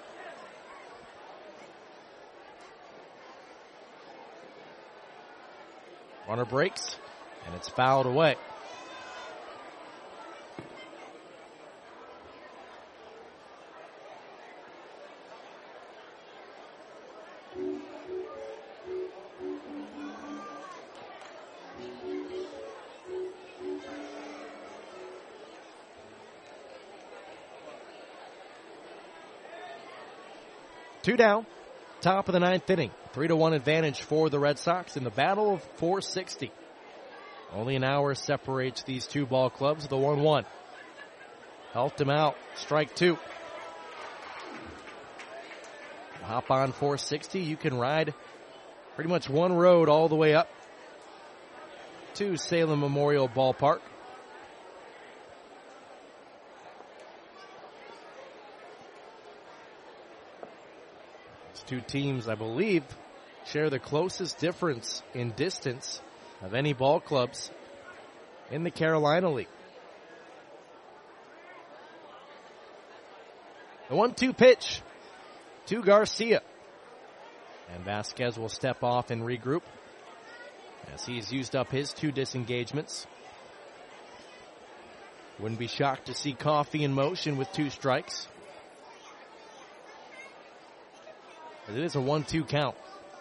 Runner breaks, and it's fouled away. Two down, top of the ninth inning. Three to one advantage for the Red Sox in the battle of four sixty. Only an hour separates these two ball clubs, the one one. Helped him out, strike two. Hop on four sixty, you can ride pretty much one road all the way up to Salem Memorial Ballpark. Two teams, I believe, share the closest difference in distance of any ball clubs in the Carolina League. The one two pitch to Garcia. And Vasquez will step off and regroup as he's used up his two disengagements. Wouldn't be shocked to see Coffey in motion with two strikes. It is a one two count.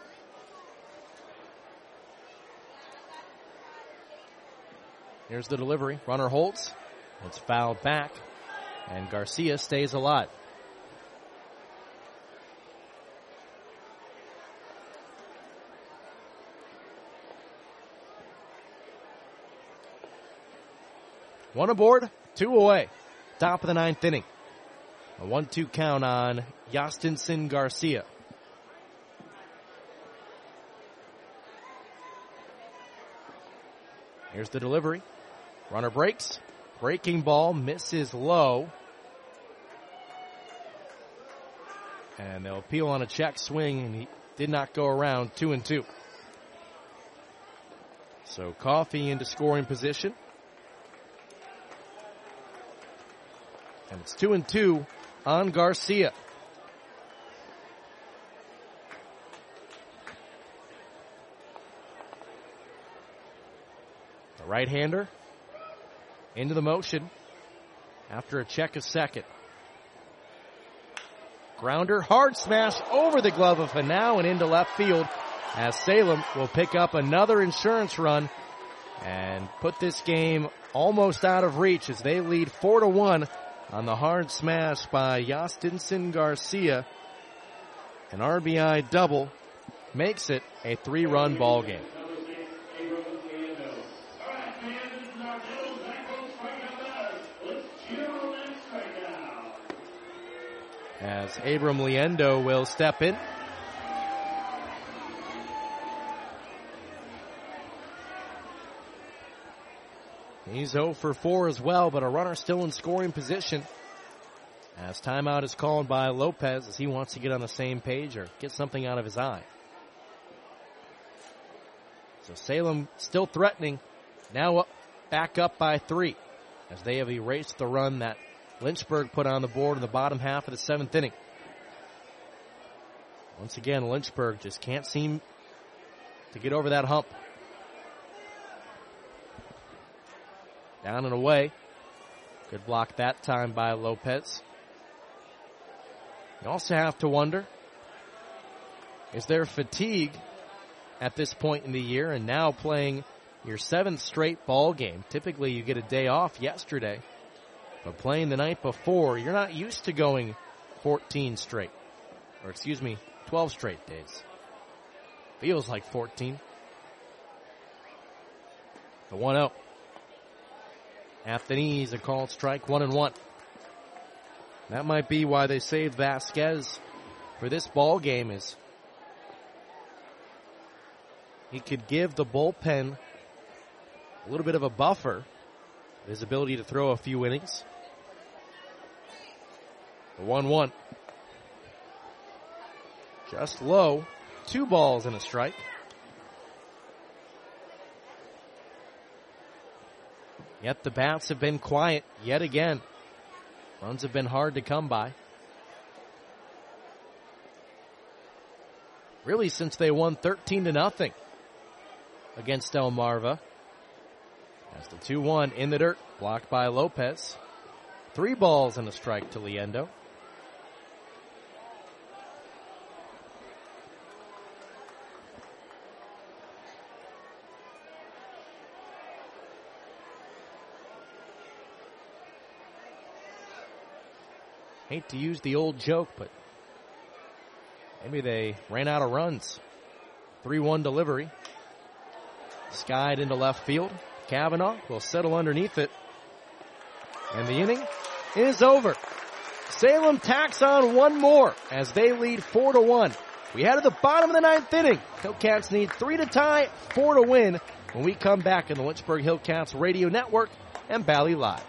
Here's the delivery. Runner holds. It's fouled back. And Garcia stays alive. One aboard, two away. Top of the ninth inning. A one two count on Yastinson Garcia. Here's the delivery. Runner breaks. Breaking ball misses low. And they'll appeal on a check swing, and he did not go around. Two and two. So Coffey into scoring position. And it's two and two on Garcia. The right-hander into the motion after a check of second. Grounder, hard smash over the glove of Hanau and into left field as Salem will pick up another insurance run and put this game almost out of reach as they lead four to one on the hard smash by Yastinson Garcia. An R B I double makes it a three-run ball game. As Abram Liendo will step in. He's zero for four as well, but a runner still in scoring position. As timeout is called by Lopez as he wants to get on the same page or get something out of his eye. So Salem still threatening, now up, back up by three as they have erased the run that Lynchburg put on the board in the bottom half of the seventh inning. Once again, Lynchburg just can't seem to get over that hump. Down and away. Good block that time by Lopez. You also have to wonder, is there fatigue at this point in the year and now playing your seventh straight ball game? Typically you get a day off yesterday. But playing the night before, you're not used to going fourteen straight. Or excuse me, twelve straight days. Feels like fourteen. The one oh. At the knees, a called strike, one and one. That might be why they saved Vasquez for this ball game, is he could give the bullpen a little bit of a buffer. His ability to throw a few innings. The one one. Just low. Two balls and a strike. Yet the bats have been quiet yet again. Runs have been hard to come by. Really since they won thirteen to nothing against Delmarva. As the two one in the dirt, blocked by Lopez. Three balls and a strike to Liendo. Hate to use the old joke, but maybe they ran out of runs. three one delivery. Skied into left field. Kavanaugh will settle underneath it. And the inning is over. Salem tacks on one more as they lead four to one. We head to the bottom of the ninth inning. Hillcats need three to tie, four to win when we come back in the Lynchburg Hillcats Radio Network and Bally Live.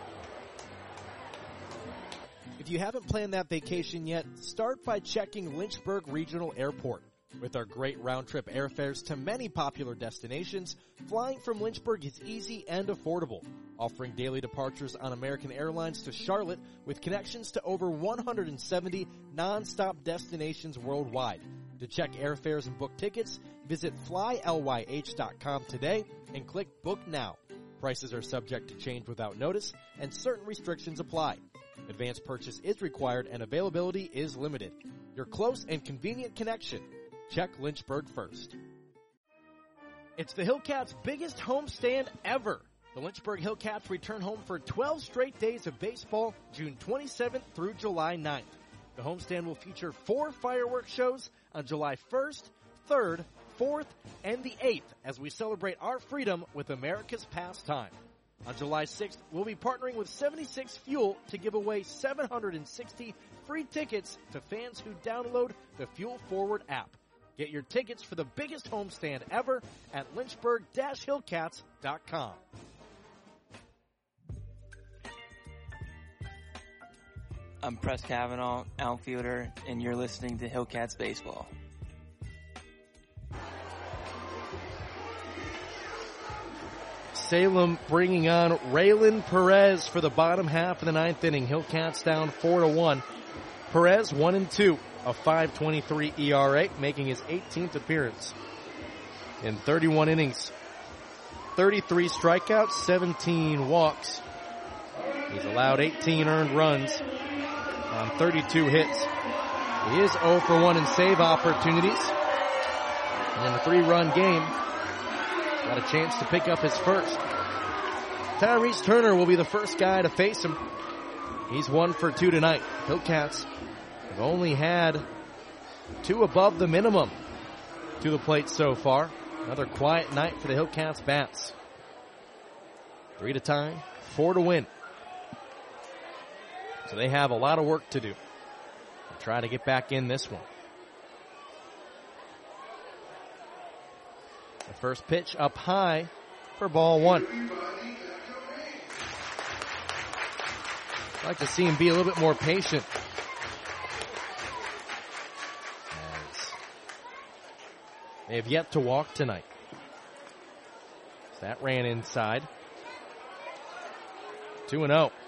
If you haven't planned that vacation yet, start by checking Lynchburg Regional Airport. With our great round-trip airfares to many popular destinations, flying from Lynchburg is easy and affordable, offering daily departures on American Airlines to Charlotte with connections to over one hundred seventy non-stop destinations worldwide. To check airfares and book tickets, visit fly ly h dot com today and click Book Now. Prices are subject to change without notice, and certain restrictions apply. Advance purchase is required and availability is limited. Your close and convenient connection. Check Lynchburg first. It's the Hillcats' biggest homestand ever. The Lynchburg Hillcats return home for twelve straight days of baseball, June twenty-seventh through July ninth. The homestand will feature four fireworks shows on July first, third, fourth, and the eighth as we celebrate our freedom with America's pastime. On July sixth, we'll be partnering with seventy-six Fuel to give away seven hundred sixty free tickets to fans who download the Fuel Forward app. Get your tickets for the biggest homestand ever at lynchburg dash hillcats dot com. I'm Press Kavanaugh, outfielder, and you're listening to Hillcats Baseball. Salem bringing on Raylan Perez for the bottom half of the ninth inning. Hillcats down four to one. Perez one and two, a five twenty-three E R A, making his eighteenth appearance in thirty-one innings. thirty-three strikeouts, seventeen walks. He's allowed eighteen earned runs on thirty-two hits. He is zero for one in save opportunities. And in a three-run game, got a chance to pick up his first. Tyrese Turner will be the first guy to face him. He's one for two tonight. Hillcats have only had two above the minimum to the plate so far. Another quiet night for the Hillcats bats. Three to tie, four to win. So they have a lot of work to do. They'll try to get back in this one. The first pitch up high for ball one. I'd like to see him be a little bit more patient. As they have yet to walk tonight. So that ran inside. two and oh.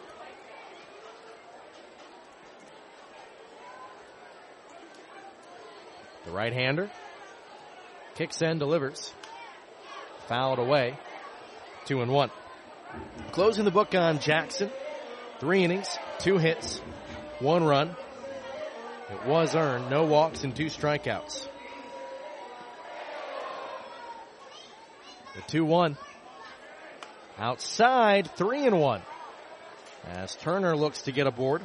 The right-hander kicks in, delivers. Fouled away. Two and one. Closing the book on Jackson. Three innings, two hits, one run. It was earned. No walks and two strikeouts. The two one. Outside, three and one. As Turner looks to get aboard.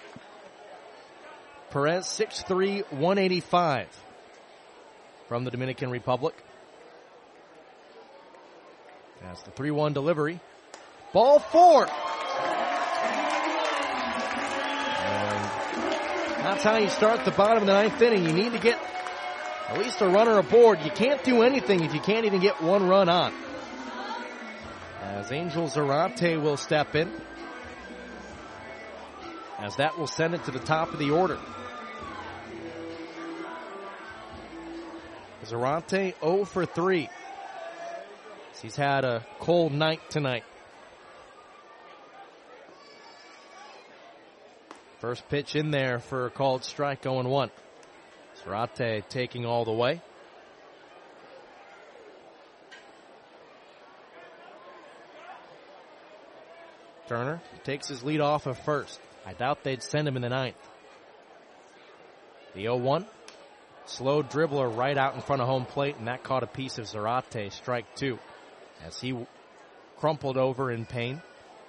Perez, six three, one eighty-five. From the Dominican Republic. That's the three one delivery. Ball four. And that's how you start the bottom of the ninth inning. You need to get at least a runner aboard. You can't do anything if you can't even get one run on. As Angel Zarate will step in. as that will send it to the top of the order. Zarate oh for three. He's had a cold night tonight. First pitch in there for a called strike, oh and one. Zarate taking all the way. Turner takes his lead off of first. I doubt they'd send him in the ninth. The oh one. Slow dribbler right out in front of home plate, and that caught a piece of Zarate, strike two, as he crumpled over in pain.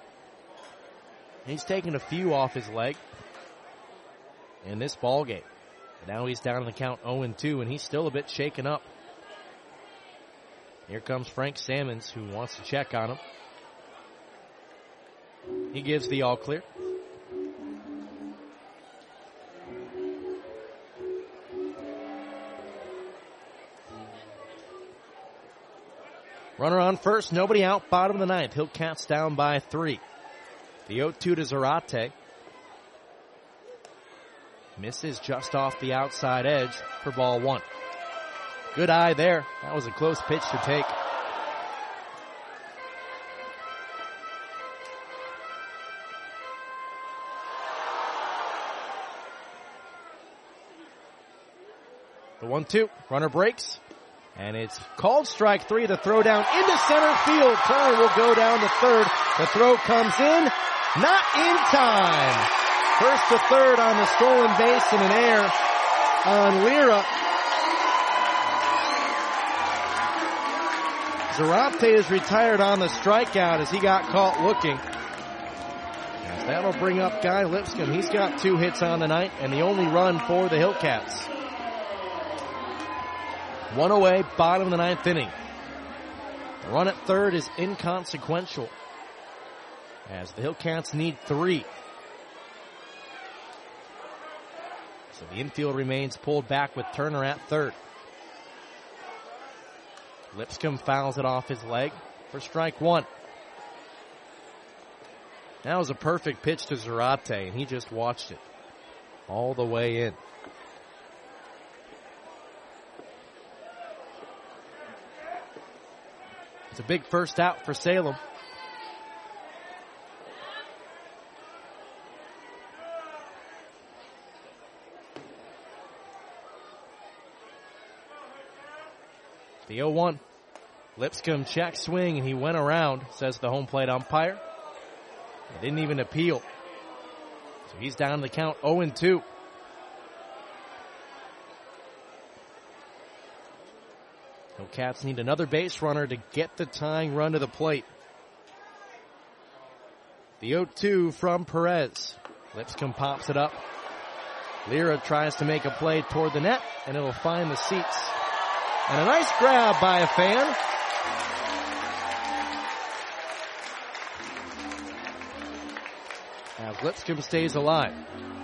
He's taken a few off his leg in this ball game. Now he's down in the count oh and two, and he's still a bit shaken up. Here comes Frank Sammons, who wants to check on him. He gives the all clear. Runner on first, nobody out, bottom of the ninth. Hillcats down by three. The oh two to Zarate. Misses just off the outside edge for ball one. Good eye there. That was a close pitch to take. The one two, runner breaks. And it's called strike three. The throw down into center field. Turner will go down to third. The throw comes in. Not in time. First to third on the stolen base and an error on Lira. Zarate is retired on the strikeout as he got caught looking. As that'll bring up Guy Lipscomb. He's got two hits on the night and the only run for the Hillcats. One away, bottom of the ninth inning. The run at third is inconsequential, as the Hillcats need three. So the infield remains pulled back with Turner at third. Lipscomb fouls it off his leg for strike one. That was a perfect pitch to Zarate, and he just watched it all the way in. It's a big first out for Salem. The oh one. Lipscomb check swing, and he went around, says the home plate umpire. He didn't even appeal. So he's down the count oh and two. Cats need another base runner to get the tying run to the plate. The oh two from Perez. Lipscomb pops it up. Lira tries to make a play toward the net, and it'll find the seats. And a nice grab by a fan. As Lipscomb stays alive.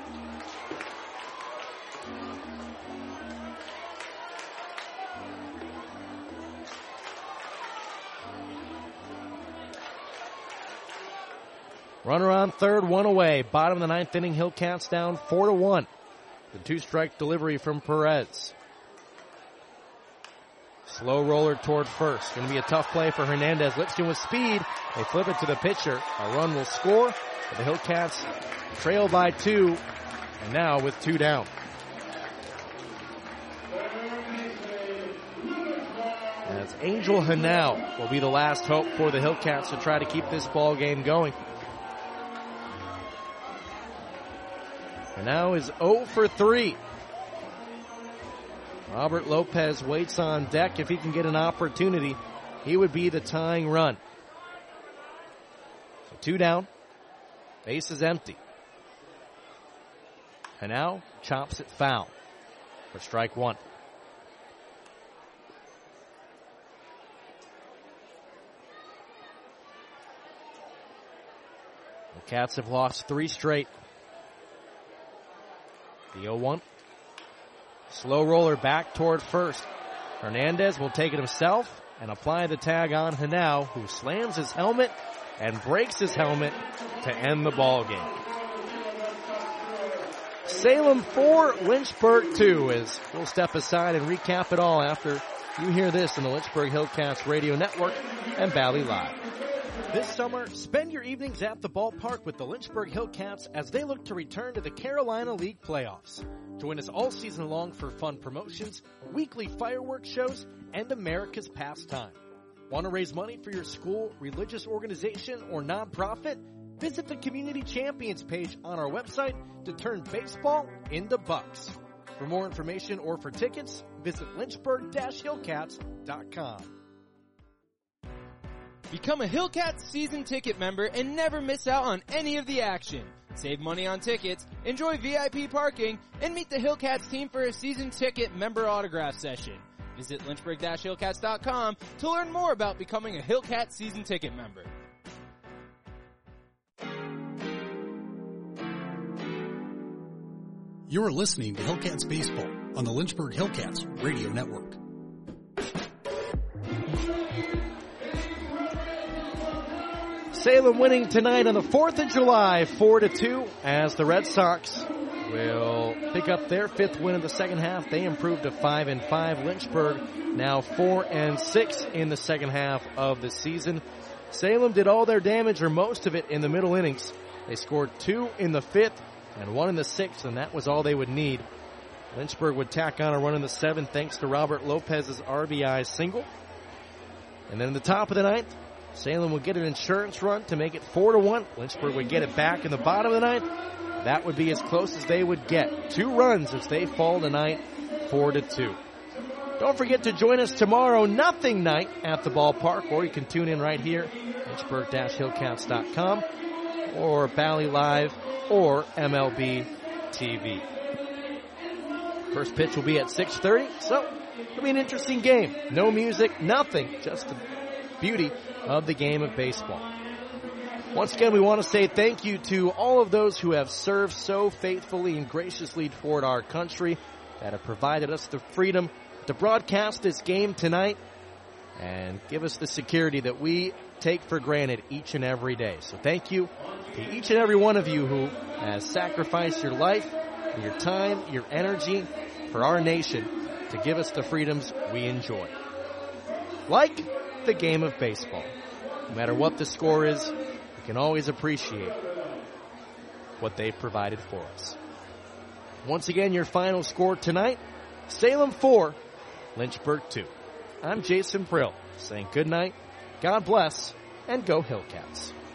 Runner on third, one away. Bottom of the ninth inning, Hillcats down four to one. The two-strike delivery from Perez. Slow roller toward first. Going to be a tough play for Hernandez. Lipscomb with speed. They flip it to the pitcher. A run will score. But the Hillcats trail by two. And now with two down. As Angel Hanau will be the last hope for the Hillcats to try to keep this ball game going. Hanau is oh for three. Robert Lopez waits on deck. If he can get an opportunity, he would be the tying run. So two down. Base is empty. Hanau chops it foul for strike one. The Cats have lost three straight. The oh one. Slow roller back toward first. Hernandez will take it himself and apply the tag on Hanau, who slams his helmet and breaks his helmet to end the ball game. Salem four, Lynchburg two, as we'll step aside and recap it all after you hear this on the Lynchburg Hillcats Radio Network and Valley Live. This summer, spend your evenings at the ballpark with the Lynchburg Hillcats as they look to return to the Carolina League playoffs. Join us all season long for fun promotions, weekly fireworks shows, and America's pastime. Want to raise money for your school, religious organization, or nonprofit? Visit the Community Champions page on our website to turn baseball into bucks. For more information or for tickets, visit lynchburg dash hillcats dot com. Become a Hillcats season ticket member and never miss out on any of the action. Save money on tickets, enjoy V I P parking, and meet the Hillcats team for a season ticket member autograph session. Visit lynchburg dash hillcats dot com to learn more about becoming a Hillcats season ticket member. You're listening to Hillcats Baseball on the Lynchburg Hillcats Radio Network. Salem winning tonight on the fourth of July, four to two, as the Red Sox will pick up their fifth win of the second half. They improved to five and five. Lynchburg now four and six in the second half of the season. Salem did all their damage, or most of it, in the middle innings. They scored two in the fifth and one in the sixth, and that was all they would need. Lynchburg would tack on a run in the seventh thanks to Robert Lopez's R B I single. And then in the top of the ninth, Salem would get an insurance run to make it four to one. Lynchburg would get it back in the bottom of the ninth. That would be as close as they would get. Two runs as they fall tonight, four to two. Don't forget to join us tomorrow, nothing night at the ballpark, or you can tune in right here, lynchburg dash hillcats dot com, or Valley Live, or M L B T V. First pitch will be at six thirty, so it'll be an interesting game. No music, nothing, just the beauty of the game of baseball. Once again, we want to say thank you to all of those who have served so faithfully and graciously toward our country, that have provided us the freedom to broadcast this game tonight and give us the security that we take for granted each and every day. So thank you to each and every one of you who has sacrificed your life, your time, your energy for our nation to give us the freedoms we enjoy. Like the game of baseball. No matter what the score is, we can always appreciate what they've provided for us. Once again, your final score tonight, Salem four, Lynchburg two. I'm Jason Prill saying good night, God bless, and go Hillcats.